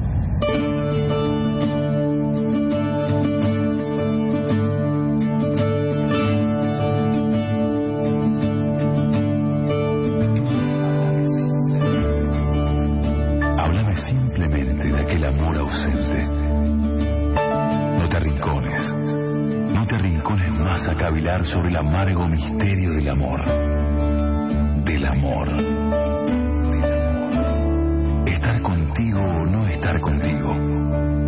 Simplemente de aquel amor ausente. No te arrincones, no te arrincones más a cavilar sobre el amargo misterio del amor. Del amor. Del amor. Estar contigo o no estar contigo.